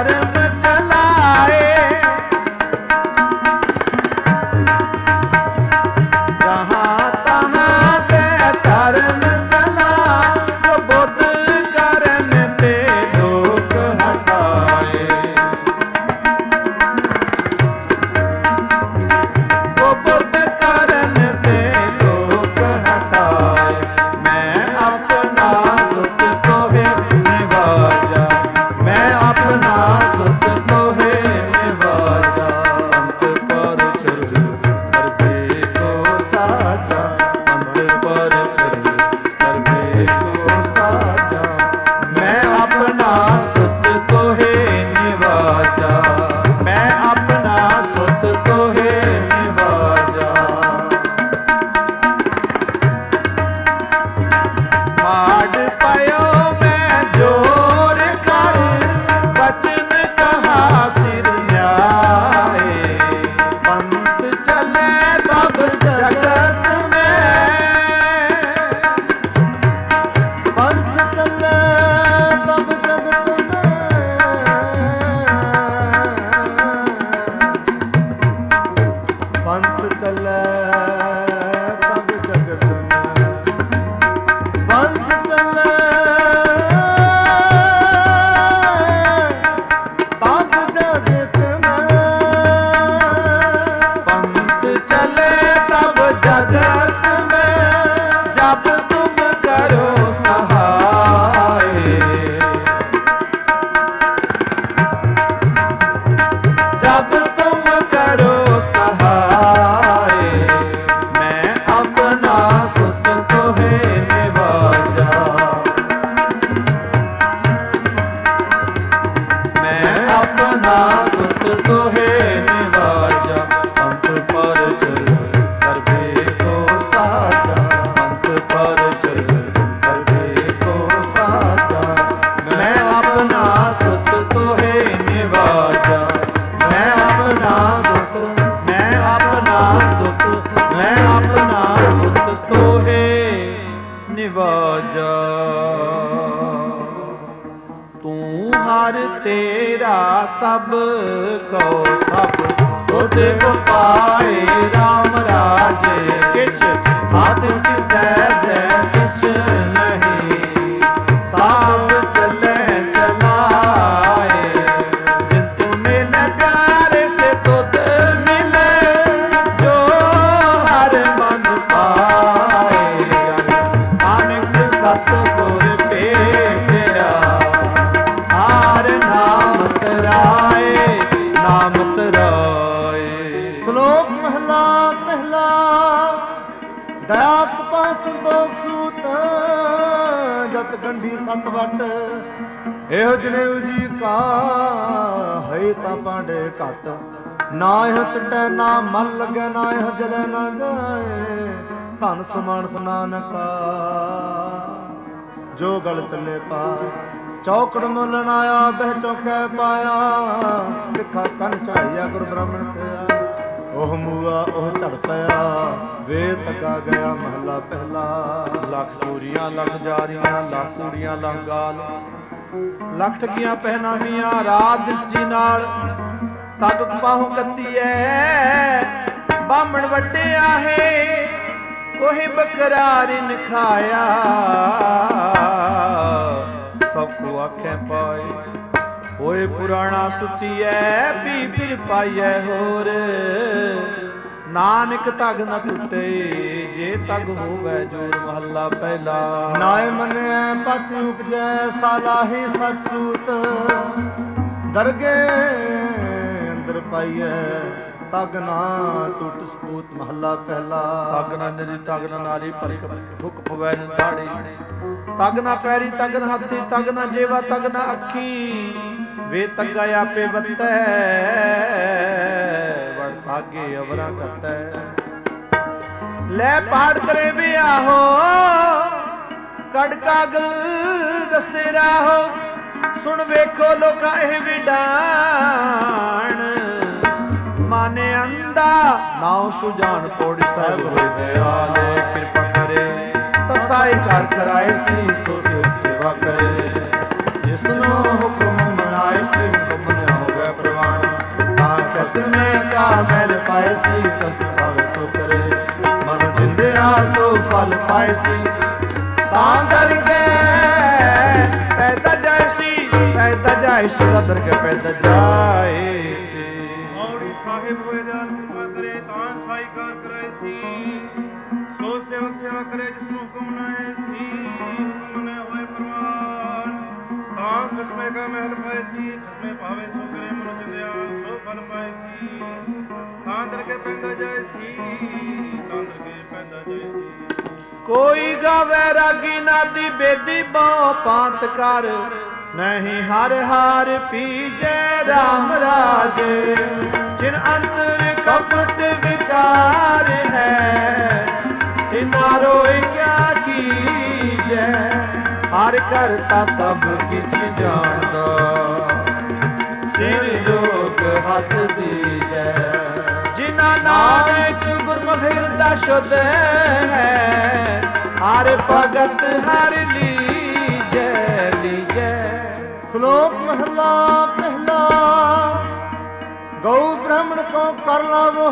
ਤੇਰਾ ਸਭ ਕੋ ਸਭ ਤੁਧ ਉਪਾਏ ਰਾਮ ਰਾਜੇ ਕਿਛ ਆਦ ਕਿਸੈ ਦੇ ਕਿਛ ਨਹੀਂ ਸਾਬ ਚਲੇ ਚਲਾਏ ਜਿਨ ਤੂੰ ਮਿਲੇ ਪਿਆਰੇ ਸੇ ਤੁਧ ਮਿਲੇ ਜੋ ਹਰ ਮਨ ਪਾਏ ਨਾਨਕ ਸਸ ਗੁਰ ਭੇਟਿਆ ਹਾਰ ਨਾਮ ਤਰਾਏ ਨਾਮ ਤਰਾਏ। ਸ਼ਲੋਕ ਮਹਲਾ ਪਹਿਲਾ। ਦਇਆ ਕਪਾ ਸੰਤੋਖ ਸੂਤ ਜਤ ਗੰਢੀ ਸਤ ਵਟ ਇਹੋ ਜਨੇਊ ਜੀ ਕਾ ਹੈ ਤਾਂ ਪਾਂਡੇ ਘਤ ਨਾ ਇਹ ਟਟੈ ਨਾ ਮਨ ਲਗੈ ਨਾ ਇਹ ਜਲੈ ਨਾ ਜਾਏ ਧਨ ਸੁਮਾਨ ਸਨਾਨਕਾ ਜੋ ਗਲ ਚੱਲੇ ਪਾਏ ਚੌਕੜ ਮੁੱਲਣ ਆਇਆ ਬਹਿ ਚੌਕੈ ਪਾਇਆ ਸਿੱਖਾ ਕੰਨ ਚੜਾਈਆ ਗੁਰ ਬ੍ਰਾਹਮਣ ਥਿਆ ਉਹ ਮੂਆ ਉਹ ਝੜ ਪਿਆ ਵੇ ਤਕਾ ਗਿਆ ਮਹਲਾ ਪਹਿਲਾ। ਲੱਖ ਚੋਰੀਆਂ ਲੱਖ ਜਾਰੀਆਂ ਲੱਖ ਕੁੜੀਆਂ ਲੱਖ ਗਾਲ ਲੱਖ ਠੱਗੀਆਂ ਪਹਿਨਾਵੀਆਂ ਰਾਤ ਦਿਸੀ ਨਾਲ ਤੱਕ ਬਾਹੂ ਕੱਤੀ ਐ ਬਾਹਮਣ ਵੱਡਿਆ ਹੈ ਉਹੀ ਬਕਰਾ ਰਿਨ ਖਾਇਆ ਸਭ ਕੋ ਆਖੇ ਪਾਏ ਹੋਏ ਪੁਰਾਣਾ ਸੁਤੀਐ ਪੀ ਫਿਰ ਪਾਈਐ ਹੋਰ ਨਾਨਕ ਤਗ ਨ ਟੁੱਟੇ ਜੇ ਤਗ ਹੋਵੇ ਜੋਰ ਮਹੱਲਾ ਪਹਿਲਾ। ਨਾਏ ਮੰਨਿਐ ਪਤ ਉਪਜੈ ਸਾਲਾਹੀ ਸਤ ਸੂਤ ਦਰਗੇ ਅੰਦਰ ਪਾਈਐ ਤਗ ਨਾ ਟੁੱਟ ਸਪੂਤ ਮਹੱਲਾ ਪਹਿਲਾ। ਤਗ ਨਾ ਨਦੀ ਤਗ ਨਾ ਨਾਰੀ ਪਰਕ ਫੁਕ ਪਵੈ ਨ ਦਾੜੀ ਤਗ ਨਾ ਪੈਰੀ ਤਗ ਨ ਹੱਥੀ ਤਗ ਨਾ ਜੇਵਾ ਤਗ ਨਾ ਅੱਖੀ ਵੇ ਤੱਗਾ ਆਪੇ ਬੱਤੈ ਵੜ ਤਾਗੇ ਅਵਰਾ ਕਰਤੈ ਲੈ ਪਹਾੜ ਕਰੇ ਵਿਆਹੋ ਕੜ ਕਾਗਲ ਦੱਸੇ ਰਾਹੋ ਸੁਣ ਵੇਖੋ ਲੋਕਾਂ ਇਹ ਵਿਡਾਣ ਮਾਨੇ ਅੰਦਾ ਨਾਉ ਸੁਜਾਨ ਪੋੜੀ ਸਾਹਿਬ ਹੋਏ ਦਿਆਲੇ ਕਿਰਪਾ ਕਰੇ ਤਸਾਈ ਕਰ ਕਰਾਏ ਸੀ ਸੋ ਸੇਵਾ ਕਰੇ ਜਿਸਨੂੰ ਹੁਕਮ ਮਨਾਏ ਸੀ ਹੁਕਮ ਨ ਹੋਵੇ ਪ੍ਰਵਾਨ ਤਾਂ ਕਸ ਮੈਂ ਕਾ ਮੈਲ ਪਾਏ ਸੀ ਤਸ ਭਾਵੇ ਸੋ ਕਰੇ ਮਨ ਜਿੰਦਿਆ ਸੋ ਫਲ ਪਾਏ ਸੀ ਤਾਂ ਕਰਕੇ ਪੈਦਾ ਜਾਏ ਸੀ ਪੈਦਾ ਜਾਏ ਸੀ ਦਰ ਕੇ ਪੈਦਾ ਜਾਏ ਸੀ। ਔੜੀ ਸਾਹਿਬ ਹੋਏ ਦਿਆਲ ਕਿਰਪਾ ਕਰੇ ਤਾਂ ਸਾਈ ਕਾਰ ਕਰਾਏ ਸੀ ਸੋ ਸੇਵਕ ਸੇਵਾ ਕਰੇ ਜਿਸ ਨੂੰ ਹੁਕਮ ਨਾਏ ਸੀ ਹੁਕਮ ਨੇ ਹੋਏ ਪ੍ਰਵਾਨ ਤਾਂ ਕਸਮੇ ਕਾ ਮਹਿਲ ਪਾਏ ਸੀ ਕਸਮੇ ਭਾਵੇ ਸੋ ਕਰੇ ਮਨੁ ਜਿੰਦਿਆ ਸੋ ਫਲ ਪਾਏ ਸੀ ਤਾਂ ਦਰ ਕੇ ਪੈਂਦਾ ਜਾਏ ਸੀ ਤਾਂ ਦਰ ਕੇ ਪੈਂਦਾ ਜਾਏ ਸੀ। ਕੋਈ ਗਾਵੇ ਰਾਗੀ ਨਾਦੀ ਬੇਦੀ ਬਹੁ ਪਾਂਤ ਕਰ ਨਹੀਂ ਹਰ ਹਾਰ ਪੀਜੈ ਰਾਮ ਰਾਜੇ ਜਿਨ ਅੰਤਰ ਕਪਟ ਵਿਕਾਰ ਹੈ ਤਿਨਾ ਰੋਏ ਕਿਆ ਕੀਜੈ ਹਰ ਕਰਤਾ ਸਭ ਕਿਛ ਜਾਣਦਾ ਸਿਰ ਲੋਕ ਹੱਥ ਦੀਜੈ ਜਿਨਾ ਨਾਨਕ ਗੁਰਮੁਖ ਹਿਰਦਾ ਸ਼ੁੱਧ ਹੈ ਹਰ ਭਗਤ ਹਰ ਲੀਜੈ ਲੀਜੈ। ਸ਼ਲੋਕ ਮਹਲਾ ਪਹਿਲਾ। ਗਊ ਬ੍ਰਾਹਮਣ ਕੋ ਕਰ ਲਾਵੋ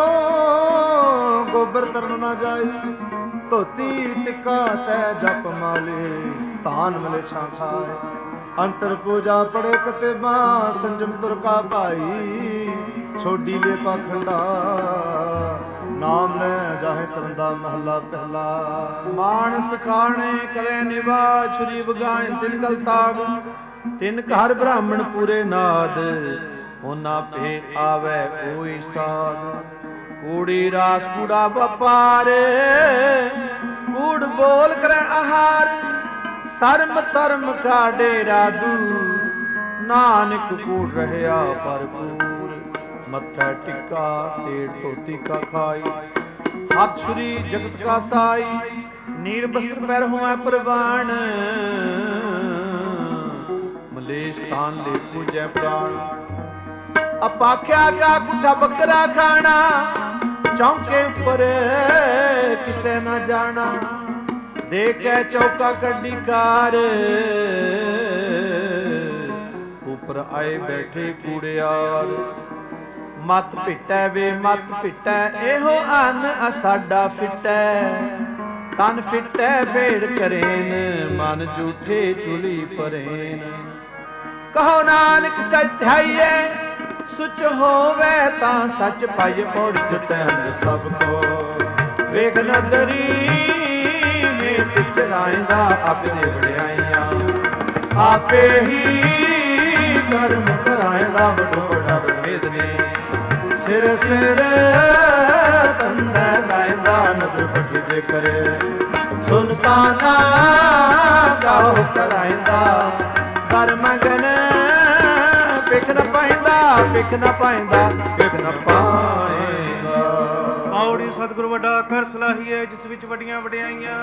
ਗੋਬਰ ਤਰਨ ਨਾ ਜਾਈ ਧੋਤੀ ਟਿੱਕਾ ਤੈ ਜਪ ਮਾਲੇ ਧਾਨ ਮਲੇ ਛਾਂ ਖਾਏ ਅੰਤਰ ਪੂਜਾ ਪੜੇ ਕਤੇਬਾ ਸੰਜਮ ਤੁਰਕਾ ਭਾਈ ਛੋਡੀ ਲੈ ਪਾਖੰਡਾ ਨਾਮ ਲੈ ਜਾਹੇ ਤਰੰਦਾ ਮਹਲਾ ਪਹਿਲਾ। ਮਾਨਸ ਖਾਣੇ ਕਰੇ ਨਿਵਾ ਛੁਰੀ ਵਗਾਏ ਤਿਨ ਗਲ ਤਾਗ ਤਿਨ ਘਰ ਬ੍ਰਾਹਮਣ ਪੂਰੇ ਨਾਦ ਉਹਨਾਂ ਭੇ ਆਵੇ ਕੋਈ ਸਾਧ ਕੂੜੀ ਰਾਸ ਕੂੜਾ ਵਪਾਰ ਕੂੜ ਬੋਲ ਕਰੇ ਆਹਾਰ ਸਰਮ ਧਰਮ ਕਾ ਡੇਰਾ ਦੂਰ ਨਾਨਕ ਕੂੜ ਰਹਿਆ ਭਰਪੂਰ ਮੱਥਾ ਟਿੱਕਾ ਤੇੜ ਧੋਤੀ ਕਾ ਖਾਈ ਹੱਥ ਛੁਰੀ ਜਗਤ ਕਾ ਸਾਈ ਨੀਰ ਬਸਤਰ ਪੈਰ ਹੋਇ ਪ੍ਰਵਾਨ ਮਲੇਸ਼ ਤਾਨ ਲੈ ਪੂਜੈ ਪ੍ਰਾਣ ਅਪਾਖਿਆ ਕਾ ਕੁੱਠਾ ਬੱਕਰਾ ਖਾਣਾ ਚੌਂਕੇ ਉੱਪਰ ਕਿਸੇ ਨਾ ਜਾਣਾ ਦੇਖੈ ਚੌਕਾ ਕੱਢੀ ਕਾਰ ਉੱਪਰ आए बैठे कूड़ियार। मत पिटै वे मत पिटै एहो अन असाडा फिटै। तन फिटै फेड़ करेन मन झूठे चुली परेन। कहो नानक सच ध्याइए सुच होवे तां सच पाइए। पौड़ जतैन सब को वेख नदरी में चलाइंदा अपने वड्याइयां। आपे ही कर्म कराइंदा वडो वडा वेदने। सिर सिर तंदा लाइंदा नदर पटी जे करे। सुल्ताना गाओ कराइंदा कर मंगन पिख न पाइंदा पिख न पाइंदा पिख न पाइंदा। पौड़ी सतगुरु वड्डा कर सलाहीए जिस विच वड्डियां वड्याइयां।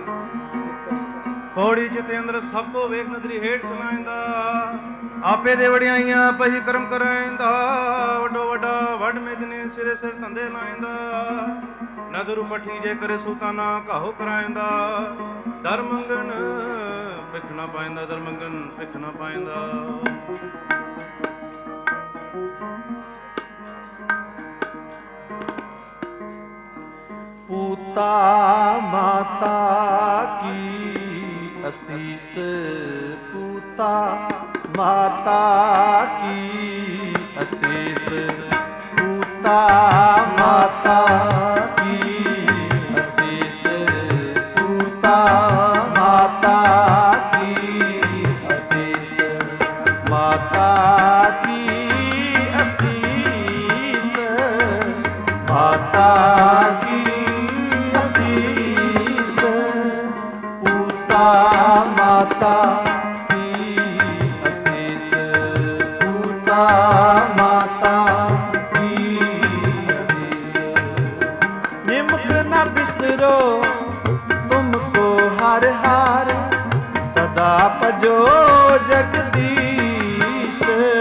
पौड़ी चिते अंदर सब को वेख नदरी हेठ चलाइंदा। आपे दे वड्याइयां पही कर्म कराइंदा। वड्डो वड्डा वड मेदने सिरे सिर धंधे लाइंदा। नदर पठी जे करे सुल्ताना काहो कराइंदा। दर मंगन पिख न पाइंदा दर मंगन पिख न पाइंदा। पूता माता की असीस। पूता माता की असीस। पूता माता की असीस। पूता माता की असीस। माता की असीस। माता की असीस। पूता माता की असीस। पूता माता की असीस। निमक न बिसरो तुमको हर हार। सदा भजो जगदीश।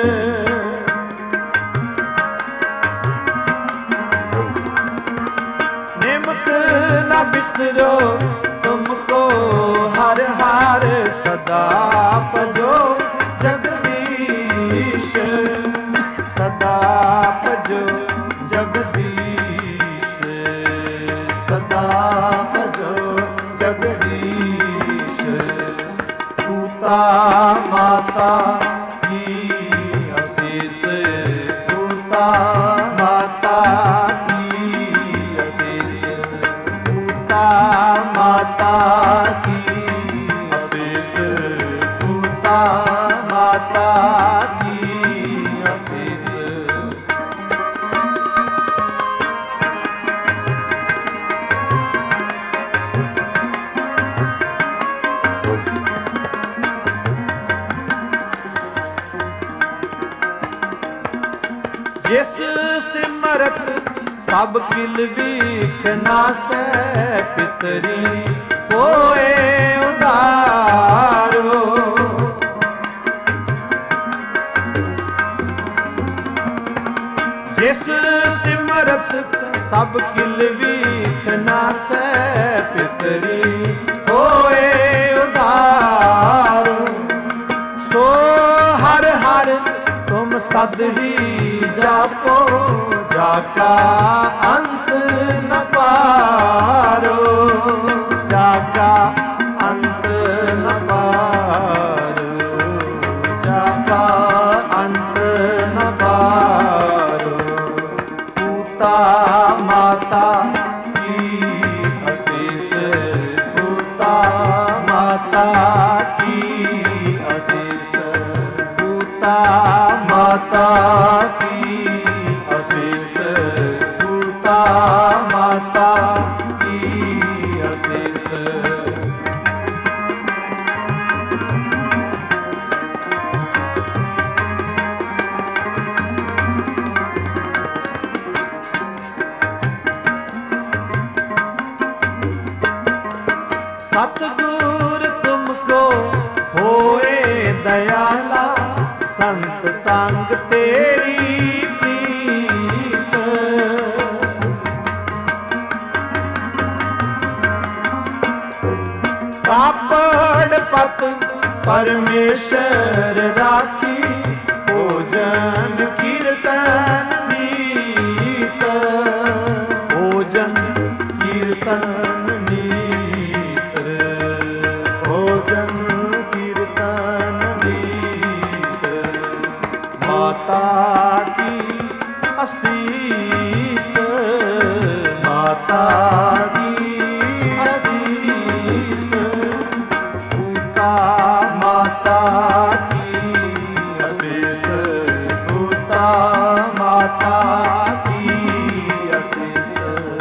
निमक न बिसरो तुमको हर हार। सदा भजो जगदीश। सदा भजो जगदीश। सदा भजो जगदीश। पूता माता की असीस। पूता माता की असीस। पूता माता की असीस। पूता माता की असीस। जिस सिमरत सब किल वीख नासै। पितरी होए उदारो। जिस सिमरत सब किल वीख नासै। पितरी होए उदारो। सो हर हर तुम सद ही जापो। जाका अंत न पारो। जाका अंत न पारो। जाका अंत न पारो। पूता माता की असीस। पूता माता की असीस। पूता माता की असीस। पूता माता की असीस। सतगुर तुमको होए दयाला। संत संग तेरी प्रीत। सापड़ पत परमेश्वर राखी। ਭੋਜਨ ਕੀਰਤਨ ਨੀਤ, ਭੋਜਨ ਕੀਰਤਨ ਨੀਤ, ਭੋਜਨ ਕੀਰਤਨ ਨੀਤ। ਮਾਤਾ ਕੀ ਅਸੀਸ, ਮਾਤਾ ਕੀ ਅਸੀਸ, ਪੂਤਾ ਮਾਤਾ ਕੀ ਅਸੀਸ, ਪੂਤਾ ਮਾਤਾ ਕੀ ਅਸੀਸ।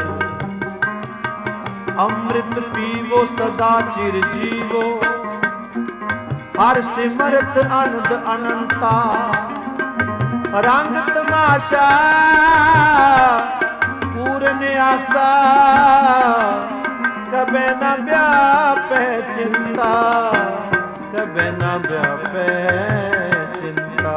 ਅੰਮ੍ਰਿਤ ਪੀਵੋ ਸਦਾ ਚਿਰ ਜੀਵੋ, ਹਰ ਸਿਮਰਤ ਅਨੰਦ ਅਨੰਤਾ। ਰੰਗ ਤਮਾਸ਼ਾ ਪੂਰਨ ਆਸਾ, ਕਬੇ ਨਾ ਵਿਆਪੈ ਚਿੰਤਾ, ਕਬੇ ਨਾ ਵਿਆਪੈ ਚਿੰਤਾ।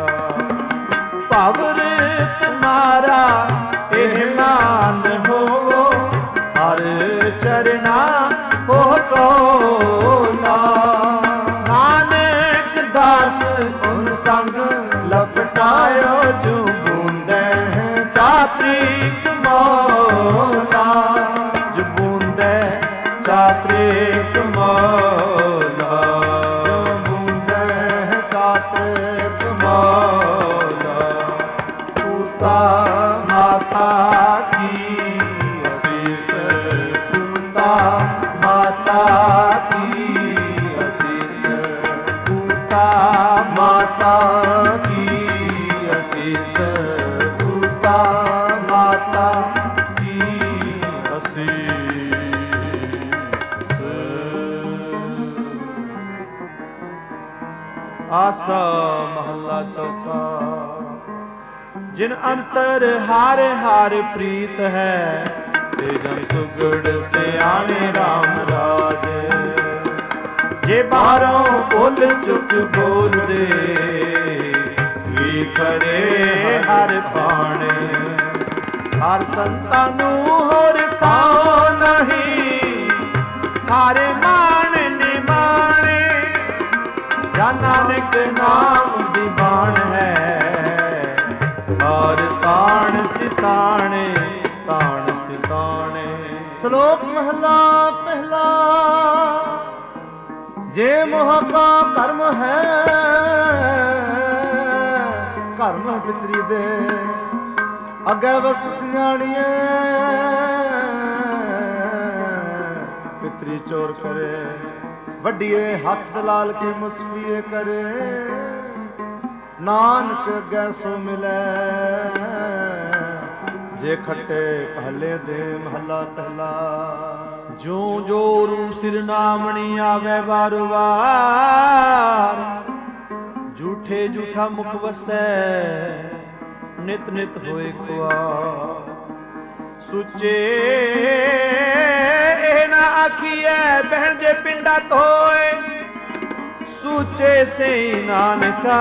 ਭਵਰੇ ਤੁਮਾਰਾ ਇਹ ਨਾਮ ਹੋਵੋ, ਹਰ ਚਰਨਾ ਹੋ ਕੋਲਾ। ਨਾਨਕ ਦਾਸ ਉਨ ਸੰਗ ਲਪਟਾਇਓ, ਜੋ ਬੂੰਦੈ ਚਾਤ੍ਰਿਕ ਮੋਲਾ, ਜੋ ਬੂੰਦੈ ਚਾਤ੍ਰਿਕ ਮੋਲਾ, ਜੋ ਬੂੰਦੈ ਚਾਤ੍ਰਿਕ ਮੋਲਾ। ਪੂਤਾ ਮਾਤਾ ਕੀ ਅਸੀਸ, ਪੂਤਾ ਮਾਤਾ ਕੀ ਅਸੀਸ, ਪੂਤਾ ਮਾਤਾ ਕੀ ਅਸੀਸ, ਪੂਤਾ ਮਾਤਾ ਕੀ ਅਸੀਸ। ਆਸਾ ਮਹੱਲਾ ਚੌਥਾ। ਜਿਨ ਅੰਤਰ ਹਾਰ ਹਾਰ ਪ੍ਰੀਤ ਹੈ, ਤੇ ਜਨ ਸੁਗੜ ਸਿਆਣੇ ਰਾਮ ਰਾਜ। ਜੇ ਬਾਹਰੋਂ ਬੋਲ ਚੁੱਕ ਬੋਲਦੇ, ਵੀ ਕਰੇ ਹਰ ਬਾਣ। ਹਰ ਸੰਤਾਂ ਨੂੰ ਹੋਰ ਕਾਉ ਨਹੀਂ, ਹਰ ਮਾਣ ਨਿਮਾਣੇ। ਜਾਂ ਨਾਨਕ ਨਾਮ ਦੀ ਬਾਣ ਹੈ, ਹਰ ਤਾਣ ਸਿਤਾਣੇ, ਤਾਣ ਸਿਤਾਣੇ। ਸ਼ਲੋਕ ਮਹਲਾ ਪਹਿਲਾ। ਜੇ ਮੋਹ ਕਾ ਕਰਮ ਹੈ, ਕਰਮ ਪਿਤਰੀ ਦੇ ਅੱਗੇ ਵਸ ਸਿਆਣੀਏ। ਪਿਤਰੀ ਚੋਰ ਕਰੇ, ਵੱਡੀਏ ਹੱਥ ਦਲਾਲ ਕੇ ਮੁਸਫੀਏ ਕਰੇ। ਨਾਨਕ ਅੱਗੇ ਸੋ ਮਿਲੈ, ਜੇ ਖੱਟੇ ਪਹਿਲੇ ਦੇ ਮਹੱਲਾ ਪਹਿਲਾ। ਜੋ ਜੋ ਰੂ ਸਿਰ ਨਾਮਣੀ ਆਵੇ ਵਾਰ ਵਾਰ, ਝੂਠੇ ਝੂਠਾ ਮੁਖ ਵਸੈ, ਨਿਤ ਨਿਤ ਹੋਏ ਕੁਆਰ। ਸੁਚੇ ਇਹ ਨਾ ਆਖੀਐ ਬਹਿਣ ਜੇ ਪਿੰਡਾ ਧੋਏ, ਸੁਚੇ ਸੇ ਨਾਨਕਾ।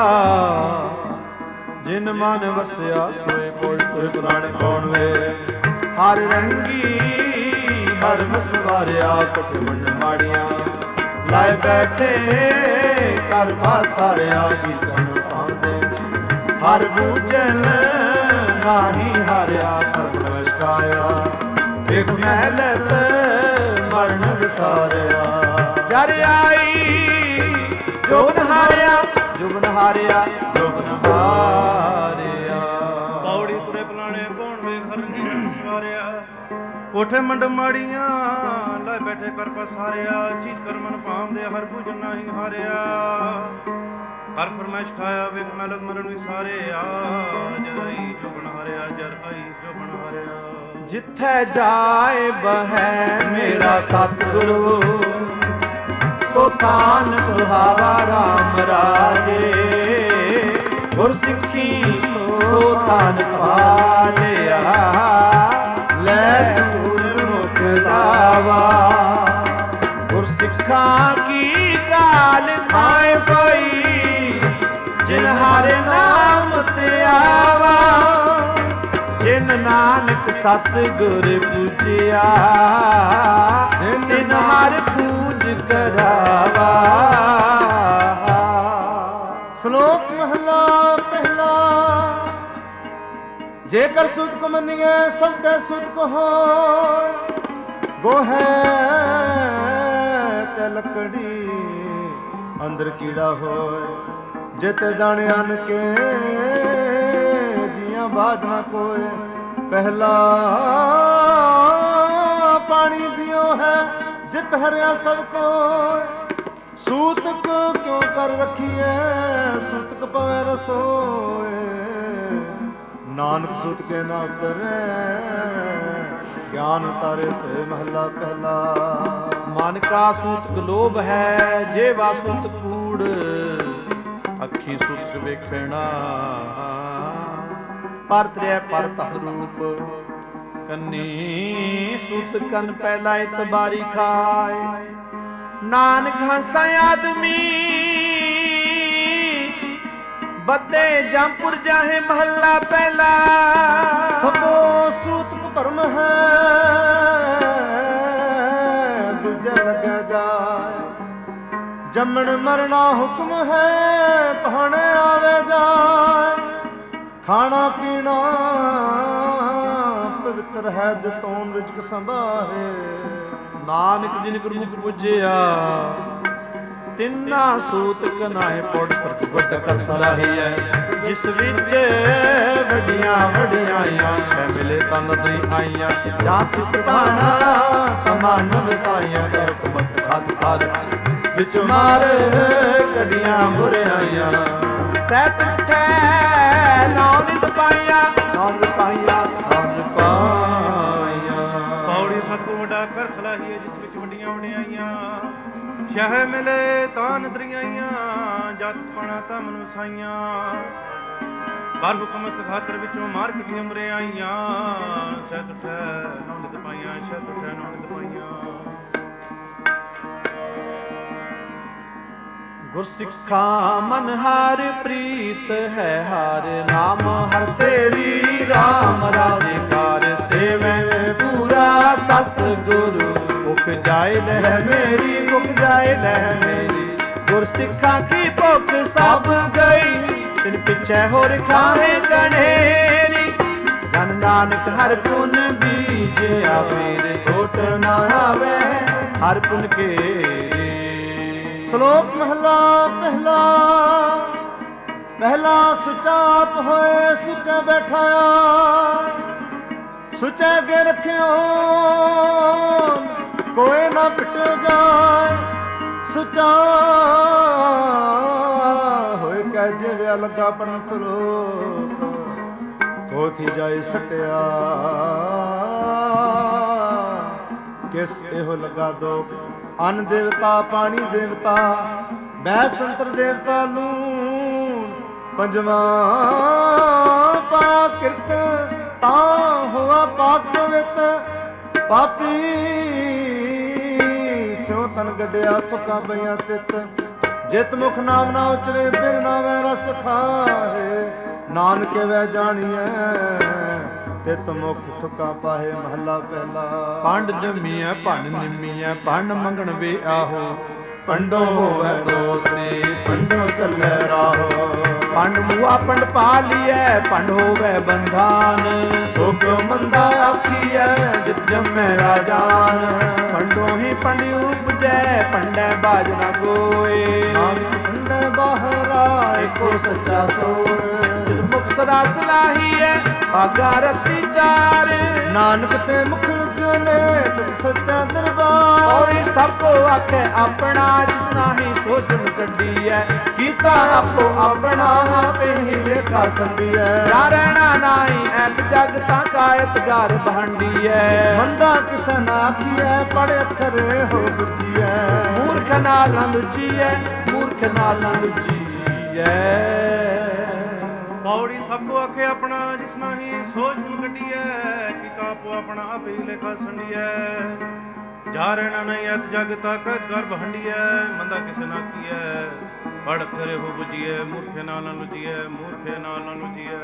ਜਿਨ ਮਨ ਵਸਿਆ ਸੋਏ ਕੋਈ ਤੁਰ ਪੁਰਾਣੇ ਕੌਣ ਵੇ। ਹਰ ਰੰਗੀ ਹਰ ਮਸਵਾਰਿਆ, ਪਟ ਮੰਡ ਮਾੜੀਆਂ ਲਾਇ ਬੈਠੇ ਕਰ ਬਾਸਾਰਿਆ। ਜੀਤਨ ਪਾਉਂਦੇ ਹਰ ਬੂਝਨ ਨਾਹੀ ਹਾਰਿਆ, ਕਰਮ ਵਸ਼ਕਾਇਆ ਇੱਕ ਮਹਿਲਤ ਮਰਨ ਵਿਸਾਰਿਆ। ਜਰ ਆਈ ਜੋਬਨ ਹਾਰਿਆ, ਜੋਬਨ ਹਾਰਿਆ, ਜੋਬਨ ਹਾਰਿਆ। ਪੌੜੀ ਤੁਰੇ ਪਲਾਣੇ ਪੌਣ ਵੇਖ ਹਰ ਸਵਾਰਿਆ। ਕੋਠੇ ਮੰਡ ਮਾੜੀਆਂ ਲੈ ਬੈਠੇ ਕਰ ਪਸਾਰਿਆ। ਚੀਜ਼ ਕਰਮਨ ਭਾਵਦੇ ਹਰ ਬੁਝ ਨਾਹੀ ਹਾਰਿਆ। ਹਰ ਫਰਮਾਇਸ਼ ਖਾਇਆ ਵੇਖ ਮਹਿਲਤ ਮਰਨ ਵਿਸਾਰਿਆ। ਜਰ ਆਈ ਜੋਬਨ ਹਾਰਿਆ, ਜਰ ਆਈ ਜੋਬਨ ਹਾਰਿਆ। ਜਿੱਥੈ ਜਾਏ ਬਹੈ ਮੇਰਾ ਸਤਿਗੁਰੂ, ਸੋ ਥਾਨ ਸੁਹਾਵਾ ਰਾਮ ਰਾਜੇ। ਗੁਰ ਸਿੱਖੀ ਸੋ ਥਾਨ ਪਾਲਿਆ, ਲੈ ਦੂਰ ਮੁਖ ਦਾਵਾ। ਗੁਰ ਸਿੱਖਾਂ ਕੀ ਕਾਲ ਖਾਏ ਪਈ, ਜਿਨ ਹਰਿ ਨਾਮ ਤੇ ਆਵਾ। ਜਿਨ ਨਾਨਕ ਸਤਿਗੁਰ ਪੂਜਿਆ, ਤਿਨ ਹਰ ਪੂਜ ਕਰਾਵਾ। ਸ਼ਲੋਕ ਮਹਲਾ ਪਹਿਲਾ। ਜੇਕਰ ਸੁਤ ਕੋ ਮੰਨੀਏ ਸਭ ਤੇ ਸੁਤ ਕੋ ਹੋਏ, ਗੋਹੈ ਤੇ ਲੱਕੜੀ ਅੰਦਰ ਕੀੜਾ ਹੋਏ। ਜਿਤ ਜਾਣੇ ਅਨ ਕੇ ਜੀਆਂ ਬਾਜ ਨਾ ਕੋਏ, ਪਹਿਲਾ ਪਾਣੀ ਜਿਉ ਹੈ ਜਿਤ ਹਰਿਆ ਸਭ ਕੋਏ। ਸੂਤਕ ਕਿਉਂ ਕਰ ਰਖੀਐ ਸੂਤਕ ਪਵੈ ਰਸੋਏ, ਨਾਨਕ ਸੂਤ ਕੇ ਨਾ ਉਤਰੈ ਗਿਆਨ ਉਤਾਰੇ ਤੇ ਮਹਲਾ ਪਹਿਲਾ। ਮਨ ਕਾ ਸੂਤਕ ਲੋਭ ਹੈ ਜੇ ਵਾ ਸੂਤਕ ਕੂੜ, ਅੱਖੀ ਸੂਤਕ ਵੇਖਣਾ ਪਰ ਤ੍ਰੈ ਪਰ ਤਹ ਰੂਪ। ਕੰਨੀ ਸੂਤਕ ਕੰਨ ਪਹਿਲਾ ਇਤਬਾਰੀ ਖਾਏ, ਨਾਨਕ ਹੰਸਾ ਆਦਮੀ ਬੱਦੇ ਜੰਪੁਰ ਜਾਹੇ ਮਹੱਲਾ ਪਹਿਲਾ। ਸਭੋ ਸੂਤਕ ਭਰਮ ਹੈ ਦੂਜੇ ਲੱਗਿਆ ਜਾਏ, ਜੰਮਣ ਮਰਨਾ ਹੁਕਮ ਹੈ ਪਹਾਣੇ ਆਵੇ ਜਾਏ। ਖਾਣਾ ਪੀਣਾ ਪਵਿੱਤਰ ਹੈ ਦਿਤੋਂ ਰਿਜਕ ਸੰਭਾਹੇ, ਨਾਨਕ ਜਿਨ ਗੁਰਮੁਖ ਬੁਝਿਆ ਤਿੰਨਾ ਸੂਤਕ ਨਾਏ ਪੌੜ ਸਰਕ ਵੱਡ ਕਰ ਸਲਾਹੀਐ। ਜਿਸ ਵਿੱਚ ਵੱਡੀਆਂ ਵਡਿਆਈਆਂ ਸ਼ੈ ਮਿਲੇ ਤਨ ਦਈ ਆਈਆਂ, ਜਾਂ ਤਿਸ ਬਾਣਾ ਤਮਨ ਵਸਾਈਆਂ ਕਰਤ ਮਤ ਹੱਥ ਕਰ ਵਿੱਚ ਮਾਰ ਕੜੀਆਂ ਬੁਰਿਆਈਆਂ। ਸਹਿਸ ਉਠੈ ਨਾਨਕ ਪਾਈਆਂ ਨਾਨਕ ਪਾਈਆਂ ਨਾਨਕ ਪਾਈਆਂ। ਪੌੜੀ ਸਤਿਗੁਰ ਵੱਡਾ ਕਰ ਸਲਾਹੀਏ ਜਿਸ ਵਿੱਚ ਵੱਡੀਆਂ ਵਡਿਆਈਆਂ, ਸ਼ਹਿ ਮਿਲੇ ਤਾਂ ਨਦਰੀਆਈਆਂ ਜਤ ਸਪਣਾ ਤਾਂ ਮਨੁ ਸਾਈਆਂ। ਕਰ ਹੁਕਮ ਅਸਤ ਖਾਤਰ ਵਿੱਚੋਂ ਮਾਰ ਕਟੀਆਂ ਮਰਿਆਈਆਂ, ਸਹਿਤ ਉਠੈ ਨੌਨਿਤ ਪਾਈਆਂ ਸਹਿਤ ਉਠੈ ਨੌਨਿਤ ਪਾਈਆਂ। ਗੁਰਸਿੱਖਾਂ ਮਨ ਹਰ ਪ੍ਰੀਤ ਹੈ ਹਰ ਨਾਮ ਹਰ ਤੇਰੀ ਰਾਮ ਰਾਜੇ ਕਾਰ ਸੇਵੈ ਪੂਰਾ ਸਤ ਗੁਰੂ। ਭੁਖ ਜਾਏ ਲਹਿ ਮੇਰੀ ਭੁਖ ਜਾਏ ਲਹਿ ਮੇਰੀ, ਗੁਰਸਿੱਖਾਂ ਕੀ ਭੁਖ ਸਭ ਗਈ ਤਿਨ ਪਿਛੈ ਹੋਰ ਖਾਹੇ ਕਣੇਰੀ। ਜਨ ਨਾਨਕ ਹਰ ਪੁਨ ਬੀਜਿਆ ਮੇਰੇ ਕੋਟ ਨਾ ਆਵੇ ਹਰ ਪੁਨ ਕੇਰੀ। ਸ਼ਲੋਕ ਮਹਲਾ ਪਹਿਲਾ। ਪਹਿਲਾ ਸੁਚਾ ਆਪ ਹੋਏ ਸੁਚਾ ਬੈਠਾਇਆ, ਸੁਚਾ ਕੇ ਰੱਖਿਓ ਕੋਈ ਨਾ ਪਿਟਿਓ ਜਾਏ। ਸੁਚਾ ਹੋਏ ਕਹਿ ਜਿਵੇਂ ਲੱਗਾ ਪਰਨ ਸਰੋਤ, ਕੋਥੀ ਜਾਏ ਸਟਿਆ ਕਿਸ ਇਹੋ ਲੱਗਾ ਦੋਖ। ਅੰਨ ਦੇਵਤਾ ਪਾਣੀ ਦੇਵਤਾ ਬੈ ਸੰਤਰ ਦੇਵਤਾ ਲੂਣ, ਪੰਜਵਾਂ ਪਾ ਕਿਰਤ ਤਾਂ ਹੋਆ ਪਾਕ ਪਵਿੱਤ। ਪਾਪੀ ਸਿਉ ਤਨ ਗੱਡਿਆ ਥੁੱਕਾਂ ਪਈਆਂ ਤਿੱਤ, ਜਿਤ ਮੁਖ ਨਾਮ ਨਾ ਉਚਰੇ ਫਿਰ ਨਾ ਵੈ ਰਸ ਖਾਏ। ਨਾਨਕ ਵੈ ਜਾਣੀਐ ਤਿਤ ਮੁਖ ਥੁੱਕਾਂ ਪਾਹੇ ਮਹੱਲਾ ਪਹਿਲਾ। ਪੰਡ ਜੰਮੀਐ ਭੰਡ ਨਿੰਮੀਐ ਭੰਡ ਮੰਗਣ ਵੇ ਆਹੋ, ਪੰਡੋ ਹੋਵੇ ਦੋਸਤੀ ਪੰਡੋ ਚੱਲੇ ਰਾਹੋ। ਪੰਡ ਮੂਆ ਪੰਡ ਪਾ ਲੀਐ ਪੰਡ ਹੋਵੇ ਬੰਧਾਨ, ਸੁਖ ਮੰਦਾ ਆਖੀਐ ਜਿਤ ਜੰਮੈ ਰਾਜਾਨ। ਪੰਡੋ ਹੀ ਪੰਡ ਉਪਜੈ ਪੰਡੈ ਬਾਜ ਨਾ ਕੋਏ, ਨਾਨਕ ਪੰਡੈ ਬਾਹਰਾ ਏਕੋ ਸੱਚਾ ਸੋਏ। ਜਿਤ ਮੁਖ ਸਦਾ ਸਲਾਹੀਐ ਭਾਗਾ ਰਤੀ ਚਾਰ, ਨਾਨਕ ਤੇ ਮੁਖ ਉਜਲੇ ਤਿਤ ਸੱਚਾ ਦਰਬਾਰ। ਔਰੀ ਸਭ ਕੋ ਆਖੇ ਆਪਣਾ ਜਿਸ ਨਾਹੀ ਸੋਚਨ ਕੱਢੀਐ, ਕੀਤਾ ਆਪੋ ਆਪਣਾ ਆਪੇ ਹੀ ਵੇਖਾ ਸੰਦੀਐ। ਜਾ ਰਹਿਣਾ ਨਾਹੀ ਐਤ ਜਗ ਤਾਂ ਕਾਇਤ ਘਰ ਭਾਂਡੀਐ। ਮੰਦਾ ਕਿਸ ਨਾ ਆਖੀਐ ਪੜ ਅੱਖਰੇ ਹੋ ਬੁੱਝੀਐ। ਮੂਰਖ ਨਾਲ ਨਾ ਲੁੱਚੀਐ ਮੂਰਖ ਨਾਲ ਨਾ ਲੁੱਚੀਐ। ਪੌੜੀ ਸਭ ਕੋ ਆਖੇ ਆਪਣਾ ਜਿਸ ਨਾਹੀ ਸੋਚ ਨੂੰ ਕੱਢੀਐ, ਕੀਤਾ ਆਪੋ ਆਪਣਾ ਆਪੇ ਹੀ ਲੇਖਾ ਸੰਡੀਐ। ਜਾ ਰਹਿਣਾ ਨਹੀਂ ਅਤ ਜਗ ਤਾਕਤ ਕਰ ਬਹੰਡੀਐ, ਮੰਦਾ ਕਿਸੇ ਨਾ ਕੀਐ ਪੜ ਖਰੇ ਹੋ ਬੁਝੀਐ। ਮੂਰਖੇ ਨਾਲ ਨਾ ਲੁਝੀਐ ਮੂਰਖੇ ਨਾਲ ਨਾ ਲੁਝੀਐ।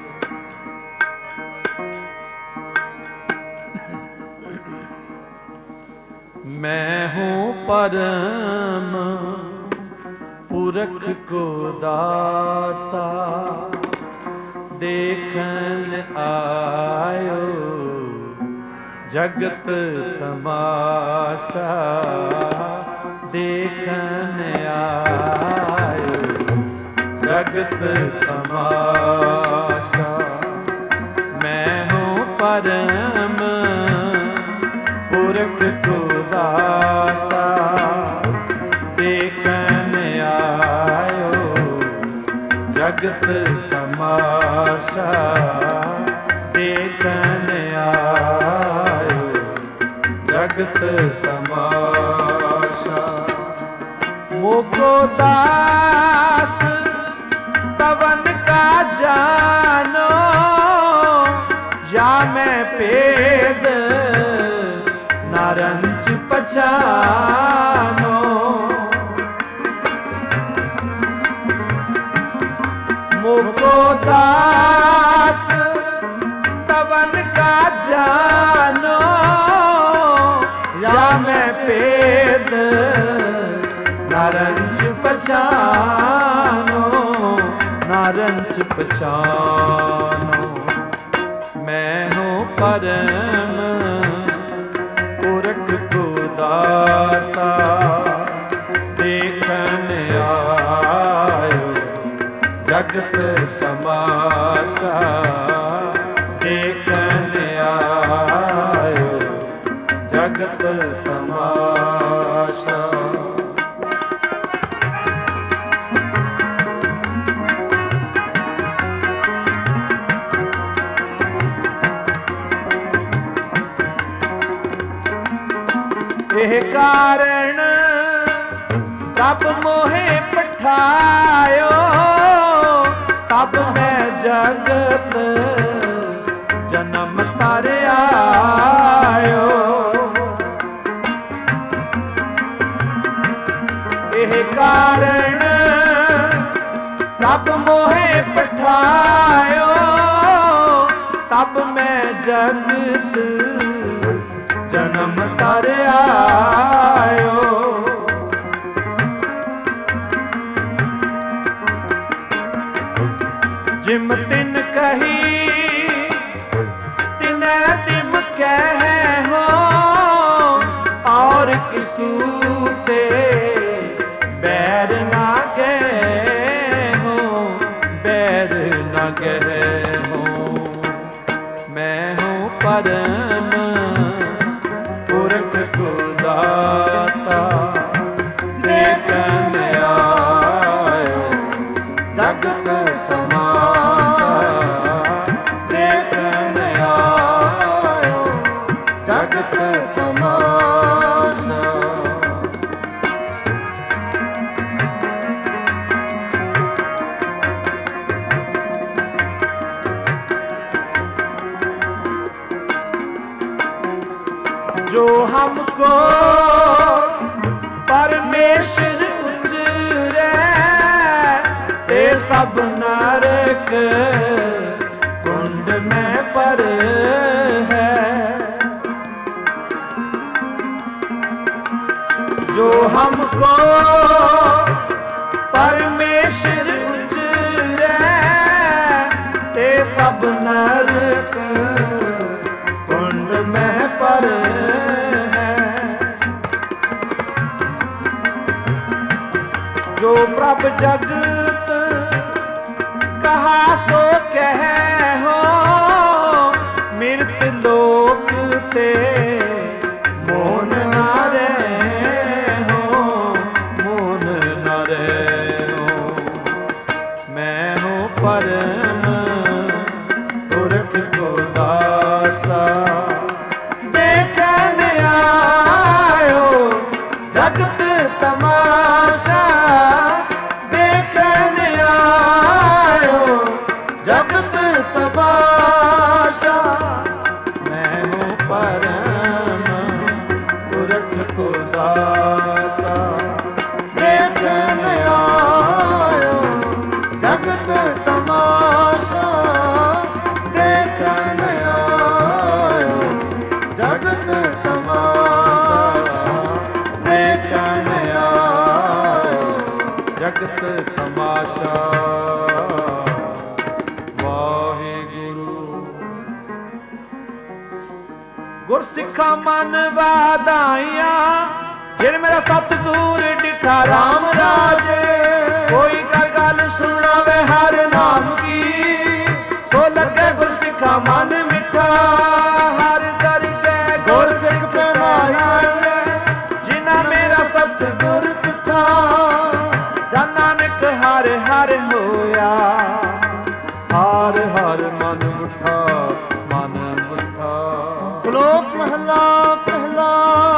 ਮੈਂ ਹੂੰ ਪਰਮ ਪੁਰਖ ਕੋ ਦਾਸਾ, ਦੇਖਣ ਆਇਓ ਜਗਤ ਤਮਾਸ਼ਾ ਦੇਖਣ ਆਇਓ ਜਗਤ ਤਮਾਸ਼ਾ ਮੈਂ ਹੂੰ ਪਰਮ ਪੁਰਖ ਉਦਾਸਾ ਦੇਖਣ ਆਇਓ ਜਗਤ ਤਮਾਸ਼ਾ ਦੇਖਣ ਆਇਓ ਜਗਤ ਤਮਾਸ਼ਾ ਮੋਕੋ ਦਾਸ तवन का जानो या मैं भेद नारंच पहचानो मोको दास तवन का जानो या मैं भेद नारंच पहचानो नारंच पहचानो मैं हूँ परम पुरख उदासा देखन आयो जगत तमाशा देखन आयो जगत तमाशा ਇਹ ਕਾਰਣ ਤਬ ਮੋਹੇ ਪਠਾਇਓ ਤਬ ਮੈਂ ਜਗਤ ਜਨਮ ਤਰਿਆਇਓ ਇਹ ਕਾਰਣ ਤਬ ਮੋਹੇ ਪਠਾਇਓ ਤਬ ਮੈਂ ਜਗਤ ਜਨਮ ਤਰਿਆਇਓ ਜਿਮ ਤਿਨ ਕਹੀ ਤਿਨੈ ਤਿਮ ਕਹਿ ਹੋ ਔਰ ਕਿਸੂ ਤੇ ਬੈਰ ਨਾ ਗਏ ਹੋ ਬੈਰ ਨਾ ਗਏ ਹੋ ਮੈਂ ਹੂੰ ਪਰਮ ਪੁਰਖ ਉਦਾਸਾ ਦੇਖਣ ਆਇਓ ਜਗਤ ਤਮਾਸ਼ਾ ਦੇਖਣ ਆਇਓ ਜਗਤ ਤਮਾਸ਼ਾ जो हमको परमेश्वर उचरे ते सब नरक कुंड में पर है जो हमको परमेश्वर उचरे ते सब नरक कुंड में पर जो प्रभ जगत कहा सो कह हो मृत लोक ते मोन न रहे हो मोन न रहे हो मैं हूँ परम पुरख उदासा देखन आयो जगत तमाशा देखन आयो जगत तमाशा मैं हूँ परम पुरख उदासा देखन आयो जगत तमाशा देखन आयो जगत तमाशा देखन आयो जगत तमाशा वाह ਗੁਰ ਸਿੱਖਾਂ ਮਨ ਵਾਧਾਈਆਂ, ਜਿਨ ਮੇਰਾ ਸਤਿਗੁਰ ਡਿਠਾ ਰਾਮ ਰਾਜੇ। ਕੋਈ ਕਰ ਗੱਲ ਸੁਣਾਵੇ ਹਰ ਨਾਮ ਕੀ, ਸੋ ਲੱਗੇ ਗੁਰ ਸਿੱਖਾਂ ਮਨ ਮਿੱਠਾ। ਹਰ ਦਰ ਗਏ ਗੁਰ ਸਿੱਖ ਪਹਿਨਾਇਆ, ਜਿਨ੍ਹਾਂ ਮੇਰਾ ਸਤਿਗੁਰ ਡਿਠਾ। ਜਨ ਨਾਨਕ ਹਰ ਹਰ ਹੋਇਆ, ਹਰ ਹਰ ਮਨ ਮੁਠਾ ਮਨ ਮੁਠਾ। ਸ਼ਲੋਕ ਮਹਲਾ ਪਹਿਲਾ।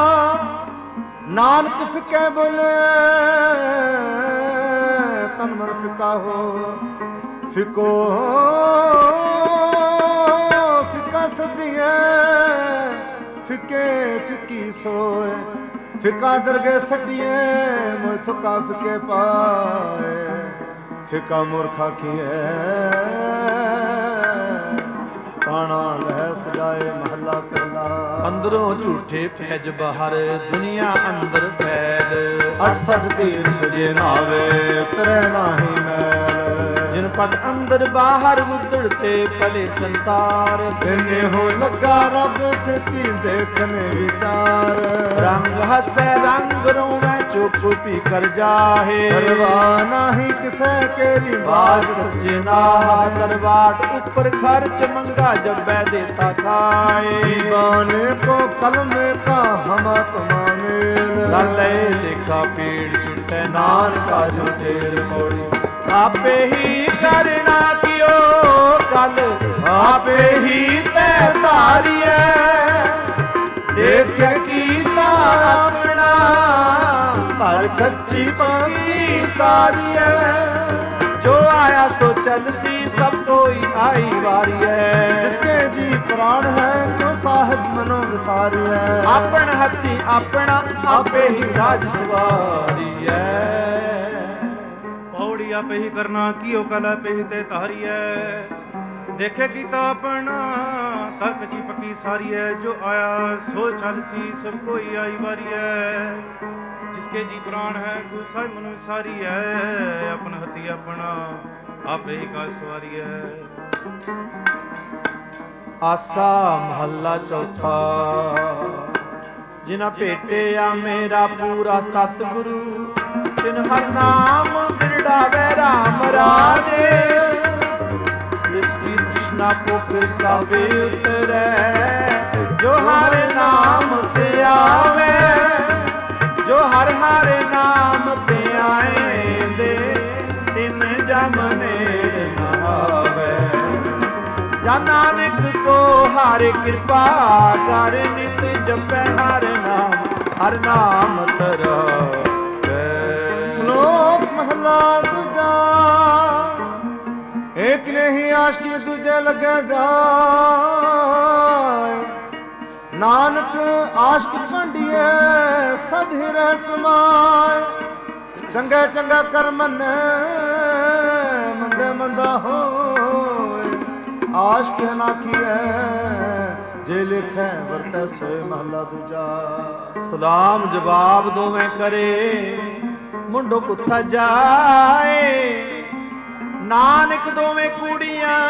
ਨਾਨਕ ਫਿੱਕੇ ਬੋਲੇ ਤਨ ਮਨ ਫਿੱਕਾ ਹੋ, ਫਿੱਕੋ ਫਿੱਕਾ ਸਦੀਏ, ਫਿੱਕੇ ਫਿੱਕੀ ਸੋਏ। ਫਿੱਕਾ ਦਰਗੇ ਸੱਟੀਏ, ਮੋਇ ਥੁੱਕਾ ਫਿੱਕੇ ਪਾਏ। ਫਿੱਕਾ ਮੂਰਖਾ ਕੀਏ, ਕਾਣਾ ਲਹਿ ਸਜਾਏ ਮਹੱਲਾ ਪਹਿਲਾ। ਅੰਦਰੋਂ ਝੂਠੇ ਫੈਜ ਬਾਹਰ, ਦੁਨੀਆ ਅੰਦਰ ਫੈਲ। ਅਠਸਠ ਤੀਰਥ ਜੇ ਨਾਵੇ, ਤਰੇ ਨਾਹੀ ਮੈਲ। ਜਿਨ ਪਟ ਅੰਦਰ ਬਾਹਰ ਉਧੜਤੇ ਭਲੇ ਸੰਸਾਰ। ਦਿਨੇ ਹੋ ਲੱਗਾ ਰੱਬ ਸੱਚੀ ਦੇਖਨੇ ਵਿਚਾਰ। ਰੰਗ ਹਸੈ ਰੰਗ ਰੋਵੈ, ਚੁੱਪ ਚੁਪੀ ਕਰ ਜਾਹੇ। ਪਰਵਾਹ ਨਾਹੀ ਕਿਸੈ ਕੇਰੀ ਬਾਸ ਬਾਸ। ਸੱਚੇ ਨਾਹ ਦਰਬਾਟ ਉੱਪਰ ਖਰਚ ਮੰਗਾ, ਜੱਬੈ ਦੇਤਾ ਖਾਏ। ਦੀਵਾਨੇ ਕੋ ਕਲਮੇ ਕਾ ਹਮਾ ਤੁਮਾ ਮੇਲ। ਲਾਲੇ ਲੇਖਾ ਪੀੜ ਛੁਟੈ, ਨਾਨਕਾ ਜੋ ਤੇਰ ਮੋੜੀ। ਆਪੇ ਹੀ ਕਰਨਾ ਕਿਓ ਕਲ, ਆਪੇ ਹੀ ਤੈ ਧਾਰੀਐ। ਦੇਖ ਕੀਤਾ ਆਪਣਾ, ਧਰ ਖੱਚੀ ਪਾਈ ਸਾਰੀਐ। ਜੋ ਆਇਆ ਸੋ ਚਲਸੀ, ਸਭ ਕੋਈ ਆਈ ਵਾਰੀਐ। ਜਿਸਕੇ ਜੀ ਪ੍ਰਾਣ ਹੈ, ਕਿਉ ਸਾਹਿਬ ਮਨੋ ਵਿਸਾਰੀਐ। ਆਪਣ ਹੱਥੀ ਆਪਣਾ, ਆਪੇ ਹੀ ਰਾਜ ਸਵਾਰੀਐ। ਪੌੜੀ ਆਪੇ ਹੀ ਕਰਨਾ, ਕੀਓ ਕਲ ਆਪੇ ਹੀ ਤੇ ਧਾਰੀਐ। ਦੇਖੇ ਕੀਤਾ ਆਪਣਾ, ਤਰਕ ਜੀ ਪੱਕੀ ਸਾਰੀਐ। ਜੋ ਆਇਆ ਸੋ ਚਲ ਸੀ, ਸਭ ਕੋਈ ਆਈ ਵਾਰੀਐ। ਜਿਸਕੇ ਜੀ ਪ੍ਰਾਣ ਹੈ, ਗੁਰੂ ਸਾਹਿਬ ਮਨ ਵਿਸਾਰੀ ਹੈ। ਆਪਨ ਹੱਥੀ ਆਪਣਾ, ਆਪੇ ਹੀ ਕਾ ਸਵਾਰੀ ਹੈ। ਆਸਾ ਮਹੱਲਾ ਚੌਥਾ। ਜਿਨਾ ਭੇਟਿਆ ਮੇਰਾ ਪੂਰਾ ਸਤਿਗੁਰੂ, ਤਿਨ ਹਰ ਨਾਮ ਦਿਰੜਾਵੇ ਰਾਮ ਰਾਜੇ। ਸ੍ਰਿਸ਼ਟੀ ਤ੍ਰਿਸ਼ਨਾ ਪੁਖ ਸਾਵੇ ਉਤਰੈ, ਜੋ ਹਰ ਨਾਮ ਤੇ ਆਵੇ। ਜੋ ਹਰ ਹਰ ਨਾਮ ਤੇ ਆਏਂਦੇ, ਤਿਨ ਜਮ ਨੇੜ ਨ ਆਵੇ। ਜਨ ਨਾਨਕ ਕੋ ਹਰਿ ਕਿਰਪਾ ਕਰ, ਨਿਤ ਜਪੈ ਹਰ ਨਾਮ ਹਰ ਨਾਮ ਧਰਾਵੇ। ਸ਼ਲੋਕ ਮਹਲਾ ਦੂਜਾ। ਏਕ ਨਹੀਂ ਆਸ਼ਕੀ ਦੂਜੇ ਲੱਗੇ ਜਾਏ। ਨਾਨਕ ਆਸ਼ਕ ਝੰਡੀਏ, ਸਦ ਹਿਰੈ ਸਮਾਏ। ਚੰਗੇ ਚੰਗਾ ਕਰ ਮੰਨੈ, ਮੰਦੇ ਮੰਦਾ ਹੋਏ। ਆਸ਼ਕ ਨਾ ਕੀਐ, ਜੇ ਲਿਖੈ ਵਰਤੈ ਸੋਏ ਮਹਲਾ ਦੂਜਾ। ਸਲਾਮ ਜਵਾਬ ਦੋਵੇਂ ਕਰੇ, ਮੁੰਡੋ ਕੁੱਥਾ ਜਾਏ। ਨਾਨਕ ਦੋਵੇਂ ਕੁੜੀਆਂ,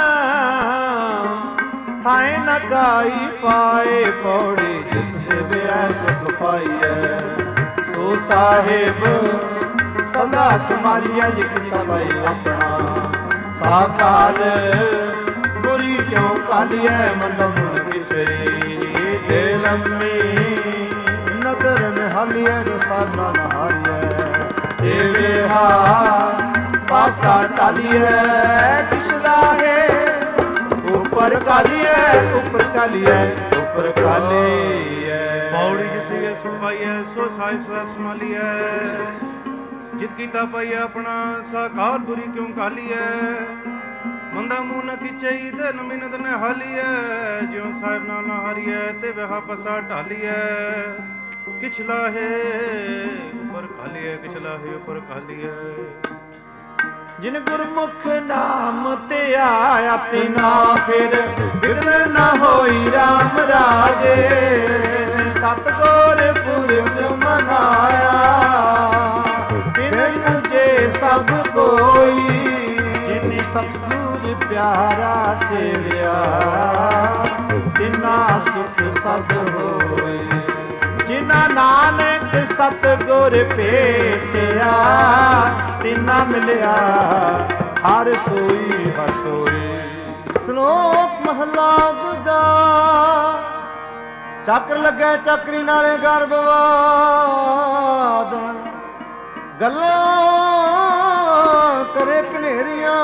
ਥਾਏ ਨ ਗਾਈ ਪਾਏ। ਪੌੜੀ ਜਿਤ ਸੇਵਿਆ ਸੁਖ ਪਾਈਐ, ਸੋ ਸਾਹਿਬ ਸਦਾ ਸੰਭਾਲੀਐ। ਲਿਖਤਾ ਪਾਈ ਆਪਣਾ, ਸਾਕਾਲ ਬੁਰੀ ਕਿਉ ਕਾਲੀਐ। ਮੰਦਾ ਮੁਨ ਵਿਚਰੀ, ਦੇ ਲੰਮੀ ਨਦਰ ਨਿਹਾਲੀਐ। ਜੋ ਸਾਧਨਾ ਨਹਾਰੀਐ, ਏ ਵੇਹਾ ਪਾਸਾ ਟਾਲੀਐ। ਕਿਛ ਲਾਹੇ ਉੱਪਰ ਕਾਲੀਐ, ਉੱਪਰ ਕਾਲੀਐ, ਉੱਪਰ ਕਾਲੀਐ। ਪੌੜੀ ਜਿਸ ਇਹ ਸੁਖਾਈਐ, ਸੋ ਸਾਹਿਬ ਸਦਾ ਸੰਭਾਲੀਐ। ਜਿਤ ਕੀਤਾ ਪਾਈਐ ਆਪਣਾ, ਸਾਕਾਰ ਬੁਰੀ ਕਿਉਂ ਕਾਲੀਐ। ਮੰਦਾ ਮੂੰਹ ਨ ਕਿਚਈ, ਤੇ ਨਮਿਨਤ ਨ ਹਾਲੀਐ। ਜਿਉ ਸਾਹਿਬ ਨਾਲ ਨਹਾਰੀਐ, ਤੇ ਵਿਹਾ ਪਸਾ ਢਾਲੀਐ। ਕਿਛ ਲਾਹੇ ਉੱਪਰ ਖਾਲੀਐ, ਕਿਛ ਲਾਹੇ ਉੱਪਰ ਖਾਲੀਐ। ਜਿਨ ਗੁਰਮੁਖ ਨਾਮ ਤੇ ਆਇਆ, ਤਿਨਾ ਫਿਰ ਬਿਗੜ ਨਾ ਹੋਈ ਰਾਮ ਰਾਜੇ। ਸਤਿਗੁਰ ਪੁਰਖ ਮਨਾਇਆ, ਤਿਨ ਪੂਜੇ ਸਭ ਕੋਈ। ਜਿਨ ਸਤਿਗੁਰ ਪਿਆਰਾ ਸੇਵਿਆ, ਤਿਨਾ ਸੁਖ ਸਦ ਹੋਏ। ਜਿਨਾ ਨਾਨਕ ਸਤਿਗੁਰ ਭੇਟਿਆ ਤਿਨਾ ਮਿਲਿਆ ਹਰ ਸੋਈ ਹਰ ਸੋਈ। ਸ਼ਲੋਕ ਮਹਲਾ ਦੂਜਾ। ਚੱਕਰ ਲੱਗੇ ਚੱਕਰੀ ਨਾਲੇ ਗਰਭਵਾਦ, ਗੱਲਾਂ ਕਰੇ ਕਨੇਰੀਆਂ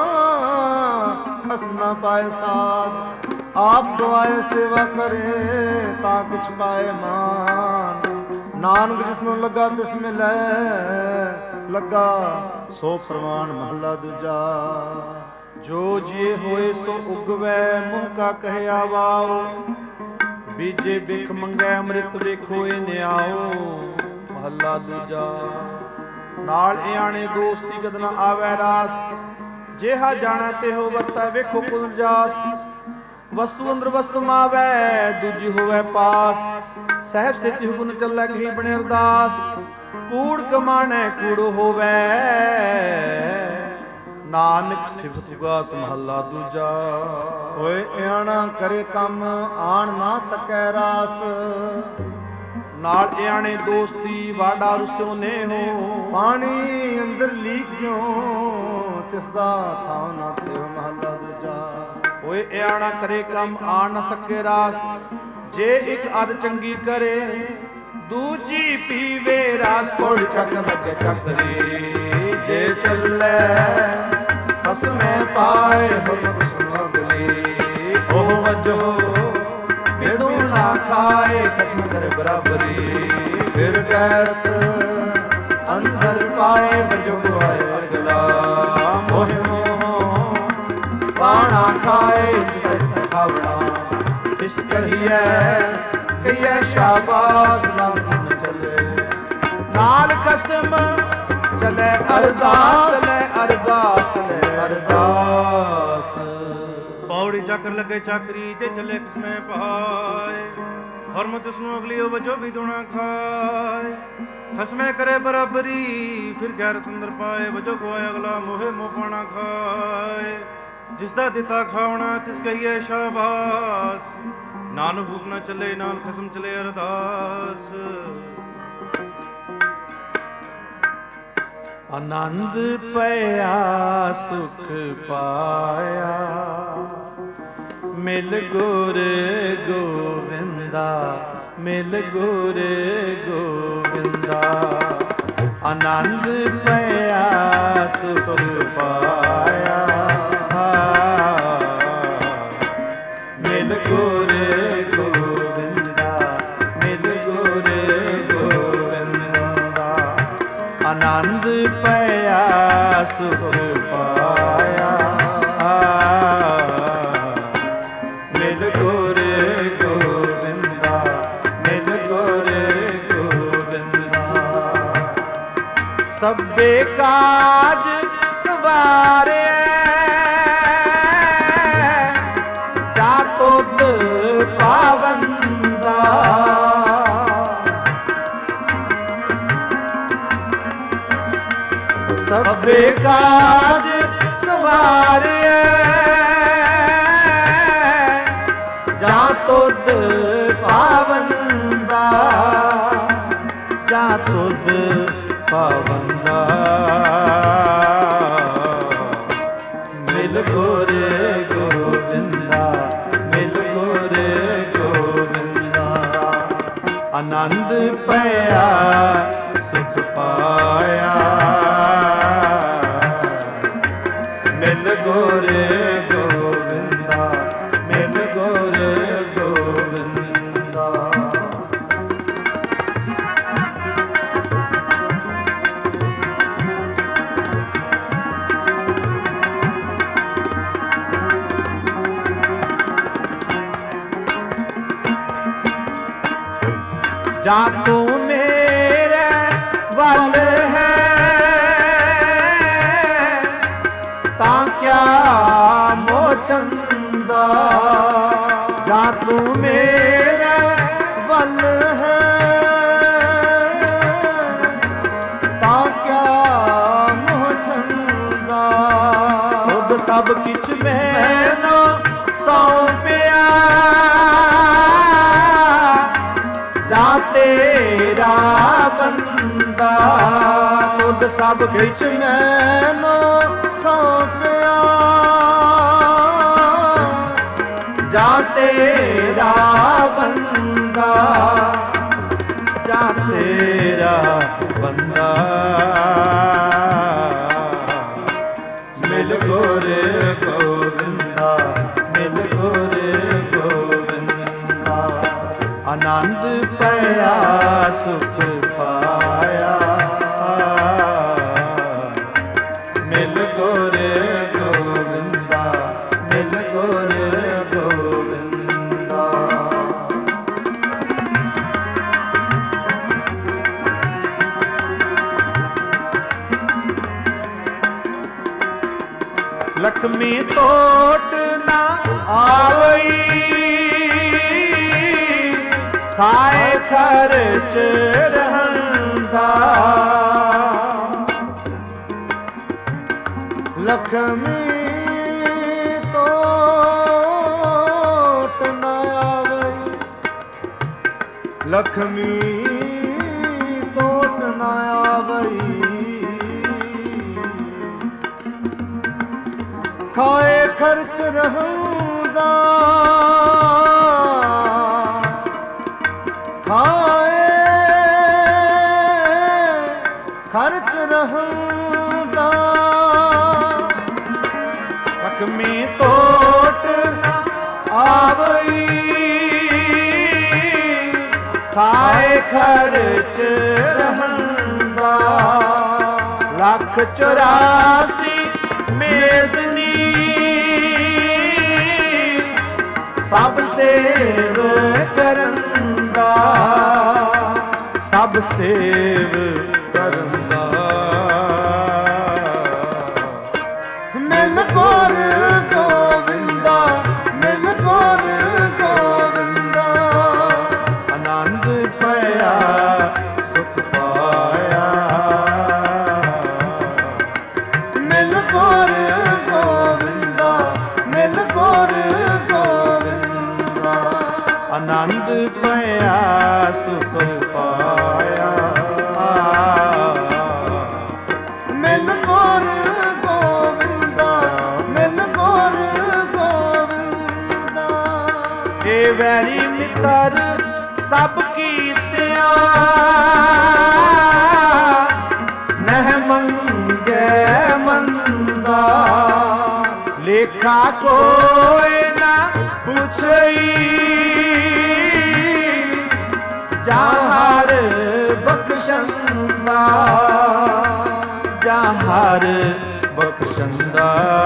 ਖਸਮ ਨਾ ਪਾਏ ਸਾਧ। ਆਪ ਗਵਾਏ ਸੇਵਾ ਕਰੇ ਤਾਂ ਕਿਛ ਪਾਏ ਮਾਨ। ਨਾਨਕ ਜਿਸ ਨੂੰ ਲੱਗਾ ਤਿਸ ਮਿਲੈ, ਲੱਗਾ ਸੋ ਪ੍ਰਵਾਨ। ਮਹਲਾ ਦੂਜਾ। ਜੋ ਜੇ ਹੋਏ ਸੋ ਉਗਵੈ ਮੂੰਹ ਕਾ ਕਹਿਆ ਵਾਓ। ਬੀਜੇ ਬਿਖ ਮੰਗੈ ਅੰਮ੍ਰਿਤ ਵੇਖੋ ਇਹ ਨਿਆਓ। ਮਹੱਲਾ ਦੂਜਾ। ਨਾਲ ਇਆਣੇ ਦੋਸਤੀ ਗਦ ਨਾ ਆਵੈ ਰਾਸ। ਜਿਹਾ ਜਾਣੈ ਤਿਹੋ ਵਰਤੈ ਵੇਖੋ ਪੁਨਰਜਾਸ। ਵਸਤੂ ਅੰਦਰ ਵਸਮਾਵੈ ਦੂਜੀ ਹੋਵੈ ਪਾਸ। ਸਹਿਬ ਸੇਤੀ ਹੁਕਮ ਚੱਲੈ ਕਹੀ ਬਣੇ ਅਰਦਾਸ। ਕੂੜ ਕਮਾਣੈ ਕੂੜ ਹੋਵੈ ਨਾਨਕ ਸਿਫਤ ਸੁਗਾਸ। ਮਹੱਲਾ ਦੂਜਾ। ਹੋਏ ਇਆਣਾ ਕਰੇ ਕੰਮ ਆਣ ਨਾ ਸਕੈ ਰਾਸ। ਨਾਲ ਇਆਣੇ ਦੋਸਤੀ ਵਾਡਾ ਰੁਸਿਓ ਨੇਹੋ। ਪਾਣੀ ਅੰਦਰ ਲੀਕ ਜਿਉ ਤਿਸ ਦਾ ਥਾਂ ਨਾ ਥਿਓ। ਮਹੱਲਾ ਦੂਜਾ। ਹੋਏ ਇਆਣਾ ਕਰੇ ਕੰਮ ਆਣ ਨਾ ਸਕੇ ਰਾਸ। ਜੇ ਇੱਕ ਅਧ ਚੰਗੀ ਕਰੇ ਦੂਜੀ ਪੀਵੇ ਰਾਸ। ਕੋਲ ਚੱਕ ਲੱਗੇ ਚੱਕਰੀ ਜੇ ਚੱਲੈ ਹਸਮੈ ਪਾਏ ਹੁਰਮਤ ਸੁਮਗਲੀ। ਉਹ ਵਜੋ ਮੇੜੂ ਨਾ ਖਾਏ ਖਸਮ ਕਰ ਬਰਾਬਰੀ। ਫਿਰ ਗੈਰਤ ਅੰਦਰ ਪਾਏ ਵਜੋ ਗਵਾਏ ਅਗਲਾ। ਮੋਹ ਮੋਹ ਪਾਣਾ ਖਾਏ ਸਿਰ ਖਾਵਣਾ। ਇਸ ਕਹੀਐ ਕਹੀਐ ਸ਼ਾਬਾਸ਼ ਨਾਲ ਗੁਣ ਚੱਲੇ। ਨਾਲ ਕਸਮ ਚਲੇ ਅਰਦਾਸ ਲੈ ਅਰਦਾਸ ਲੈ ਅਰਦਾਸ। ਪੌੜੀ ਚੱਕਰ ਲੱਗੇ ਚੱਕਰੀ ਤੇ ਚੱਲੇ ਕਿਸਮੇ ਪਾਏ। ਹਰਮਤ ਉਸ ਨੂੰ ਅਗਲੀ ਵਜੋ ਵੀ ਦੁਣਾ ਖਾਏ। ਖਸਮੇ ਕਰੇ ਬਰਾਬਰੀ ਫਿਰ ਗੈਰਤ ਅੰਦਰ ਪਾਏ। ਵਜੋ ਗਵਾਏ ਅਗਲਾ ਮੋਹੇ ਮੋਹ ਪਾਣਾ ਖਾਏ। ਜਿਸ ਦਾ ਦਿੱਤਾ ਖਾਵਣਾ ਤਿਸ ਕਹੀਏ ਸ਼ਾਬਾਸ। ਨਾਨਕ ਹੁਕਮ ਨਾ ਚੱਲੇ ਨਾਲ ਖਸਮ ਚਲੇ ਅਰਦਾਸ। ਆਨੰਦ ਪਿਆ ਸੁਖ ਪਾਇਆ ਮਿਲ ਗੁਰ ਗੋਵਿੰਦਾ। ਮਿਲ ਗੁਰ ਗੋਵਿੰਦਾ। ਆਨੰਦ ਪਿਆ ਸੁਖ ਪਾਇਆ ਮਿਲ ਗੁਰ ਗੋਵਿੰਦਾ। ਮਿਲ ਗੁਰ ਗੋਵਿੰਦਾ। ਆਨੰਦ ਪਿਆ ਸੁਖ ਪਾਇਆ ਮਿਲ ਗੁਰ ਗੋਵਿੰਦਾ। ਮਿਲ ਗੁਰ ਗੋਵਿੰਦਾ। ਸਭੇ ਕਾਜ ਸਵਾਰਿਆ ਜਾ ਤੁਧ ਪਾਵੰਦਾ। ਸਭੇ ਕਾਜ ਸਵਾਰਿਆ ਜਾ ਤੁਧ ਪਾਵੰਦਾ। ਜਾ ਤੁਧ ਪਾਵੰਦਾ। ਮਿਲ ਗੁਰ ਗੋਵਿੰਦਾ। ਮਿਲ ਗੁਰ ਗੋਵਿੰਦਾ। ਆਨੰਦ ਪਿਆ ਸੁਖ ਪਾਇਆ ਮਿਲ ਗੁਰ ਗੋਵਿੰਦਾ। ਮਿਲ ਗੁਰ ਗੋਵਿੰਦਾ। ਜਾ ਤੂੰ ਮੇਰੇ ਵੱਲ ਹੈ ਤਾਂ ਕਿਆ ਮੋਹ ਚੰਦਾ। ਜਾ ਤੂੰ ਮੇਰੇ ਵੱਲ ਹੈ ਤਾਂ ਕਿਆ ਮੋਹ ਚੰਦਾ। ਖੁਦ ਸਭ ਕਿਛ ਮੈਨੂੰ ਸੌਂਪਿਆ ਸਭ ਕਿਛ ਮੈਨੂੰ ਸੌਂਪਿਆ, ਜਾ ਤੇਰਾ ਬੰਦਾ, ਜਾ ਤੇਰਾ ਬੰਦਾ, ਮਿਲ ਗੁਰ ਗੋਬਿੰਦਾ, ਮਿਲ ਗੁਰ ਗੋਬਿੰਦਾ। ਆਨੰਦ ਪਿਆ ਸੁਖ ਪਾਇਆ, ਮਿਲ ਗੁਰ ਗੋਬਿੰਦਾ, ਮਿਲ ਗੁਰ ਗੋਬਿੰਦਾ। ਲਖਮੀ ਟੋਟ ਨਾ ਆਵਈ, ਖਾਏ ਖਰਚ ਰਹਿੰਦਾ, ਲਖਮੀ ਟੋਟ ਨਾ ਆਵਈ, ਲਖਮੀ ਟੋਟ ਨਾ ਆਵਈ, ਖਾਏ ਖਰਚ ਰਹੂੰਦਾ, ਖਾਏ ਖਰਚ ਰਹੂੰਦਾ, ਲਖਮੀ ਟੋਟ ਆਵਈ, ਖਾਏ ਖਰਚ ਰਹੂੰਦਾ, ਲੱਖ ਚੁਰਾਸੀ ਮੇਦਨੀ, ਸਭ ਸੇਵ ਕਰੰਦਾ, ਸਭ ਸੇਵ ਕਰੰਦਾ, ਮਿਲ ਗੁਰ ਗੋਬਿੰਦਾ, ਮਿਲ ਗੁਰ ਗੋਬਿੰਦਾ। ਆਨੰਦ ਪਿਆ ਸੁਖ ਪਾਇਆ, ਮਿਲ ਗੁਰ ਗੋਬਿੰਦਾ, ਮਿਲ ਗੁਰ ਗੋਬਿੰਦਾ। ਆਨੰਦ ਪਿਆ ਸੁਖ ਪਾਇਆ, ਮਿਲ ਗੁਰ ਗੋਬਿੰਦਾ, ਮਿਲ ਗੁਰ ਗੋਬਿੰਦਾ। ਏ ਵੈਰੀ ਮਿੱਤਰ ਸਭ ਕੀਤਿਆ, ਨਹਿ ਮੰਗੈ ਮੰਦਾ, ਲੇਖਾ ਕੋਈ ਨਾ ਪੁੱਛਈ, ਜਾਹਰ ਬਖਸ਼ੰਦਾ, ਜਾਹਰ ਬਖਸ਼ੰਦਾ।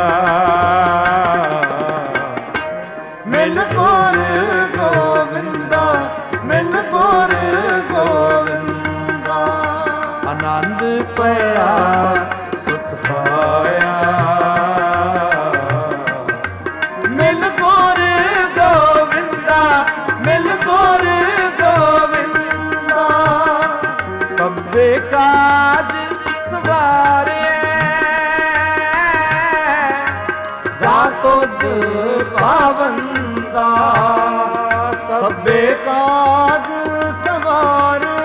ਮਿਲ ਗੁਰ ਗੋਬਿੰਦਾ, ਮਿਲ ਗੁਰ ਗੋਬਿੰਦਾ। ਆਨੰਦ ਪਿਆ ਸੁਖ ਪਾਇਆ, ਮਿਲ ਗੁਰ ਗੋਬਿੰਦਾ, ਮਿਲ ਗੁਰ ਗੋਬਿੰਦਾ। ਸਭੇ ਕਾਜ ਸਵਾਰਿਐ, ਜਾ ਤੁਧ ਪਾਵੰਦਾ। ਸਭੇ ਕਾਜ ਸਵਾਰਿਐ,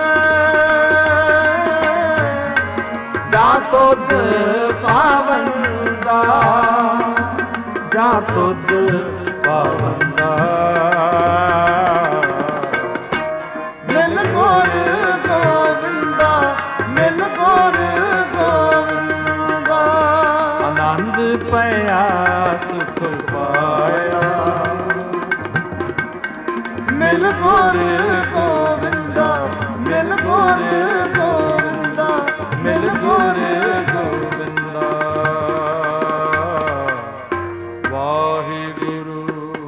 ਜਾ ਤੁਧ ਪਾਵੰਦਾ, ਜਾ ਤੁਧ ਪਾਵੰਦਾ। ਮਿਲ ਗੁਰ ਗੋਬਿੰਦਾ, ਮਿਲ ਗੁਰ ਗੋਬਿੰਦਾ। ਆਨੰਦ ਪਿਆ ਸੁਖ ਪਾਇਆ, ਮਿਲ ਗੁਰ ਗੋਬਿੰਦਾ, ਮਿਲ ਗੁਰ ਗੋਬਿੰਦਾ, ਮਿਲ ਗੁਰ ਗੋਬਿੰਦਾ। ਵਾਹਿਗੁਰੂ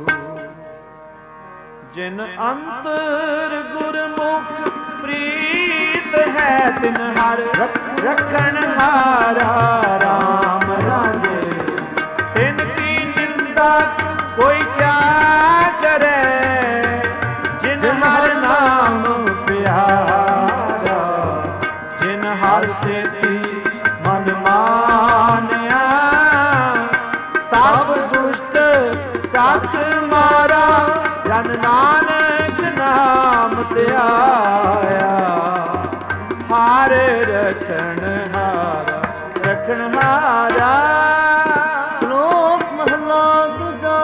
ਜਿਨ ਅੰਤਰ ਗੁਰਮੁਖ ਪ੍ਰੀਤ ਹੈ, ਤਿਨ ਹਰ ਰਖਣ ਹਾਰਾ ਰਾਮ ਰਾਜੇ। ਤਿਨ ਕੀ ਨਿੰਦਾ ਕੋਈ ਕਿਆ ਕਰੇ, ਜਿਨ ਹਰ ਨਾਮ ਪਿਆਰਾ। ਜਿਨ ਹਰ ਸੇਤੀ ਮਨ ਮਾਨਿਆ, ਸਭ ਦੁਸ਼ਟ ਚੱਕ ਮਾਰਾ। ਜਨ ਨਾਨਕ ਨਾਮ ਧਿਆਇਆ, ਹਰ ਰਖਣ ਹਾਰਾ। ਰਖਣ ਹਾਰਾ। ਸ਼ਲੋਕ ਮਹਲਾ ਦੂਜਾ।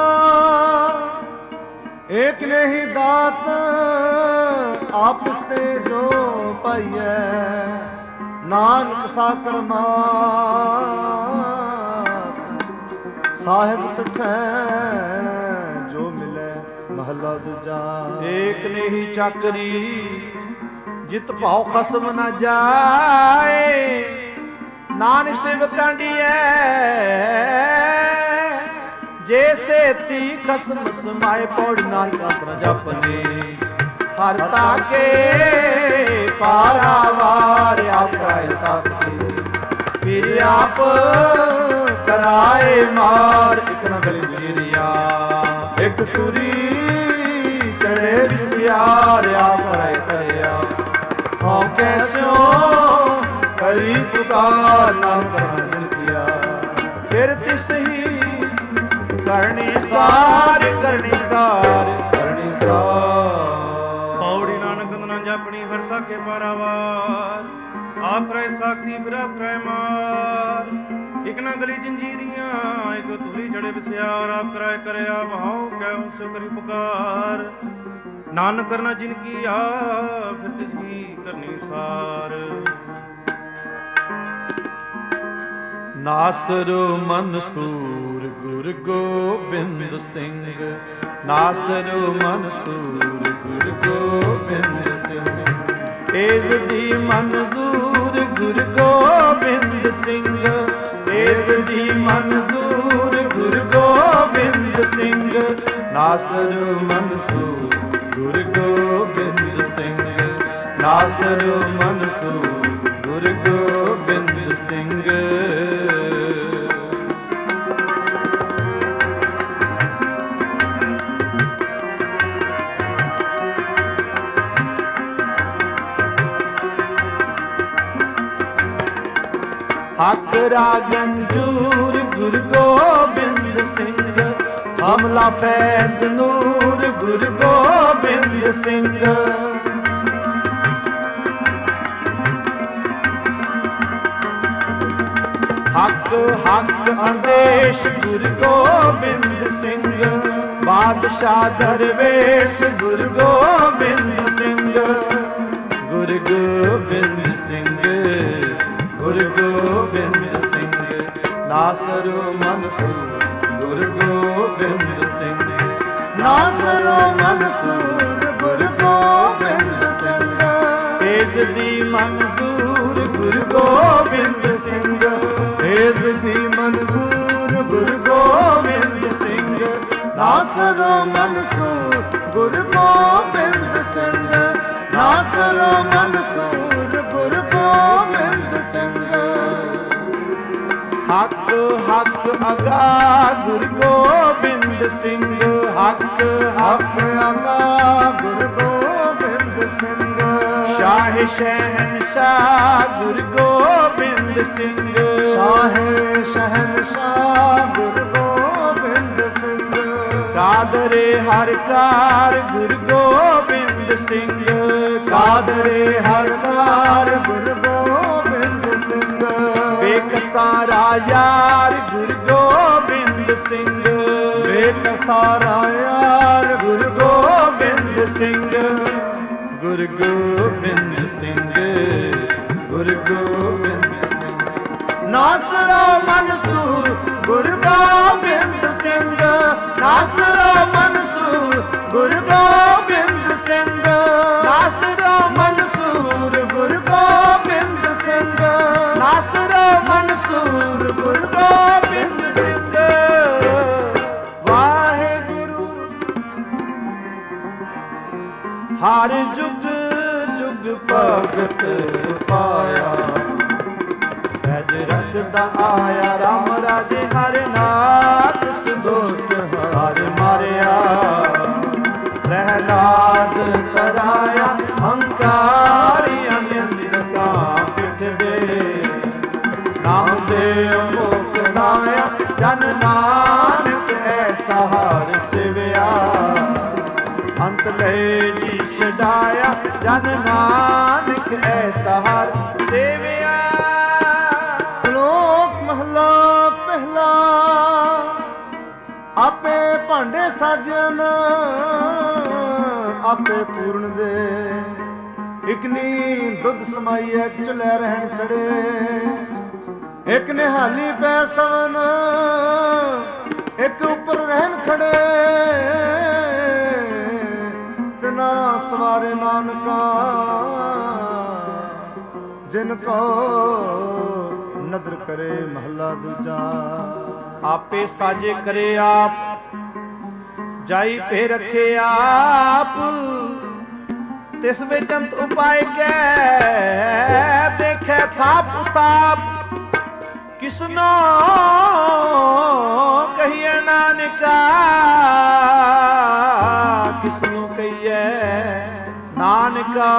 ਏਕ ਨਹੀਂ ਦਾਤ ਆਪਸ ਤੇ ਜੋ ਪਾਈਐ, ਨਾਨਕ ਸਾਸਰ ਮਾਤ ਸਾਹਿਬ ਤੁਠੈ ਜੋ ਮਿਲੈ। ਮਹਲਾ ਦੂਜਾ। ਏਕ ਨਹੀਂ ਚਾਕਰੀ ਜਿਤ ਭਾਉ ਖਸਮ ਨਾ ਜਾਏ, ਨਾਨਕ ਸੇਵਕ ਕਾਂਡੀਐ ਜੇ ਸੇਤੀ ਖਸਮ ਸਮਾਏ। ਪੌੜੀ ਨਾਨਕ ਆਪਣਾ ਜਪਨੇ ਹਰ ਤਾਕੇ ਪਾਰਾਵਾਰ ਆਪਾ ਸਾਸੀ। ਫਿਰ ਆਪ ਕਰਾਏ ਮਾਰ ਇਕ ਨਾ ਗਲੀ ਜੀਰਿਆ, ਇੱਕ ਤੁਰੀ ਚੜੇ ਵਿਸਿਆਰ ਆਪ ਰਹਿ ਕਰਿਆ। ਹਉ ਕੈਸੋ ਕਰੀ ਪੁਕਾਰ ਨਾਮ ਕਰਜਨ ਕੀਆ। ਫਿਰ ਤਿਸ ਹੀ ਕਰਨੀ ਸਾਰ ਕਰਨੀ ਸਾਰ ਕਰਨੀ ਸਾਰ। ਪੌੜੀ ਨਾਨਕ ਨਾ ਜਾਪਣੀ ਹਰ ਤਾਕੇ ਪਾਰਾਵਾਰ, ਆਪ ਰਹਿ ਸਾਖੀ ਫਿਰ ਆਪ ਰਹਿ ਮਾਰ। ਇਕ ਨਾ ਗਲੀ ਜੰਜੀਰੀਆਂ ਇਕ ਤੁਲੀ ਚੜੇ ਵਿਸਿਆਰ, ਆਪ ਕਰਾਏ ਕਰਿਆ ਭਾਉ ਕਹਿਉ ਸੋ ਕਰੀ ਪੁਕਾਰ। ਨਾਨਕ ਕਰਨਾ ਜਿਨ ਕੀ ਆ ਫਿਰ ਤਿਸ ਹੀ ਕਰਨੀ ਸਾਰ। ਨਾਸਰੋ ਮਨਸੂਰ ਗੁਰ ਗੋਬਿੰਦ ਸਿੰਘ, ਨਾਸਰੋ ਮਨਸੂਰ ਗੁਰ ਗੋਬਿੰਦ ਸਿੰਘ। ਏਸ ਦੀ ਮਨਜ਼ੂਰ ਗੁਰ ਗੋਬਿੰਦ ਸਿੰਘ, ਏਸ ਦੀ ਮਨਜ਼ੂਰ ਗੁਰ ਗੋਬਿੰਦ ਸਿੰਘ। ਨਾਸਰੋ ਮਨਸੂਰ ਗੁਰ ਗੋਬਿੰਦ ਸਿੰਘ, ਨਾਸਰੋ ਮਨਸੂਰ ਗੁਰ ਗੋਬਿੰਦ ਸਿੰਘ। ਹਕ ਰਾਗੰਜੂਰ ਗੁਰ ਗੋਬਿੰਦ ਸਿੰਘ, ਹਮਲਾ ਫੈਜ਼ ਨੂਰ ਗੁਰ ਗੋਬਿੰਦ ਸਿੰਘ। ਹਕ ਹਕ ਅੰਦੇਸ਼ ਗੁਰ ਗੋਬਿੰਦ ਸਿੰਘ, ਬਾਦਸ਼ਾਹ ਦਰਵੇਸ਼ ਗੁਰ ਗੋਬਿੰਦ ਸਿੰਘ। ਗੁਰ ਗੋਬਿੰਦ ਸਿੰਘ ਗੁਰ ਗੋਬਿੰਦ ਸਿੰਘ, ਨਾਸਰੋ ਮਨਸੂਰ ਗੁਰ ਗੋਬਿੰਦ ਸਿੰਘ। ਨਾਸਰੋ ਮਨਸੂਰ ਗੁਰ ਗੋਬਿੰਦ ਸਿੰਘ। ਏਸ ਦੀ ਮਨਜ਼ੂਰ ਗੁਰ ਗੋਬਿੰਦ ਸਿੰਘ, ਏਸ ਦੀ ਮਨਜ਼ੂਰ ਗੁਰ ਗੋਬਿੰਦ ਸਿੰਘ। ਨਾਸਰੋ ਮਨਸੂਰ ਗੁਰ ਗੋਬਿੰਦ ਸਿੰਘ, ਨਾਸਰੋ ਮਨਸੂਰ ਗੁਰ ਗੋਬਿੰਦ ਸਿੰਘ। ਹਕ ਹਕ ਅਗਾ ਗੁਰ ਗੋਬਿੰਦ ਸਿੰਘ, ਹਕ ਹਕ ਅਗਾ ਗੁਰ ਗੋਬਿੰਦ ਸਿੰਘ। ਸ਼ਾਹ ਸ਼ਹਿਨਸ਼ਾਹ ਗੁਰ ਗੋਬਿੰਦ ਸਿੰਘ, ਸ਼ਾਹ ਸ਼ਹਿਨਸ਼ਾਹ ਗੁਰ ਗੋਬਿੰਦ ਸਿੰਘ। ਕਾਦਰੇ ਹਰ ਕਾਰ ਗੁਰ ਗੋਬਿੰਦ ਸਿੰਘ, ਕਾਦਰੇ ਹਰ ਕਾਰ ਗੁਰ ਗੋਬਿੰਦ ਸਿੰਘ। ਬੇਕਸਾਰਾ ਯਾਰ ਗੁਰ ਗੋਬਿੰਦ ਸਿੰਘ, ਬੇਕਸਾਰਾ ਯਾਰ ਗੁਰ ਗੋਬਿੰਦ ਸਿੰਘ। ਗੁਰ ਗੋਬਿੰਦ ਸਿੰਘ ਗੁਰ ਗੋਬਿੰਦ ਸਿੰਘ। ਨਾਸਰੋ ਮਨਸੂਰ ਗੁਰ ਗੋਬਿੰਦ ਸਿੰਘ, ਨਾਸਰੋ ਮਨਸੂਰ ਗੁਰ ਗੋਬਿੰਦ ਸਿੰਘ। ਨਾਸਰੋ ਮਨਸੂਰ ਗੁਰ ਗੋਬਿੰਦ ਸਿੰਘ, ਨਾਸਰੋ ਮਨਸੂਰ ਗੁਰ ਗੋਬਿੰਦ ਸਿੰਘ। ਵਾਹਿਗੁਰੂ ਹਰ ਜੁਗ ਜੁਗ ਭਗਤ ਪਾਇਆ, ਰਜ ਰਖਦਾ ਆਇਆ ਰਾਮ ਰਾਜੇ ਹਰ ਨਾਥ ਸੁਦੋਸਤ ਹਰ ਮਾਰਿਆ। ਪ੍ਰਹਿਲਾਦ ਤਰਾਇਆ ਹੰਕਾਰੀ ਅਨੰਦ ਕਾਪਿਤ ਦੇ, ਨਾਮ ਦੇ ਮੁਖ ਨਾਇਆ ਜਨ ਨਾਨਕ ਐਸਾ ਹਰ ਸਿਵਿਆ। ਅੰਤ ਲੈ ਜੀ ਛਡਾਇਆ ਜਨ ਨਾਨਕ ਐਸਾ ਹਰ ਸੇਵਿਆ। ਸ਼ਲੋਕ ਭਾਂਡੇ ਸਾਜਨ ਆਪੇ ਪੂਰਨ ਦੇ, ਇਕ ਨੀ ਦੁੱਧ ਸਮਾਈ ਇੱਕ ਚੁੱਲ੍ਹੇ ਰਹਿਣ ਚੜੇ, ਇੱਕ ਨਿਹਾਲੀ ਪੈ ਸਵਨ ਇੱਕ ਉੱਪਰ ਰਹਿਣ ਖੜੇ, ਤਿਨਾ ਸਵਾਰੇ ਨਾਨਕਾ ਜਿਨ ਕੋ ਨਦਰ ਕਰੇ ਮਹੱਲਾ ਦੂਜਾ। ਆਪੇ ਸਾਜੇ ਕਰੇ ਆਪ, ਜਾਈ ਪੇ ਰੱਖੇ ਆਪ, ਤਿਸ ਵਿੱਚ ਅੰਤ ਉਪਾਇ ਕੈ ਦੇਖੈ ਥਾਪ ਉਤਾਪ, ਕਿਸਨੋ ਕਹੀਏ ਨਾਨਕਾ, ਕਿਸਨੂੰ ਕਹੀਏ ਨਾਨਕਾ।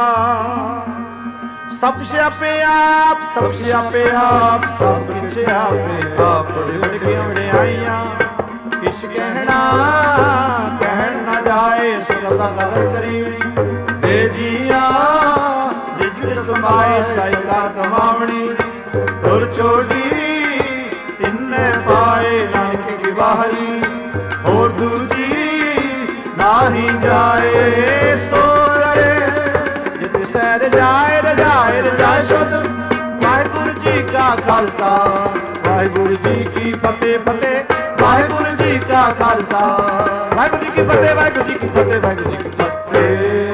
ਸਭ ਸਿਆਪੇ ਆਪ, ਸਭ ਸਿਆਪੇ ਆਪ, ਸਭ ਕਿਛ ਆਪੇ ਆਪ, ਵਡ ਕੇ ਵਡਿਆਈਆਂ ਕਿਛ ਕਹਿਣਾ ਕਹਿਣ ਨਾ ਜਾਏ, ਸੁਰਤਾ ਕਦਰ ਕਰੀ ਏ ਜੀਆ, ਰਿਜਕ ਸਮਾਏ ਸਾਈ ਕਾ ਕਮਾਵਣੀ, ਦੁਰ ਛੋੜੀ ਤਿੰਨੇ ਪਾਏ ਨਾਨਕ ਕੀ ਬਾਹਰੀ, ਹੋਰ ਦੂਜੀ ਨਾਹੀ ਜਾਏ ਸੋ ਰੇ, ਜਿਤ ਸਹਿ ਰਜਾਏ ਰਜਾਏ ਰਜਾਏ ਸੁਧ, ਵਾਹਿਗੁਰੂ ਜੀ ਕਾ ਖਾਲਸਾ ਵਾਹਿਗੁਰੂ ਜੀ ਕੀ ਫਤਿਹ ਫਤਿਹ, ਵਾਹਿਗੁਰੂ ਜੀ ਕਾ ਖਾਲਸਾ ਵਾਹਿਗੁਰੂ ਜੀ ਕੀ ਫਤਿਹ, ਵਾਹਿਗੁਰੂ ਜੀ ਕੀ ਫਤਿਹ, ਵਾਹਿਗੁਰੂ ਜੀ ਕੀ ਫਤਿਹ,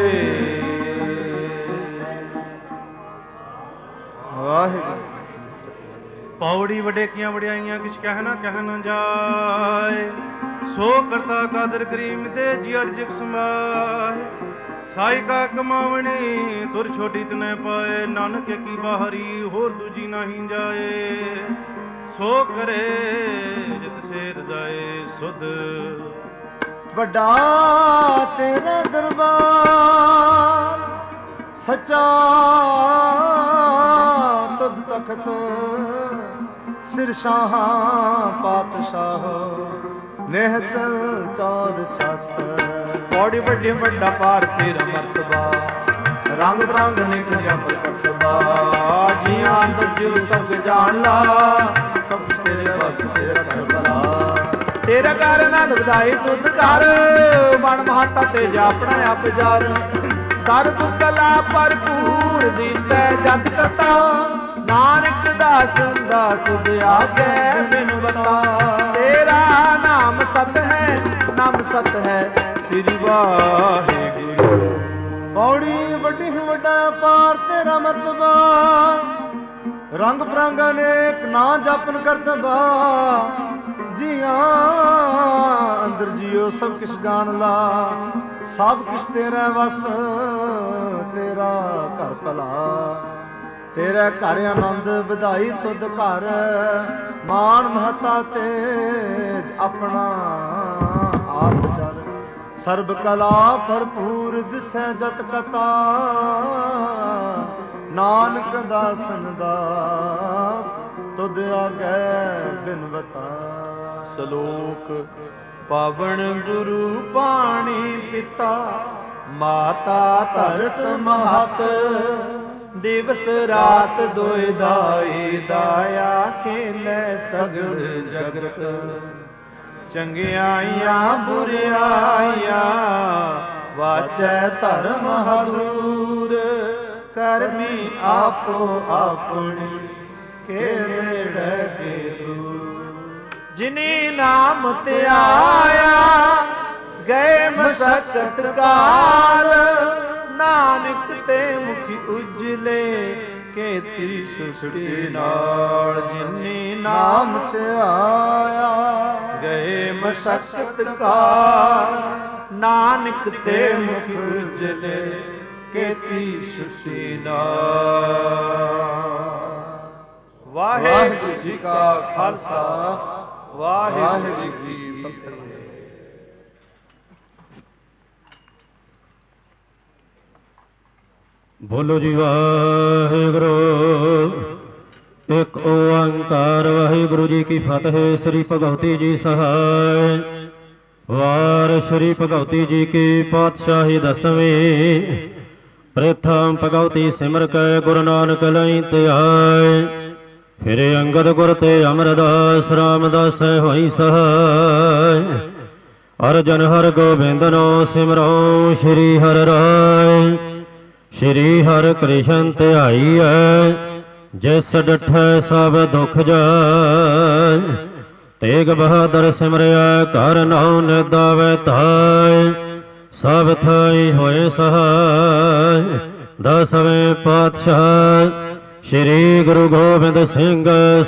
ਵਾਹਿਗੁਰੂ। ਪੌੜੀ ਵਡੇਕੀਆਂ ਵਡਿਆਈਆਂ ਕਿਛ ਕਹਿ ਨਾ ਕਹਿ ਨਾ ਜਾਏ, ਸੋ ਕਰਤਾ ਕਾਦਰ ਕਰੀਮ ਦੇ ਜੀ ਅਰਜਕ ਸਮਾਏ, ਸਾਈ ਕਾ ਕਮਾਵਣੀ ਤੁਰ ਛੋਟੀ ਤਨੇ ਪਾਏ, ਨਾਨਕ ਕੀ ਬਾਹਰੀ ਹੋਰ ਦੂਜੀ ਨਹੀਂ ਜਾਏ, ਸੋ ਕਰੇ ਜਿਤ ਸੇਰ ਜਾਏ ਸੁਧ। ਵੱਡਾ ਤੇਰਾ ਦਰਬਾਰ ਸੱਚਾ ਤੁਧ ਤਖਤ, ਸਿਰ ਸ਼ਾਹਾਂ ਪਾਤਸ਼ਾਹ ਨੇਹ ਚਲ ਚੌਰ ਛਤ, ਪੌੜੀ ਵੱਡੀ ਵੱਡਾ ਪਾਰ ਤੇਰਾ ਮਰਤਬਾ, ਰੰਗ ਬਰੰਗ ਨਿਕਲਿਆ ਪ੍ਰਕਟਬਾ, ਜੀਆਂ ਅੰਦਰ ਜੋ ਸਭ ਜਾਣ ਲਾ, ਸਭ ਤੇਰੇ ਬਸ ਤੇਰਾ ਘਰ ਭਲਾ, ਤੇਰਾ ਘਰ ਨਾ ਵਧਾਈ ਦੁੱਧ ਘਰ, ਬਣ ਮਹਾਤਾ ਤੇ ਜਾ ਆਪਣਾ ਆਪ ਜਾਰ, ਸਰਬ ਕਲਾ ਭਰਪੂਰ ਦਿਸੈ ਜਤ ਕਤਾ, ਨਾਨਕ ਦਾਸ ਦਾਸ ਤੁਧ ਆਗੇ ਬਿਨ ਬਤਾ, ਤੇਰਾ ਨਾਮ ਸਤ ਹੈ ਨਾਮ ਸਤ ਹੈ ਸ੍ਰੀ ਵਾਹਿਗੁਰੂ। ਪੌੜੀ ਵੱਡੀ ਵੱਡਾ ਪਾਰ ਤੇਰਾ ਮਰਤਬਾ, ਰੰਗ ਬਰੰਗ ਅਨੇਕ ਨਾ ਜਪਨ ਕਰਤਬਾ, ਜੀਆਂ ਅੰਦਰ ਜੀਓ ਸਭ ਕਿਛ ਜਾਣ ਲਾ, ਸਭ ਕਿਛ ਤੇਰਾ ਵਸ ਤੇਰਾ ਘਰ ਭਲਾ, ਤੇਰਾ ਘਰ ਆਨੰਦ ਵਧਾਈ ਤੁਧ ਘਰ, ਮਾਨ ਮਹਤਾ ਤੇਜ ਆਪਣਾ ਆਪ ਜਰ, ਸਰਬ ਕਲਾ ਭਰਪੂਰ ਦਿਸੈ ਜਤ ਕਤਾ, ਨਾਨਕ ਦਾਸਨ ਦਾਸ ਤੁਧ ਆਗੇ ਬਿਨ ਬਤਾ। ਸ਼ਲੋਕ ਪਾਵਨ ਗੁਰੂ ਪਾਣੀ ਪਿਤਾ, ਮਾਤਾ ਧਰਤ ਮਹਤ, ਦਿਵਸ ਰਾਤ ਦੋਇ ਦਾਈ ਦਾਇਆ, ਖੇਲੇ ਸਗਲ ਜਗਤ, ਚੰਗਿਆਈਆਂ ਬੁਰਿਆਈਆਂ ਵਾਚੈ ਧਰਮ ਹਦੂਰ, ਕਰਮੀ ਆਪੋ ਆਪਣੀ ਕੇੜੇ ਕੇ ਦੂਰ, ਜਿਨੀ ਨਾਮ ਧਿਆਇਆ ਗਏ ਮਸਕਤ ਕਾਲ, ਨਾਨਕ ਤੇ ਮੁਖ ਉਜਲੇ ਕੇਤੀ ਸ੍ਰਿਸ਼ਟੀ ਨਾਲ, ਜਿਨੀ ਨਾਮ ਧਿਆਇਆ ਗਏ ਮਸਕਤ ਕਾਲ, ਨਾਨਕ ਤੇ ਮੁਖ ਉਜਲੇ ਕੇਤੀ ਸ੍ਰਿਸ਼ਟੀ ਨਾਲ। ਵਾਹਿਗੁਰੂ ਜੀ ਕਾ ਖਾਲਸਾ ਵਾਹਿਗੁਰੂ ਜੀ ਕੀ ਫਤਿਹ। ਬੋਲੋ ਜੀ ਵਾਹਿਗੁਰੂ, ਇੱਕ ਓੰਕਾਰ ਵਾਹਿਗੁਰੂ ਜੀ ਕੀ ਫਤਿਹ। ਸ੍ਰੀ ਭਗਵਤੀ ਜੀ ਸਹਾਇ। ਵਾਰ ਸ੍ਰੀ ਭਗਵਤੀ ਜੀ ਕੀ ਪਾਤਸ਼ਾਹੀ ਦਸਵੀਂ। ਪ੍ਰਥਮ ਭਗਵਤੀ ਸਿਮਰ ਕੈ ਗੁਰੂ ਨਾਨਕ ਲਈ ਧਿਆਇ। ਫਿਰੇ ਅੰਗਦ ਗੁਰ ਤੇ ਅਮਰਦਾਸ ਰਾਮਦਾਸ ਹੋਈ ਸਹਾਇ। ਅਰਜਨ ਹਰ ਗੋਬਿੰਦਨੋ ਸਿਮਰੋ ਸ਼੍ਰੀ ਹਰਿ ਰਾਇ। ਸ਼੍ਰੀ ਹਰਿ ਕ੍ਰਿਸ਼ਨ ਧਿਆਈਐ ਜਿਸ ਡਠੈ ਸਭ ਦੁਖ ਜਾਇ। ਤੇਗ ਬਹਾਦਰ ਸਿਮਰਿਆ ਕਰ ਨਾਉ ਨਿਦਾਵੈ ਧਾਇ। ਸਭ ਥਾਈ ਹੋਏ ਸਹਾਇ ਦਸਵੇਂ ਪਾਤਸ਼ਾਹ। ਸ਼੍ਰੀ ਗੁਰੂ ਗੋਬਿੰਦ ਸਿੰਘ